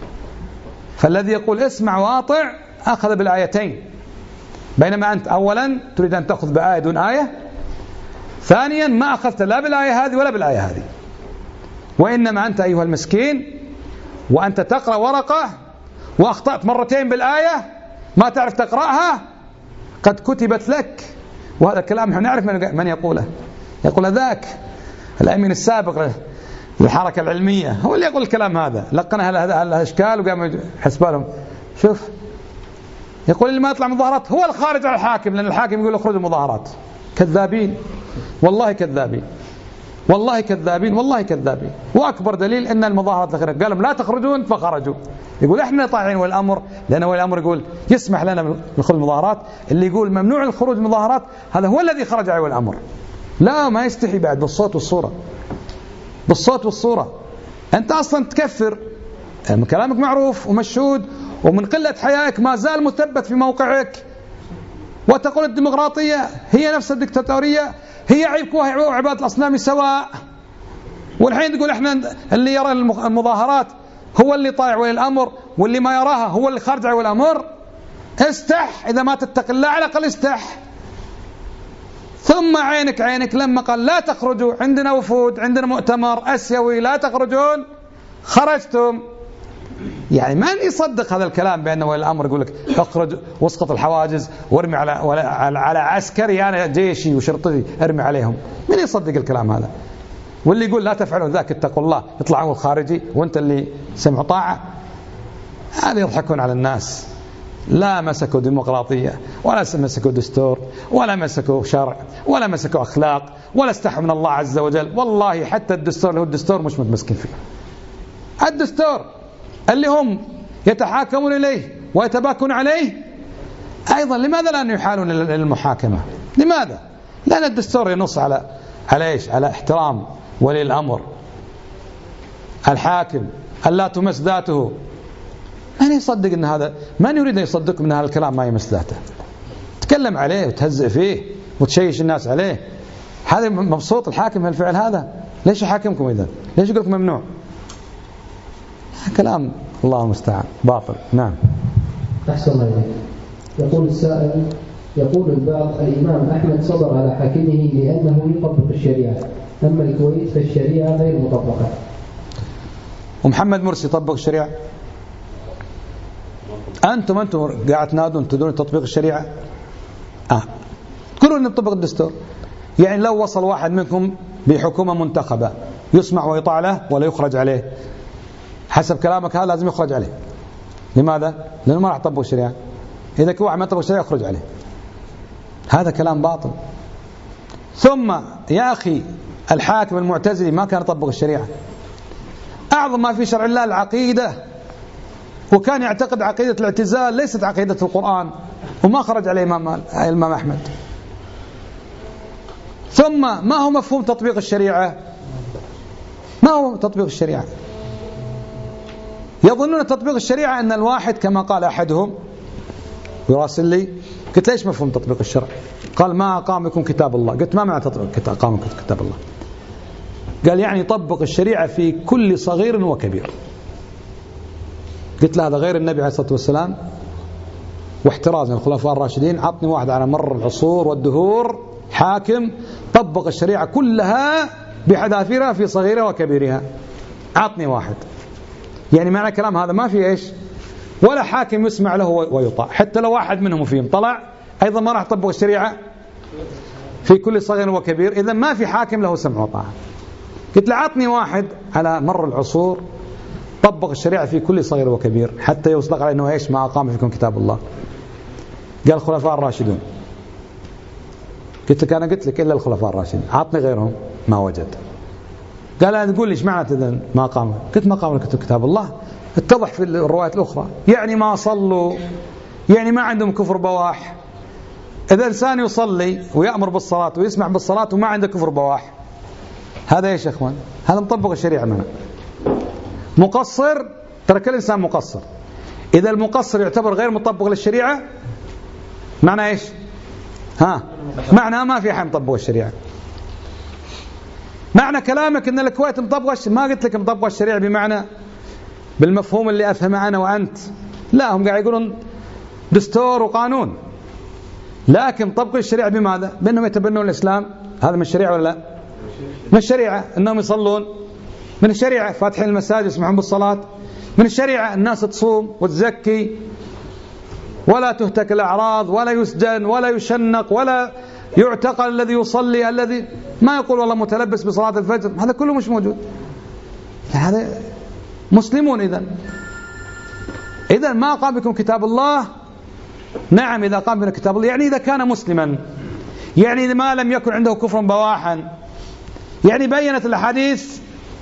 فالذي يقول اسمع واطع أخذ بالآيتين، بينما أنت أولا تريد أن تأخذ بآية دون آية، ثانيا ما أخذت لا بالآية هذه ولا بالآية هذه، وإنما أنت أيها المسكين وأنت تقرأ ورقة وأخطأت مرتين بالآية ما تعرف تقرأها قد كتبت لك. وهذا الكلام نحن نعرف من يقوله. يقول ذاك الأمين السابق للحركة العلمية هو اللي يقول الكلام هذا، لقنا الأشكال وقام حسبالهم. شوف، يقول اللي ما يطلع مظاهرات هو الخارج على الحاكم، لأن الحاكم يقول اخرجوا المظاهرات. كذابين والله، كذابين والله، كذابين والله، كذابين. وأكبر دليل أن المظاهرات الأخيرة قالوا لا تخرجون فخرجوا. يقول احنا طايعين ولي الأمر، لأن ولي الأمر يقول يسمح لنا بالخروج المظاهرات. اللي يقول ممنوع الخروج المظاهرات هذا هو الذي خرج على ولي الأمر. لا، ما يستحي بعد بالصوت والصورة، بالصوت والصورة. أنت أصلا تكفر، كلامك معروف ومشهود، ومن قلة حيائك ما زال مثبت في موقعك، وتقول الديمقراطية هي نفس الدكتاتورية، هي عيبك وعبادة الأصنام سواء. والحين تقول احنا اللي يرى المظاهرات هو اللي طايع ولي الأمر، واللي ما يراها هو اللي خارج على ولي الأمر. استح، إذا ما تتق الله على الأقل استح. ثم عينك لما قال لا تخرجوا، عندنا وفود، عندنا مؤتمر آسيوي لا تخرجون، خرجتم. يعني من يصدق هذا الكلام بأنه ولي الأمر يقول لك اخرج واسقط الحواجز وارمي على عسكري أنا جيشي وشرطتي ارمي عليهم؟ من يصدق الكلام هذا؟ واللي يقول لا تفعلوا ذاك اتقوا الله يطلعوا الخارجي وانت اللي سمعوا طاعة. هذا يضحكون على الناس. لا مسكوا ديمقراطية ولا مسكوا دستور ولا مسكوا شرع ولا مسكوا أخلاق ولا استحوا من الله عز وجل. والله حتى الدستور اللي هو الدستور مش متمسكين فيه. الدستور اللي هم يتحاكمون إليه ويتباكون عليه أيضا لماذا لا يحالون للمحاكمة؟ لماذا؟ لأن الدستور ينص على إيش؟ على احترام ولي الأمر الحاكم، ألا تمس ذاته. من يصدق أن هذا؟ من يريد أن يصدق من هذا الكلام ما يمس ذاته؟ تكلم عليه وتهزئ فيه وتشيش الناس عليه. هذا مبسوط الحاكم هالفعل هذا؟ ليش يحاكمكم إذا؟ ليش يقول لكم ممنوع؟ كلام الله المستعان باطل. نعم. أحسن الله إليك. يقول السائل، يقول البعض الإمام أحمد صبر على حاكمه لأنه يطبق الشريعة، أما الكويت فالشريعة غير مطبقة. ومحمد مرسي يطبق الشريعة؟ أنتم قاعد تنادون تدون تطبيق الشريعة؟ تقولون نطبق الدستور. يعني لو وصل واحد منكم بحكومة منتخبة يسمع ويطاع له ولا يخرج عليه، حسب كلامك هذا لازم يخرج عليه. لماذا؟ لأنه ما راح يطبق الشريعة. إذا كان واحد ما يطبق الشريعة يخرج عليه. هذا كلام باطل. ثم يا أخي الحاكم المعتزلي ما كان يطبق الشريعة. أعظم ما في شرع الله العقيدة، وكان يعتقد عقيدة الاعتزال ليست عقيدة القرآن، وما خرج عليه الإمام أحمد. ثم ما هو مفهوم تطبيق الشريعة؟ ما هو تطبيق الشريعة؟ يظنون تطبيق الشريعة أن الواحد كما قال أحدهم يراسل لي، قلت ليش مفهوم تطبيق الشرع؟ قال ما أقامكم كتاب الله. قلت ما معنى تطبيق أقامكم كتاب الله؟ قال يعني يطبق الشريعة في كل صغير وكبير. قلت له هذا غير النبي عليه الصلاة والسلام واحتراز من الخلفاء الراشدين. عطني واحد على مر العصور والدهور حاكم طبق الشريعة كلها بحذافيرها في صغيرها وكبيرها، عطني واحد. يعني معنى كلام هذا ما في إيش ولا حاكم يسمع له ويطاع، حتى لو واحد منهم فيهم طلع أيضا ما راح تطبق الشريعة في كل صغير وكبير. إذا ما في حاكم له سمع وطاعة. قلت له عطني واحد على مر العصور طبق الشريعة في كل صغير وكبير حتى يصدق على أنه إيش ما أقام فيكم كتاب الله. قال الخلفاء الراشدون. قلت لك أنا قلت لك إلا الخلفاء الراشدين، عطني غيرهم ما وجد. قال أنا تقول لي إيش معنى إذن ما قام؟ قلت ما قام لكم كتاب الله اتضح في الروايات الأخرى، يعني ما صلوا، يعني ما عندهم كفر بواح. إذا إنسان يصلي ويأمر بالصلاة ويسمع بالصلاة وما عنده كفر بواح، هذا إيش يا أخوان؟ هذا مطبق الشريعة معنا. مقصر، ترى كل إنسان مقصر. إذا المقصر يعتبر غير مطبق للشريعة معنى إيش؟ معنى ما في حد مطبق الشريعة. معنى كلامك أن الكويت مطبق، ما قلت لك مطبق الشريعة بمعنى بالمفهوم اللي أفهمه أنا وأنت، لا، هم قاعد يقولون دستور وقانون، لكن طبق الشريعة بماذا؟ بأنهم يتبنون الإسلام. هذا من الشريعة ولا لا؟ من الشريعة. أنهم يصلون من الشريعة، فاتحين المساجد يسمعون بالصلاة من الشريعة. الناس تصوم وتزكي ولا تهتك الأعراض ولا يسجن ولا يشنق ولا يعتقل الذي يصلي، الذي ما يقول والله متلبس بصلاة الفجر، هذا كله مش موجود. هذا مسلمون. إذن ما قام بكم كتاب الله. نعم إذا قام بكم كتاب الله يعني إذا كان مسلما، يعني إذا ما لم يكن عنده كفر بواحا. يعني بينت الأحاديث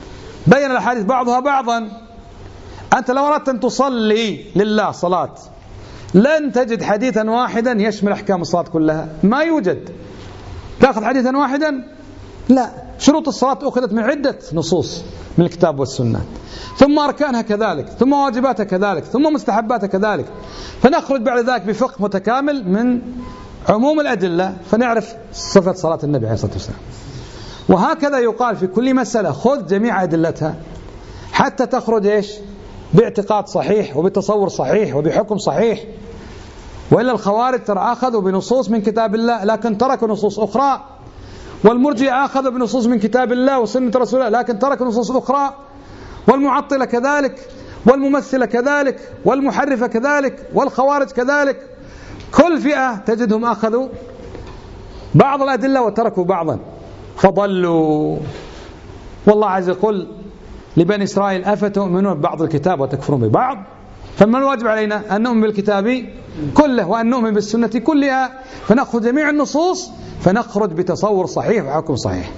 بعضها بعضا. أنت لو أردت أن تصلي لله صلاة لن تجد حديثا واحدا يشمل أحكام الصلاة كلها، ما يوجد. تأخذ حديثا واحدا؟ لا. شروط الصلاة أخذت من عدة نصوص من الكتاب والسنة، ثم أركانها كذلك، ثم واجباتها كذلك، ثم مستحباتها كذلك. فنخرج بعد ذلك بفقه متكامل من عموم الأدلة فنعرف صفة صلاة النبي عليه الصلاة والسلام. وهكذا يقال في كل مسألة خذ جميع أدلتها حتى تخرج إيش؟ باعتقاد صحيح وبتصور صحيح وبحكم صحيح. وإلا الخوارج ترى أخذوا بنصوص من كتاب الله لكن تركوا نصوص أخرى، والمرجئة أخذوا بنصوص من كتاب الله وسنة رسول الله لكن تركوا نصوص أخرى، والمعطلة كذلك، والممثلة كذلك، والمحرفة كذلك، والخوارج كذلك. كل فئة تجدهم أخذوا بعض الأدلة وتركوا بعضا فضلوا. والله عز وجل لبني إسرائيل أفتؤمنون ببعض الكتاب وتكفرون ببعض؟ فما الواجب علينا؟ أن نؤمن بالكتاب كله وأن نؤمن بالسنة كلها، فنأخذ جميع النصوص فنخرج بتصور صحيح وحكم صحيح.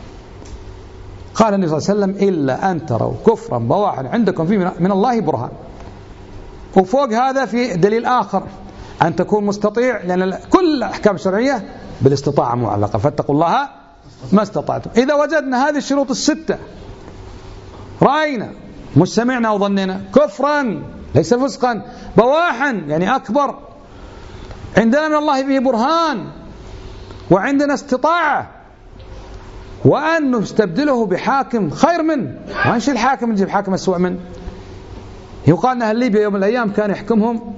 قال النبي صلى الله عليه وسلم إلا أن تروا كفرا بواحا عندكم فيه من الله برهان. وفوق هذا في دليل آخر أن تكون مستطيع، لأن كل الأحكام الشرعية بالاستطاعة معلقة، فاتقوا الله ما استطعتم. إذا وجدنا هذه الشروط الستة رأينا مش سمعنا وظننا كفرا ليس فسقا بواحا يعني أكبر، عندنا من الله به برهان وعندنا استطاعة، وأن نستبدله بحاكم خير منه، ما نشيل الحاكم نجيب حاكم أسوأ منه. يقال أن أهل ليبيا يوم من الأيام كان يحكمهم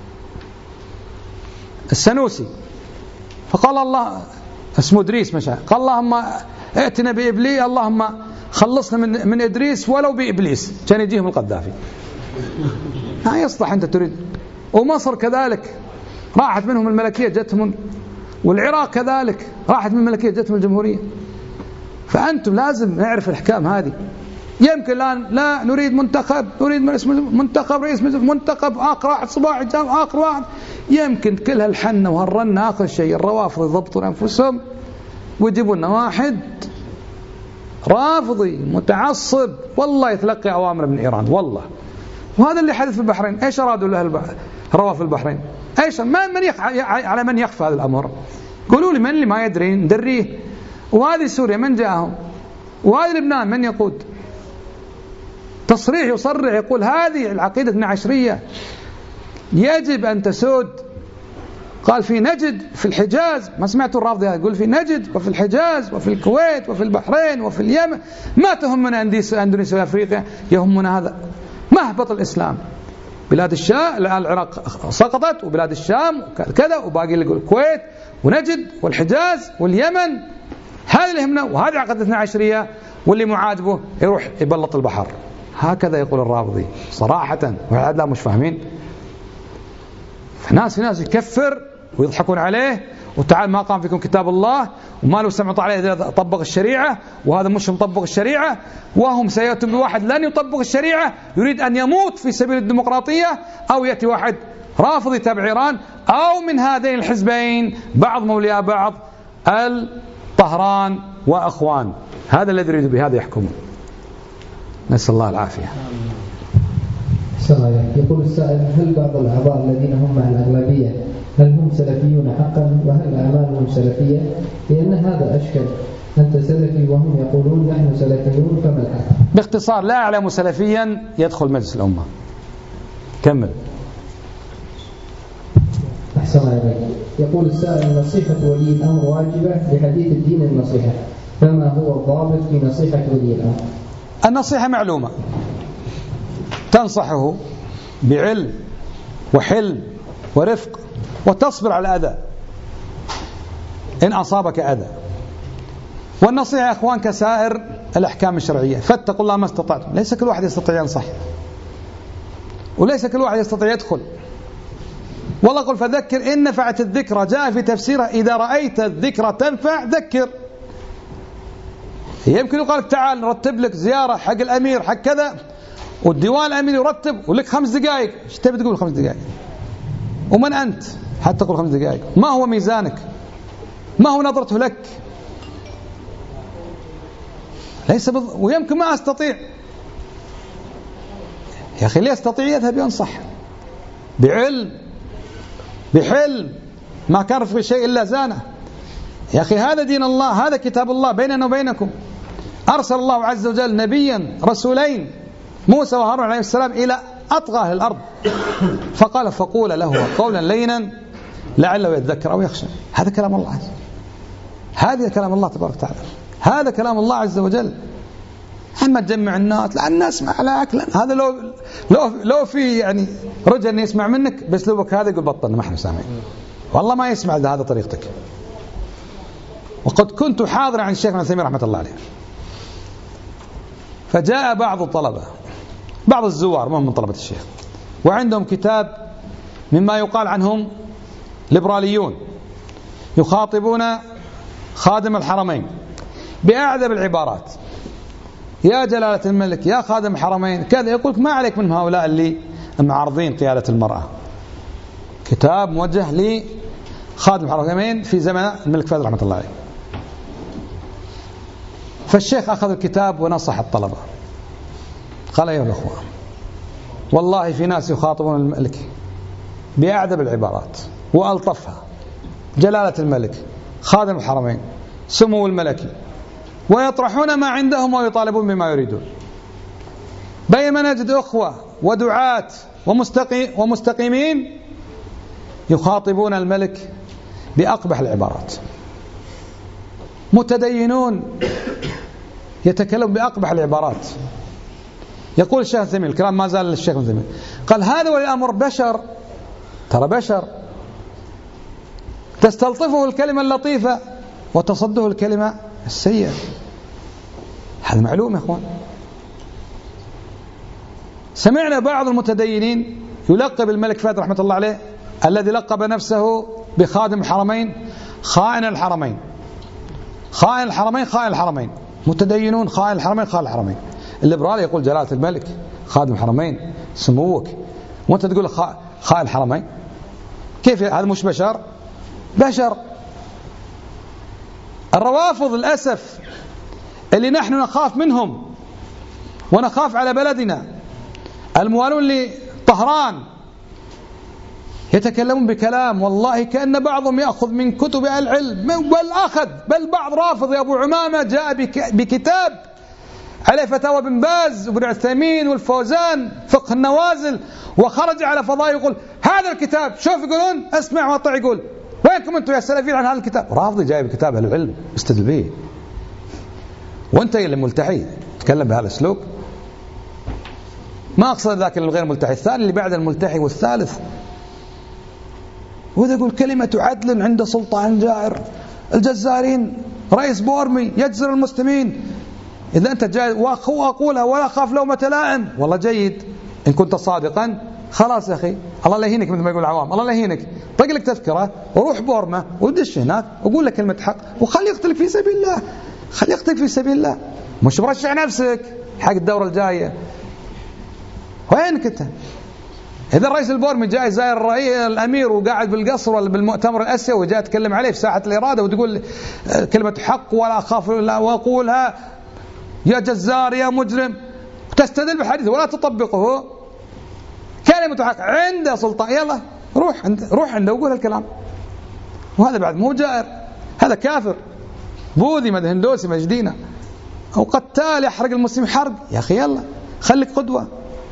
السنوسي، فقال الله اسمه إدريس مشى، قال اللهم ائتنا بإبليس، اللهم خلصنا من إدريس ولو بإبليس، كان يجيهم القذافي. ما يصلح أنت تريد. ومصر كذلك راحت منهم الملكية جتهم، والعراق كذلك راحت من الملكية جتهم الجمهورية. فأنتم لازم نعرف الأحكام هذه. يمكن الآن لا نريد منتخب، نريد من اسمه منتخب رئيس منتخب آخر واحد صباح الجامعة آخر واحد، يمكن كل هالحنة وهالرنة آخر شيء الروافض يضبطون أنفسهم ويجيبوا لنا واحد رافضي متعصب والله يتلقي أوامر من إيران، والله وهذا اللي حدث في البحرين. إيش أرادوا له رواه في البحرين؟ إيش على من يخفى هذا الأمر؟ قولوا لي من اللي ما يدري ندريه. وهذه سوريا من جاءهم؟ وهذه لبنان من يقود؟ تصريح يصرح يقول هذه العقيدة 12 يجب أن تسود. قال في نجد في الحجاز، ما سمعتوا الرافضي يقول في نجد وفي الحجاز وفي الكويت وفي البحرين وفي اليمن، ما تهمنا أندونيسيا وأفريقيا، يهمنا هذا مهبط الإسلام. بلاد الشام الآن العراق سقطت وبلاد الشام كذا، وباقي اللي يقول الكويت ونجد والحجاز واليمن، هذا اللي يهمنا، وهذه عقيدة 12 واللي معادبه يروح يبلط البحر. هكذا يقول الرافضي صراحة، والعدل مش فاهمين. ناس يكفر ويضحكون عليه، وتعال ما قام فيكم كتاب الله وما لو سمعوا عليه طبق الشريعة، وهذا مش مطبق الشريعة، وهم سيأتون بواحد لن يطبق الشريعة يريد أن يموت في سبيل الديمقراطية، أو يأتي واحد رافضي تابع إيران، أو من هذين الحزبين بعض مولياء بعض، الطهران وأخوان. هذا الذي يريد بهذا يحكمون. نسأل الله العافية. يقول السائل: هل بعض الأعضاء الذين هم مع الأغلبية هل هم سلفيون حقا، وهل أعمالهم سلفية؟ لأن هذا أشكل، أنت سلفي وهم يقولون نحن سلفيون، فما الحق؟ باختصار: لا أعلم سلفيا يدخل مجلس الأمة. كمل. أحسن عليك. يقول السائل: نصيحة ولي الأمر واجبة لحديث الدين النصيحة، فما هو الضابط في نصيحة ولي الأمر؟ النصيحة معلومة، تنصحه بعلم وحلم ورفق، وتصبر على الأذى إن أصابك أذى. والنصيحة يا أخوان كسائر الأحكام الشرعية، فاتقوا الله ما استطعتم. ليس كل واحد يستطيع ينصح، وليس كل واحد يستطيع يدخل. والله قل فذكر إن نفعت الذكرى، جاء في تفسيره إذا رأيت الذكرى تنفع ذكر. يمكن يقال تعال نرتب لك زيارة حق الأمير حق كذا، والديوان الأمير يرتب ولك 5 دقائق، ايش تبي تقول 5 دقائق؟ ومن أنت حتى تقول 5 دقائق؟ ما هو ميزانك؟ ما هو نظرته لك؟ ليس ويمكن ما أستطيع. يا أخي اللي يستطيع يذهب ينصح بعلم بحلم، ما كان في شيء إلا زانه. يا أخي هذا دين الله، هذا كتاب الله بيننا وبينكم. أرسل الله عز وجل نبيا رسولين، موسى وهارون عليه السلام، إلى أطغى أهل الأرض، فقال فقول له قولا لينا لعله يتذكر أو يخشى. هذا كلام الله عز وجل، هذا كلام الله تبارك وتعالى، هذا كلام الله عز وجل. أما تجمع الناس، لا الناس مع على أكل، هذا لو في يعني رجل يسمع منك بأسلوبك هذا يقول بطلنا ما احنا سامعين، والله ما يسمع هذا طريقتك. وقد كنت حاضرا عند الشيخ ابن عثيمين رحمة الله عليه، فجاء بعض الطلبة، بعض الزوار من طلبة الشيخ، وعندهم كتاب مما يقال عنهم ليبراليون، يخاطبون خادم الحرمين بأعذب العبارات: يا جلالة الملك، يا خادم الحرمين كذا. يقولك ما عليك من هؤلاء اللي معارضين قيادة المرأة. كتاب موجه لخادم الحرمين في زمن الملك فهد رحمة الله عليه. فالشيخ أخذ الكتاب ونصح الطلبة، قال: أيها الأخوة، والله في ناس يخاطبون الملك بأعذب العبارات وألطفها، جلالة الملك، خادم الحرمين، سمو الملكي، ويطرحون ما عندهم ويطالبون بما يريدون، بينما نجد أخوة ودعاة ومستقيمين يخاطبون الملك بأقبح العبارات، متدينون يتكلم بأقبح العبارات. يقول الشيخ الثمين، الكلام ما زال للشيخ الثمين، قال: هذا ولي الأمر بشر، ترى بشر، تستلطفه الكلمة اللطيفة وتصده الكلمة السيئة. هذا معلوم يا أخوان. سمعنا بعض المتدينين يلقب الملك فهد رحمة الله عليه الذي لقب نفسه بخادم الحرمين خائن الحرمين، خائن الحرمين، خائن الحرمين. متدينون خائن الحرمين، خائن الحرمين. الليبرالي يقول جلالة الملك، خادم الحرمين، سموك، وانت تقول خائن الحرمين. كيف هذا؟ مش بشر؟ بشر. الروافض الموالون لطهران يتكلمون بكلام والله كأن بعضهم يأخذ من كتب العلم، بل بعض رافض يا أبو عمامة جاء بكتاب عليه فتاوى بن باز وابن عثيمين والفوزان فقه النوازل، وخرج على فضاء يقول هذا الكتاب شوف يقولون اسمع واطع، يقول وينكم انتم يا سلفيين عن هذا الكتاب؟ رافضي جاي بكتاب أهل العلم استدل به، وانت اللي ملتحي تتكلم بهذا الاسلوب. ما اقصد ذاك الغير ملتحي، الثاني اللي بعد الملتحي والثالث. وإذا يقول كلمة عدل عند سلطان جائر، الجزارين رئيس بورمي يجزر المسلمين، إذا أنت جاي وأقولها ولا أخاف لومة لائم، والله جيد إن كنت صادقا، خلاص يا أخي الله لا يهينك مثل ما يقول العوام، الله لا يهينك، طق لك تذكرة وروح بورما ودش هناك وقول لك كلمة حق وخلي يقتل في سبيل الله، خلي يقتل في سبيل الله، مش مرشح نفسك حق الدورة الجاية. وينك أنت؟ إذا الرئيس البورمي جاي زاير الأمير وقاعد بالقصر ولا بالمؤتمر الآسيوي وجاء تكلم عليه في ساحة الإرادة وتقول كلمة حق ولا أخاف وأقولها يا جزار يا مجرم، تستدل بحديث ولا تطبقه، كلمة حق عنده سلطان، يلا روح عنده وقول الكلام. وهذا بعد مو جائر، هذا كافر بوذي مد هندوسي مجدينا أو قتال يحرق المسلم حرق. يا أخي يلا خليك قدوة،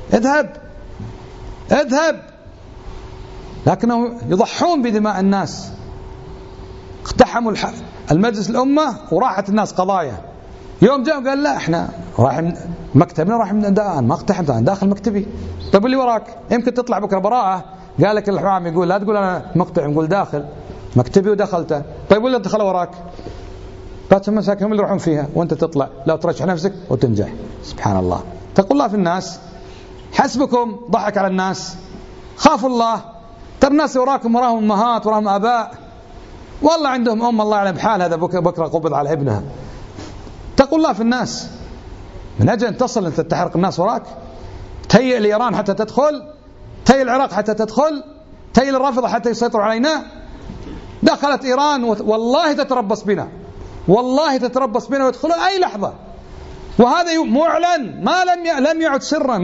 اذهب. لكنهم يضحون بدماء الناس، اقتحموا المجلس الأمة وراحت الناس قضايا. يوم جاء قال لا احنا رايح مكتبنا، رايح من الآن ما اقتحمت، انا داخل مكتبي. طيب اللي وراك يمكن تطلع بكره براءة. قال لك الحرام يقول لا تقول انا مقتحم، قول داخل مكتبي ودخلته. طيب ولا دخل وراك؟ قالت مساكن اللي يروحون فيها وانت تطلع لا ترشح نفسك وتنجح. سبحان الله، تقول الله في الناس حسبكم، ضحك على الناس، خافوا الله. ترى الناس وراكم وراهم امهات وراهم اباء، والله عندهم الله يعلم بحال، هذا بكره قبض على ابنها. تقول الله في الناس من أجل أن تصل أنت تحرق الناس وراك، تهيئ لإيران حتى تدخل، تهيئ العراق حتى تدخل، تهيئ الرافضة حتى يسيطروا علينا. دخلت إيران والله تتربص بنا، والله تتربص بنا ويدخلون أي لحظة، وهذا معلن، ما لم يعد سرا،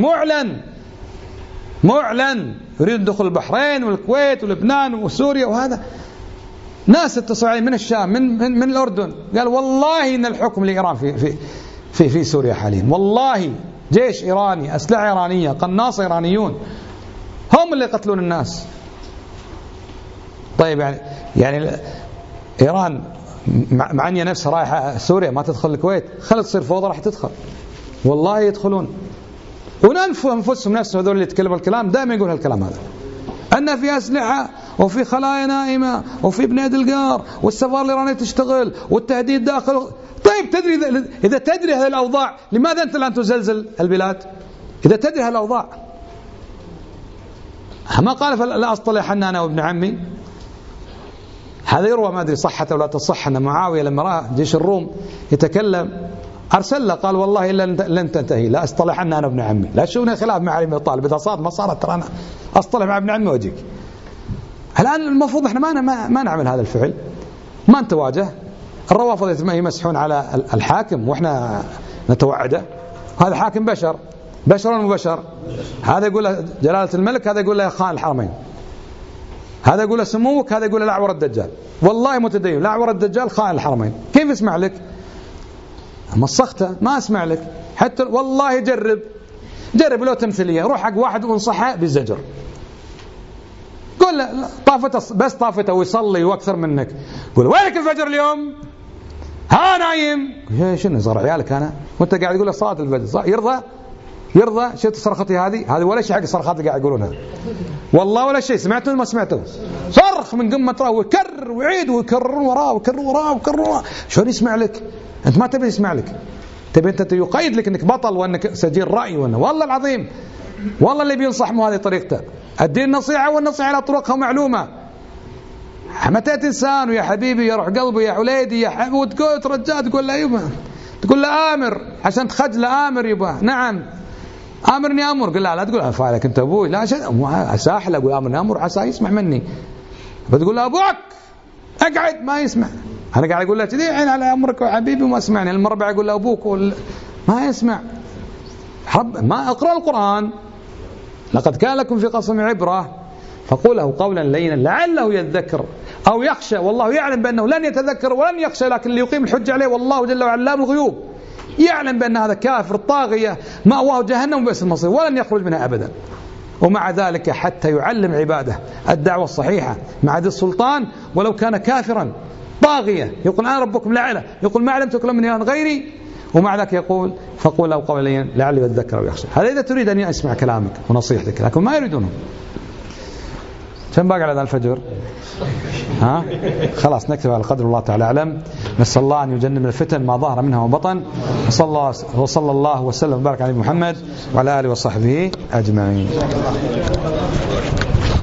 معلن يريد دخول البحرين والكويت ولبنان وسوريا. وهذا ناس اتصلوا عليه من الشام من الأردن، قال والله إن الحكم لإيران في سوريا حاليا، والله جيش إيراني، أسلحة إيرانية، قناصة إيرانيون هم اللي يقتلون الناس. طيب يعني إيران معنية نفسها رايحة سوريا ما تدخل الكويت، خلت تصير فوضى راح تدخل، والله يدخلون. وننفوا أنفسهم نفسهم هذول اللي يتكلموا الكلام دائما يقول هالكلام هذا، أن في أسلحة وفي خلايا نائمة وفي بنيد القار والسفارة الإيرانية تشتغل والتهديد داخل. طيب تدري إذا تدري هذه الأوضاع لماذا أنت الآن تزلزل البلاد؟ إذا تدري هذه الأوضاع، ما قال فلا أصطلحن أنا وابن عمي. هذا يروى ما أدري صحة ولا تصح أن معاوية لما رأى جيش الروم يتكلم أرسل له قال والله لن تنتهي لا أصطلحن أنا وابن عمي. لا شوفنا خلاف مع علي بن طالب، إذا صارت ما صارت ترى أنا أصطلح مع ابن عمي وأجيك. الآن المفروض إحنا ما نعمل هذا الفعل، ما نتواجه. الروافض يمسحون على الحاكم وإحنا نتوعده، هذا حاكم بشر ولا مو بشر؟ هذا يقول له جلالة الملك، هذا يقول له خان الحرمين، هذا يقول له سموك، هذا يقول له الأعور الدجال. والله متدين، الأعور الدجال خان الحرمين، كيف يسمع لك؟ مسخته ما أسمع لك. حتى والله جرب لو تمثيلية، روح حق واحد وانصحه بالزجر، قول له طافته بس طافته ويصلي واكثر منك، قول له وينك الفجر اليوم؟ ها نايم؟ شنو صار عيالك أنا وانت قاعد تقول له صلاة الفجر؟ يرضى؟ شفت صرختي هذه ولا شيء حق الصرخات اللي قاعد يقولونها، والله ولا شيء. سمعتوا ما سمعتوا؟ صرخ من قمة راه ويكرر ويعيد ويكرر وراه. شلون يسمع لك؟ أنت ما تبي يسمع لك، تبي أنت يقيد لك أنك بطل وأنك سجير رأي والله العظيم، والله اللي بينصح مو هذه طريقته. الدين نصيحة، والنصيحة على طرقها معلومة. متى إنسان ويا حبيبي يا روح قلبي يا حليدي يا حبيبي وتقول ترجع تقول له يبا، تقول له آمر عشان تخجل، آمر يبا نعم آمرني أمر. قل لا تقول أفعلك أنت أبوي، لا أساحل أقول آمرني أمر عسى يسمع مني. بتقول له أبوك أقعد ما يسمع، أنا قاعد أقول له كذي عين على أمرك وحبيبي وما سمعني. المرة بعد أقول له أبوك ما يسمع. ما أقرأ القرآن لقد كان لكم في قصصهم عبرة فقوله قولا لينا لعله يذكر أو يخشى، والله يعلم بأنه لن يتذكر ولن يخشى، لكن ليقيم الحج عليه، والله جل وعلا علام الغيوب يعلم بأن هذا كافر طاغية مأواه جهنم وبئس المصير ولن يخرج منها أبدا. ومع ذلك حتى يعلم عباده الدعوة الصحيحة مع ذي السلطان ولو كان كافرا طاغية، يقول أنا ربكم الأعلى، يقول ما علمت لكم من إله غيري، ومع ذلك يقول فقول له قولا لينا لعله يذكر أو يخشى. هذا إذا تريد أن يسمع كلامك ونصيحتك، لكن ما يريدونه. كم باقي على الفجر؟ ها؟ خلاص نكتب على قدر الله تعالى أعلم. نسأل الله أن يجنب الفتن ما ظهر منها وبطن. وصلى الله وسلم وبارك على محمد وعلى آله وصحبه أجمعين.